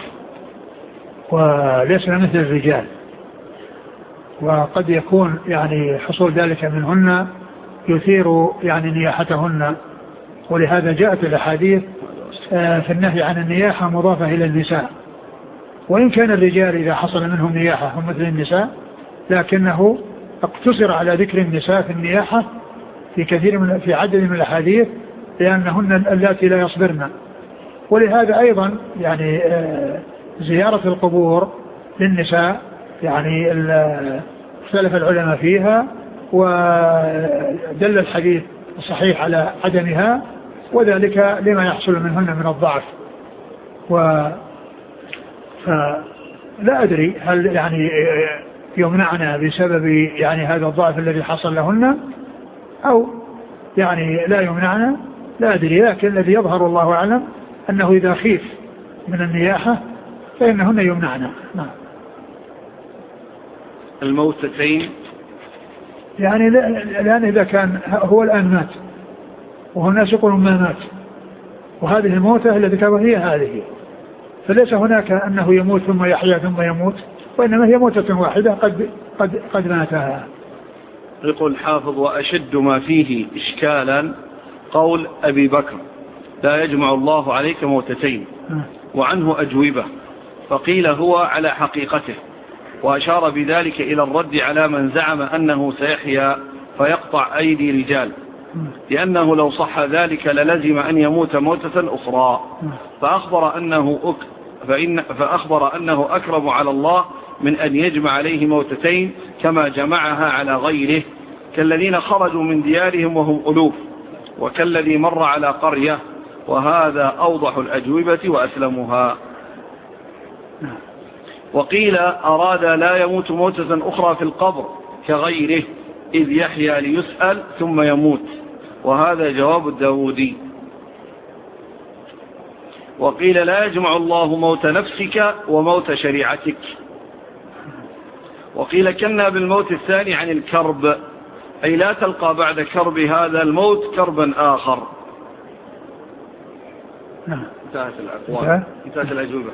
[SPEAKER 2] وليس مثل الرجال، وقد يكون يعني حصول ذلك منهن يثير يعني نياحتهن، ولهذا جاءت الأحاديث في النهي عن النياحة مضافة إلى النساء، وإن كان الرجال إذا حصل منهم نياحة هم مثل النساء لكنه اقتصر على ذكر النساء في النياحة في كثير من في عدد من الأحاديث لأنهن اللاتي لا يصبرن. ولهذا أيضا يعني زيارة القبور للنساء يعني اختلف العلماء فيها، ودل الحديث الصحيح على عدمها، وذلك لما يحصل منهن من الضعف. و فلا أدري هل يعني يمنعنا بسبب يعني هذا الضعف الذي حصل لهن أو يعني لا يمنعنا، لا أدري، لكن الذي يظهر الله أعلم أنه إذا خيف من النياحة فإنهن يمنعنا. نعم.
[SPEAKER 1] الموتتين
[SPEAKER 2] يعني لأن إذا كان هو الآن مات وهو الناس يقولون ما مات، وهذه الموتة التي كانت هي هذه، فليس هناك أنه يموت ثم يحيا ثم يموت، وإنما هي موتة واحدة قد, قد, قد ماتها.
[SPEAKER 1] يقول الحافظ وأشد ما فيه إشكالا قول أبي بكر لا يجمع الله عليك موتتين، وعنه أجوبة، فقيل هو على حقيقته، وأشار بذلك إلى الرد على من زعم أنه سيحيا فيقطع أيدي رجال، لأنه لو صح ذلك للزم أن يموت موتة أخرى، فأخبر أنه, أك فإن فأخبر أنه أكرم على الله من أن يجمع عليه موتتين كما جمعها على غيره، كالذين خرجوا من ديارهم وهم ألوف، وكالذي مر على قرية، وهذا أوضح الأجوبة وأسلمها. وقيل أراد لا يموت موتة أخرى في القبر كغيره إذ يحيا ليسأل ثم يموت، وهذا جواب الداودي. وقيل لا يجمع الله موت نفسك وموت شريعتك. وقيل كنا بالموت الثاني عن الكرب، أي لا تلقى بعد كرب هذا الموت كربا آخر. انتهت الأقوال، انتهت الأجوبة.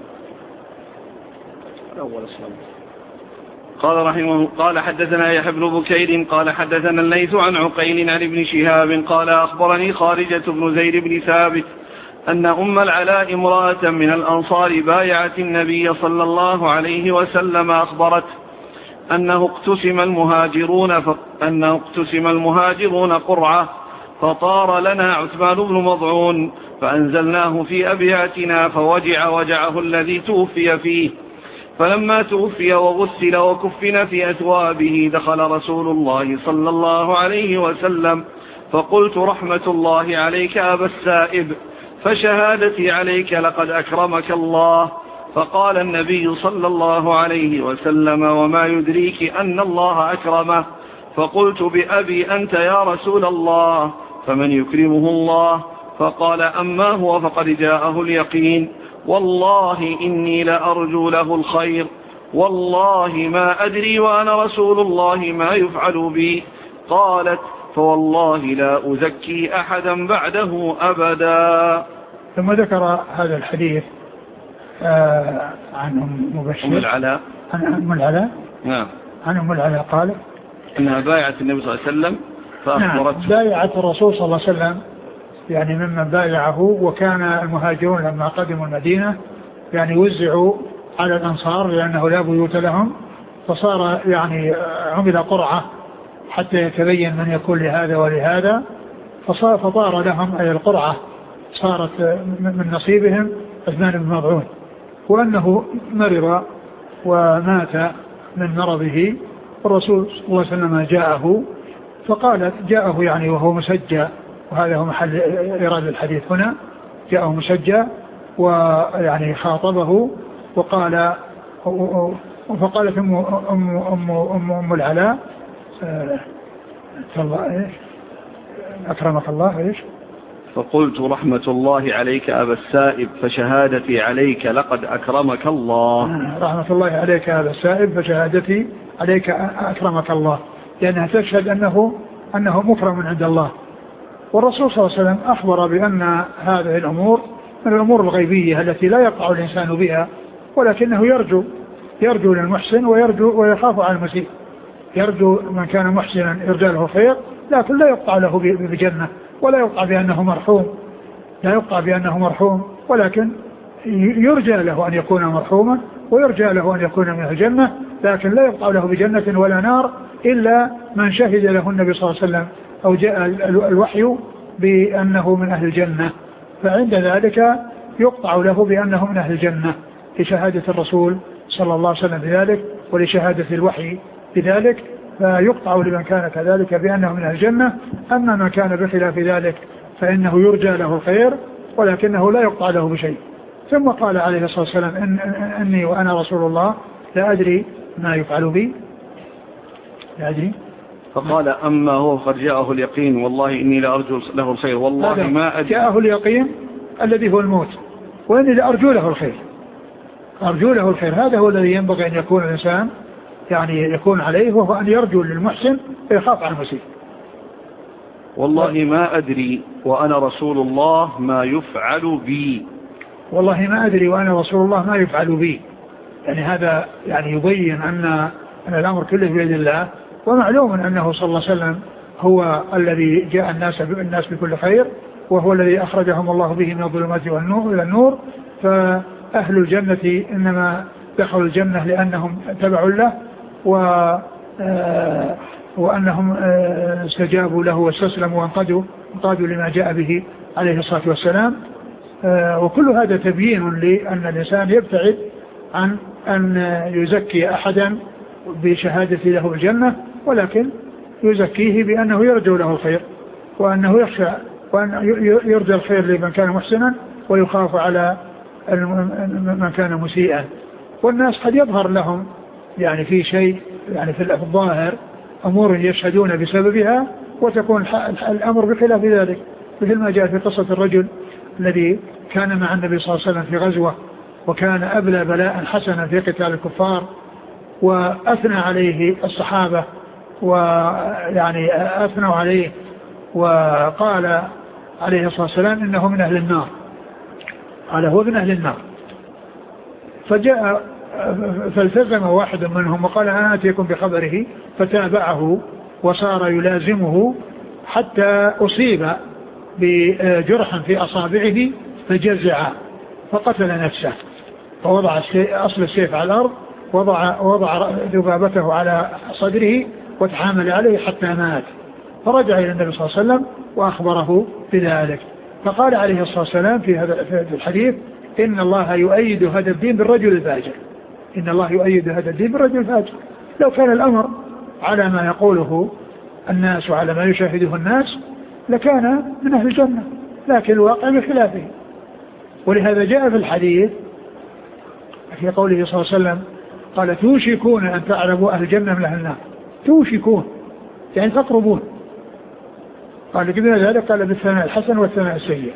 [SPEAKER 1] أول الصلاة. قال رحمه قال حدثنا يحيى بن بكير قال حدثنا الليث عن عقيل عن ابن شهاب قال أخبرني خارجة بن زيد بن ثابت أن أم العلاء امرأة من الأنصار بايعت النبي صلى الله عليه وسلم أخبرت أنه اقتسم المهاجرون ف... أنه اقتسم المهاجرون قرعة فطار لنا عثمان بن مضعون فأنزلناه في أبياتنا فوجع وجعه الذي توفي فيه، فلما توفي وغسل وكفن في أثوابه دخل رسول الله صلى الله عليه وسلم فقلت رحمة الله عليك أبا السائب، فشهادتي عليك لقد أكرمك الله. فقال النبي صلى الله عليه وسلم وما يدريك أن الله أكرمه؟ فقلت بأبي أنت يا رسول الله، فمن يكرمه الله؟ فقال أما هو فقد جاءه اليقين، والله إني لأرجو له الخير، والله ما أدري وأنا رسول الله ما يفعل بي. قالت فوالله لا أزكي أحدا بعده أبدا.
[SPEAKER 2] ثم ذكر هذا الحديث آه عن أم مبشر
[SPEAKER 1] أم العلاء
[SPEAKER 2] عن أم العلاء
[SPEAKER 1] نعم
[SPEAKER 2] عن أم العلاء قال
[SPEAKER 1] أنها بايعت النبي صلى الله عليه وسلم فأخبرته.
[SPEAKER 2] نعم بايعت الرسول صلى الله عليه وسلم يعني ممن بايعه. وكان المهاجرون لما قدموا المدينة يعني وزعوا على الأنصار لأنه لا بيوت لهم، فصار يعني عمل قرعة حتى يتبين من يكون لهذا ولهذا، فصار فطار لهم أي القرعة صارت من نصيبهم عثمان بن مظعون، وأنه مرض ومات من مرضه. الرسول صلى الله عليه وسلم جاءه فقالت جاءه يعني وهو مسجى، وهذا هو محل إيراد الحديث هنا، جاءه مسجى ويعني خاطبه وقال فقالت أم, أم, أم, أم, أم العلاء أكرمك الله إيش؟
[SPEAKER 1] فقلت رحمة الله عليك أبا السائب فشهادتي عليك لقد أكرمك الله.
[SPEAKER 2] رحمة الله عليك أبا السائب فشهادتي عليك أكرمك الله، لأنها تشهد أنه أنه مكرم عند الله. والرسول صلى الله عليه وسلم أخبر بأن هذه الأمور من الأمور الغيبية التي لا يقع الإنسان بها، ولكنه يرجو يرجو للمحسن ويرجو ويخاف على المسيء. يرجو من كان محسنا يرجى له خير، لكن لا يقطع له بجنة ولا يقطع بأنه مرحوم، لا يقطع بأنه مرحوم، ولكن يرجى له أن يكون مرحوما ويرجى له أن يكون من الجنة، لكن لا يقطع له بجنة ولا نار إلا من شهد له النبي صلى الله عليه وسلم أو جاء الوحي بأنه من أهل الجنة، فعند ذلك يقطع له بأنه من أهل الجنة لشهادة الرسول صلى الله عليه وسلم بذلك ولشهادة الوحي بذلك، فيقطع لمن كان كذلك بأنه من أهل الجنة. أما من كان بخلاف ذلك فإنه يرجى له الخير ولكنه لا يقطع له بشيء. ثم قال عليه الصلاة والسلام إن أني وأنا رسول الله لا أدري ما يفعل بي، لا أدري.
[SPEAKER 1] فقال أما هو قد جاءه اليقين والله إني لأرجو له الخير والله ما أدري.
[SPEAKER 2] جاءه اليقين الذي هو الموت وإني لأرجو له الخير، أرجو له الخير، هذا هو الذي ينبغي أن يكون الإنسان يعني يكون عليه، وهو أن يرجو للمحسن ويخاف عن المسيء.
[SPEAKER 1] والله ما أدري وأنا رسول الله ما يفعل بي.
[SPEAKER 2] والله ما أدري وأنا رسول الله ما يفعل بي، يعني هذا يعني يبين أن أن الأمر كله بيد الله، ومعلوم أنه صلى الله عليه وسلم هو الذي جاء الناس الناس بكل خير، وهو الذي أخرجهم الله به من الظلمات والنور إلى النور. فأهل الجنة إنما دخلوا الجنة لأنهم تبعوا له و وأنهم استجابوا له واستسلموا وانقادوا انقادوا لما جاء به عليه الصلاة والسلام. وكل هذا تبيين لأن الإنسان يبتعد عن أن يزكي أحدا بشهادة له الجنة، ولكن يزكيه بأنه يرجو له الخير وأنه يخشى وأن يرجى الخير لمن كان محسنا ويخاف على من كان مسيئا. والناس قد يظهر لهم يعني في شيء يعني في الظاهر أمور يشهدون بسببها وتكون الأمر بخلاف ذلك، مثل ما جاء في قصة الرجل الذي كان مع النبي صلى الله عليه وسلم في غزوة وكان أبلى بلاء حسنا في قتال الكفار، وأثنى عليه الصحابة ويعني أثنوا عليه وقال عليه الصلاة والسلام إنه من أهل النار، قال هو من أهل النار. فجاء فالتزم واحد منهم وقال أنا أتيكم بخبره، فتابعه وصار يلازمه حتى أصيب بجرح في أصابعه فجزع فقتل نفسه، فوضع أصل السيف على الأرض، وضع, وضع ذبابته على صدره وتحامل عليه حتى مات. فرجع إلى النبي صلى الله عليه وسلم وأخبره بذلك، فقال عليه الصلاة والسلام في هذا الحديث إن الله يؤيد هذا الدين بالرجل الفاجر، إن الله يؤيد هذا الدين بالرجل الفاجر. لو كان الأمر على ما يقوله الناس وعلى ما يشاهده الناس لكان من أهل الجنة، لكن الواقع بخلافه. ولهذا جاء في الحديث في قوله صلى الله عليه وسلم قال توشكون أن تعلموا أهل الجنة من أهل النار، توشكون يعني تقربون. قال كذا ذلك قال بالثناء الحسن والثناء السيء،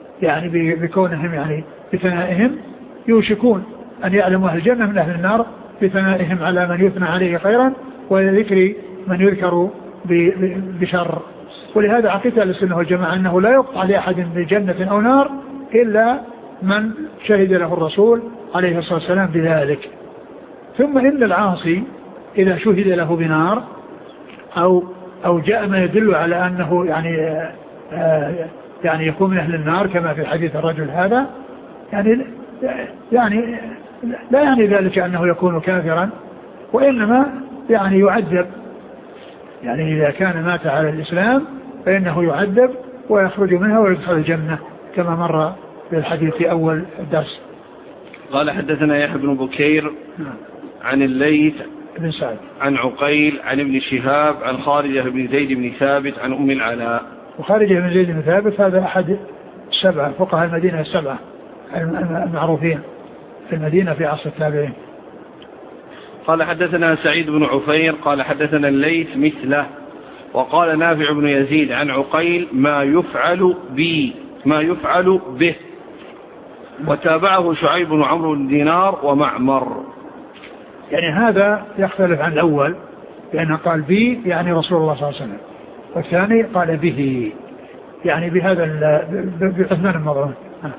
[SPEAKER 2] يعني بكونهم يعني بثنائهم يوشكون أن يعلموا أهل الجنة من أهل النار، بثنائهم على من يثنى عليه خيرا وذكر من يذكر بشر. ولهذا عقيدة السنة والجماعة أنه لا يقطع لأحد بجنة أو نار إلا من شهد له الرسول عليه الصلاة والسلام بذلك. ثم إن العاصي إذا شهد له بنار أو أو جاء ما يدل على أنه يعني آه يعني يكون من أهل النار كما في حديث الرجل هذا، يعني يعني لا يعني ذلك أنه يكون كافرا، وإنما يعني يعذب، يعني إذا كان مات على الإسلام فإنه يعذب ويخرج منها ويدخل الجنة كما مر في الحديث في أول الدرس.
[SPEAKER 1] قال حدثنا يحيى بن بكير عن الليث
[SPEAKER 2] بن سعد
[SPEAKER 1] عن عقيل عن ابن شهاب عن خارجة بن زيد بن ثابت عن أم العلاء.
[SPEAKER 2] وخارجة بن زيد بن ثابت هذا أحد السبعة فقهاء المدينة السبعة المعروفين في المدينة في عصر التابعين.
[SPEAKER 1] قال حدثنا سعيد بن عفير قال حدثنا الليث مثله. وقال نافع بن يزيد عن عقيل ما يفعل بي ما يفعل به. وتابعه شعيب بن عمرو بن دينار ومعمر.
[SPEAKER 2] يعني هذا يختلف عن الأول لأنه قال بي يعني رسول الله صلى الله عليه وسلم، والثاني قال به يعني بهذا بعثمان المضعون.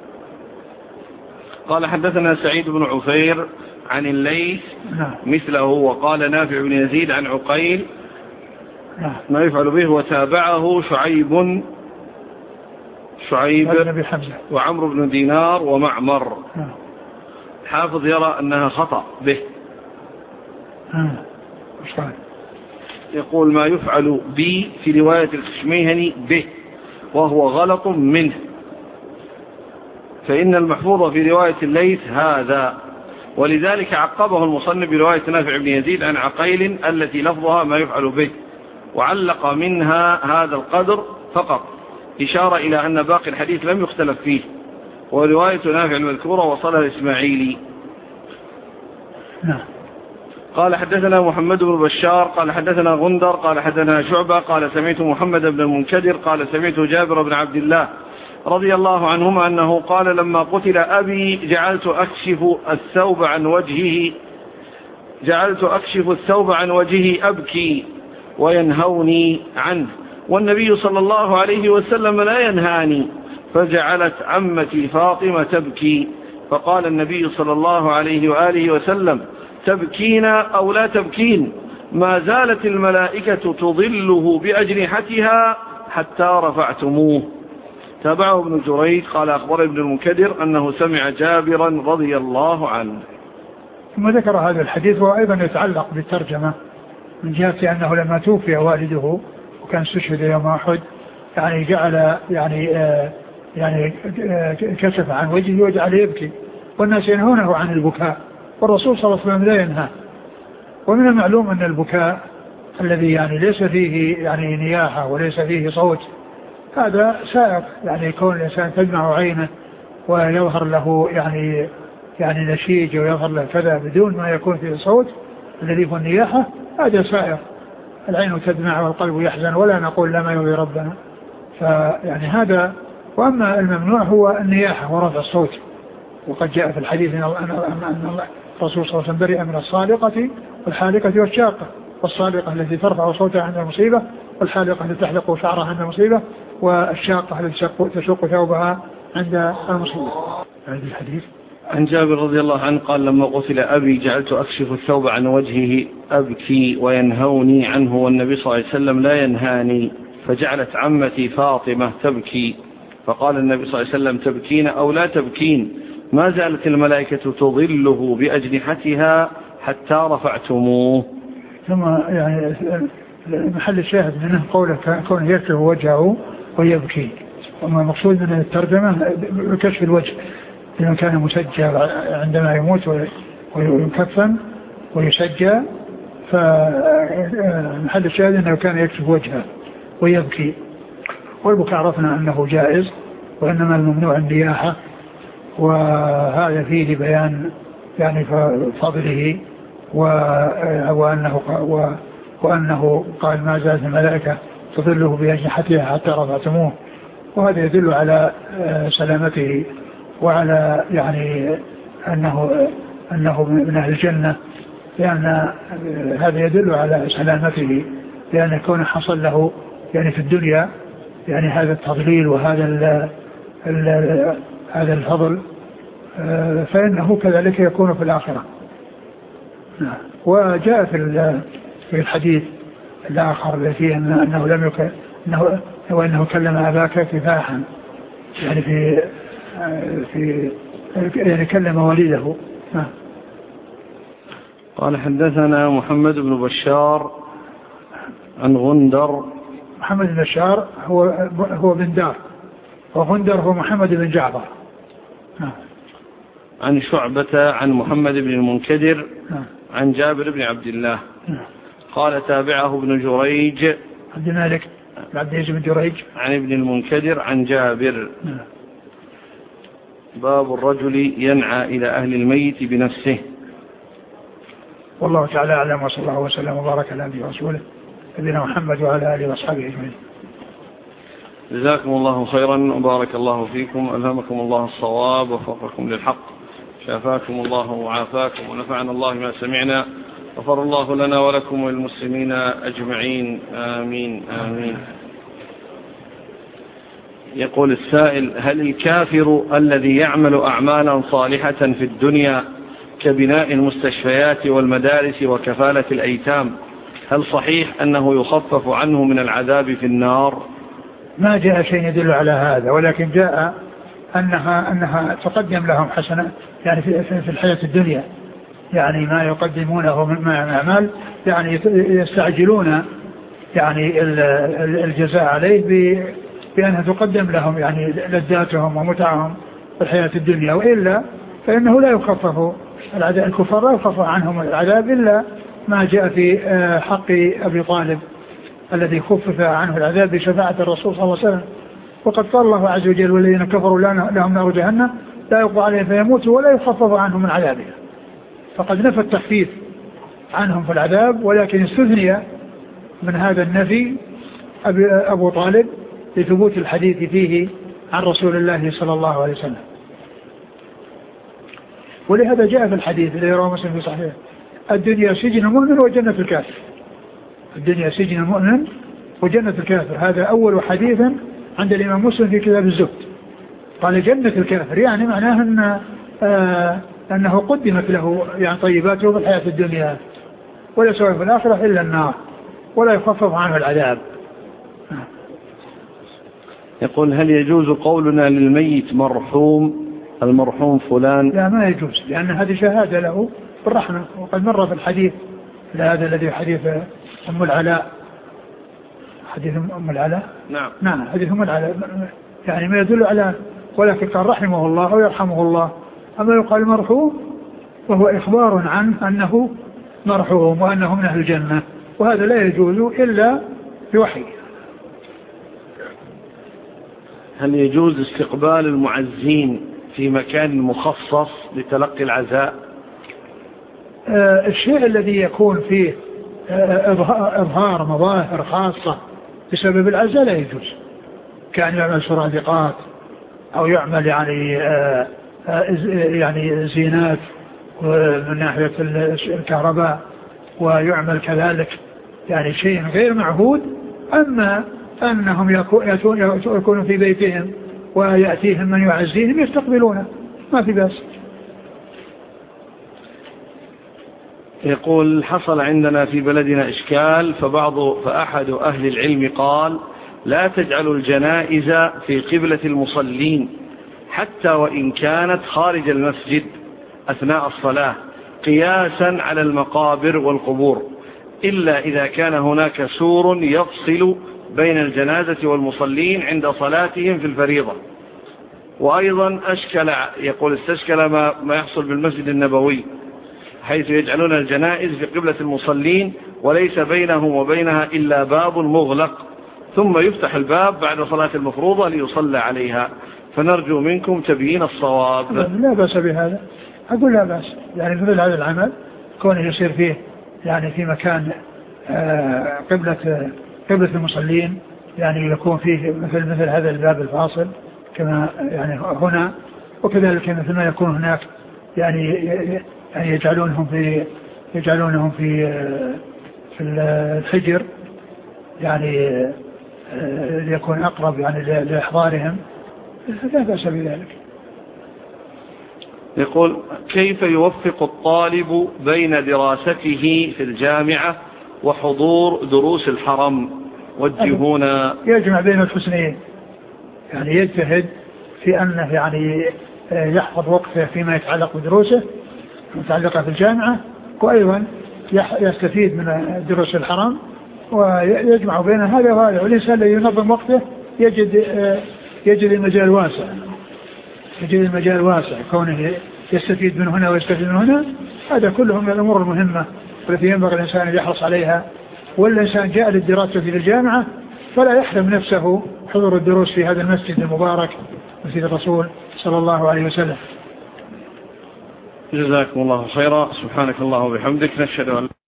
[SPEAKER 1] قال حدثنا سعيد بن عفير عن الليث مثله. وقال نافع بن يزيد عن عقيل ما يفعل به. وتابعه شعيب شعيب وعمرو بن دينار ومعمر. حافظ يرى أنها خطأ به. يقول ما يفعل بي في رواية الخشميهني به وهو غلط منه، فإن المحفوظ في رواية الليث هذا، ولذلك عقبه المصنف برواية نافع بن يزيد عن عقيل التي لفظها ما يفعل به، وعلق منها هذا القدر فقط، إشارة إلى أن باقي الحديث لم يختلف فيه، ورواية نافع المذكورة وصلها الإسماعيلي.
[SPEAKER 2] نعم.
[SPEAKER 1] قال حدثنا محمد بن بشار قال حدثنا غندر قال حدثنا شعبة قال سمعت محمد بن المنكدر قال سمعت جابر بن عبد الله رضي الله عنهما أنه قال لما قتل أبي جعلت أكشف الثوب عن وجهه جعلت أكشف الثوب عن وجهه أبكي وينهوني عنه، والنبي صلى الله عليه وسلم لا ينهاني، فجعلت عمتي فاطمة تبكي، فقال النبي صلى الله عليه وآله وسلم تبكين أو لا تبكين؟ ما زالت الملائكة تظله بأجنحتها حتى رفعتموه. تابعه ابن جريج قال أخبر ابن المنكدر أنه سمع جابرا رضي الله عنه.
[SPEAKER 2] ثم ذكر هذا الحديث وأيضا يتعلق بالترجمة من جهة أنه لما توفي والده وكان استشهد يوم أحد يعني جعل يعني آه يعني آه كشف عن وجهه وجعل يبكي، والناس ينهونه عن البكاء، والرسول صلى الله عليه وسلم لا ينهى. ومن المعلوم أن البكاء الذي يعني ليس فيه يعني نياحة وليس فيه صوت هذا سائق، يعني كون الإنسان تدمع عينه ويظهر له يعني يعني نشيج ويظهر له كذا بدون ما يكون فيه صوت الذي هو النياحة، هذا سائق. العين تدمع والقلب يحزن ولا نقول لا ما يرضي ربنا، فيعني هذا. وأما الممنوع هو النياحة ورفع الصوت، وقد جاء في الحديث أن الرسول صلى الله عليه وسلم برئ من الصالقة والحالقة والشاقة، والصالقة التي ترفع صوتها عند المصيبة، والحالقة التي تحلق شعرها عند المصيبة، والشاقة التي تشق ثوبها عند المصيبة. هذا الحديث
[SPEAKER 1] عن جابر رضي الله عنه قال لما قتل أبي جعلت أكشف الثوب عن وجهه أبكي وينهوني عنه، والنبي صلى الله عليه وسلم لا ينهاني، فجعلت عمتي فاطمة تبكي، فقال النبي صلى الله عليه وسلم تبكين أو لا تبكين؟ ما زالت الملائكة تظله بأجنحتها حتى رفعتموه.
[SPEAKER 2] ثم يعني محل الشاهد منه قوله كونه يكشف وجهه ويبكي، وما المقصود من الترجمة كشف الوجه لأنه كان مسجى عندما يموت ويكفن ويسجى، فمحل الشاهد أنه كان يكشف وجهه ويبكي. والبكاء عرفنا أنه جائز، وإنما الممنوع النياحة، وهذا فيه بيان يعني فضله وأنه, وأنه قال ما زالت الملائكة تظله بأجنحتها حتى رفعتموه، وهذا يدل على سلامته وعلى يعني أنه, أنه من أهل الجنة لأن هذا يدل على سلامته، لأن كونه حصل له يعني في الدنيا يعني هذا التضليل وهذا ال ال هذا الفضل، فإنه كذلك يكون في الآخرة. وجاء في في الحديث الآخر الذي أنه لم يكن أنه وأنه كلم أباك كفاحا، يعني في في يعني كلم والده.
[SPEAKER 1] قال حدثنا محمد بن بشار عن غندر.
[SPEAKER 2] محمد بن بشار هو هو بن دار، وغندر هو محمد بن جعفر.
[SPEAKER 1] عن شعبة عن محمد بن المنكدر عن جابر بن عبد الله قال تابعه ابن جريج
[SPEAKER 2] عبد الملك عبد العزيز بن جريج
[SPEAKER 1] عن ابن المنكدر عن جابر. باب الرجل ينعى إلى أهل الميت بنفسه.
[SPEAKER 2] والله تعالى أعلم، وصلى الله وسلم وبارك على نبينا ورسوله نبينا محمد وعلى آله وأصحابه أجمعين.
[SPEAKER 1] جزاكم الله خيرا وبارك الله فيكم، ألهمكم الله الصواب ووفقكم للحق، شافاكم الله وعافاكم ونفعنا الله ما سمعنا، غفر الله لنا ولكم وللمسلمين أجمعين، آمين آمين. يقول السائل: هل الكافر الذي يعمل أعمالا صالحة في الدنيا كبناء المستشفيات والمدارس وكفالة الأيتام، هل صحيح أنه يخفف عنه من العذاب في النار؟
[SPEAKER 2] ما جاء شيء يدل على هذا، ولكن جاء أنها, أنها تقدم لهم حسنة يعني في, في الحياة الدنيا، يعني ما يقدمونه من أعمال يعني يستعجلون يعني الجزاء عليه بأنها تقدم لهم يعني لذاتهم ومتعهم في الحياة الدنيا، وإلا فإنه لا يخفف العذاب، الكفار لا يخفف عنهم العذاب إلا ما جاء في حق أبي طالب الذي خفف عنه العذاب بشفاعة الرسول صلى الله عليه وسلم. وقد قال الله عز وجل: والذين كفروا لهم نار جهنم لا يقضى عليهم فيموتوا ولا يخفف عنهم من عذابها. فقد نفى التخفيف عنهم في العذاب، ولكن استثني من هذا النفي أبو طالب لثبوت الحديث فيه عن رسول الله صلى الله عليه وسلم. ولهذا جاء في الحديث الذي رواه مسلم في صحيحه: الدنيا سجن المؤمن وجنة الكافر. الدنيا سجن المؤمن وجنة الكافر، هذا أول حديث عند الإمام مسلم في كتاب الزهد. قال جنة الكافر، يعني معناه أن آه أنه قدمت له يعني طيباته في الحياة الدنيا، ولا سوى في الآخرة إلا النار ولا يخفف عنه العذاب.
[SPEAKER 1] يقول: هل يجوز قولنا للميت مرحوم، المرحوم فلان؟
[SPEAKER 2] لا، ما يجوز، لأن هذه شهادة له بالرحمة، وقد مر في الحديث هذا الذي حديث أم العلاء، حديث أم العلاء
[SPEAKER 1] نعم
[SPEAKER 2] نعم حديث أم العلاء يعني ما يدل على، ولكن قال رحمه الله أو يرحمه الله. أما يقال مرحوم وهو إخبار عنه أنه مرحوم وأنه من أهل الجنة، وهذا لا يجوز إلا بوحي.
[SPEAKER 1] هل يجوز استقبال المعزين في مكان مخصص لتلقي العزاء؟
[SPEAKER 2] آه الشيء الذي يكون فيه آه إظهار مظاهر خاصة بسبب العزاء لا يجوز، كان يعمل سرادقات أو يعمل يعني آه آه يعني زينات من ناحية الكهرباء، ويعمل كذلك يعني شيء غير معهود. أما أنهم يكونوا في بيتهم ويأتيهم من يعزيهم يستقبلونه، ما في بأس.
[SPEAKER 1] يقول: حصل عندنا في بلدنا إشكال، فبعض فأحد أهل العلم قال: لا تجعلوا الجنائز في قبلة المصلين حتى وإن كانت خارج المسجد أثناء الصلاة، قياسا على المقابر والقبور، إلا إذا كان هناك سور يفصل بين الجنازة والمصلين عند صلاتهم في الفريضة. وأيضا أشكل، يقول استشكل ما, ما يحصل بالمسجد النبوي، حيث يجعلون الجنائز في قبلة المصلين وليس بينهم وبينها إلا باب مغلق، ثم يفتح الباب بعد صلاة المفروضة ليصلى عليها، فنرجو منكم تبيين الصواب.
[SPEAKER 2] لا بأس بهذا، أقول لا بأس، يعني مثل هذا العمل كونه يصير فيه يعني في مكان آه قبلة قبلة المصلين، يعني يكون فيه مثل مثل هذا الباب الفاصل كما يعني هنا، وكذلك مثل ما يكون هناك يعني يعني يجعلونهم في يجعلونهم في في الحجر يعني ليكون أقرب يعني لإحضارهم، لا بأس بذلك.
[SPEAKER 1] يقول كيف يوفق الطالب بين دراسته في الجامعة وحضور دروس الحرم والدهون؟
[SPEAKER 2] يجمع بين الحسنين، يعني يجتهد في أنه يعني يحفظ وقته فيما يتعلق بدروسه متعلقة في الجامعة، وأيضا يستفيد من دروس الحرم ويجمع بين هذا وهذا. والإنسان الذي ينظم وقته يجد يجد المجال واسع، يجد المجال واسع كونه يستفيد من هنا ويستفيد من هنا. هذا كله من الأمور المهمة والتي ينبغي الإنسان أن يحرص عليها. والإنسان جاء للدراسة في الجامعة فلا يحرم نفسه حضور الدروس في هذا المسجد المبارك مسجد الرسول صلى الله عليه وسلم.
[SPEAKER 1] جزاكم الله خيرا. سبحانك الله وبحمدك، نشهد أن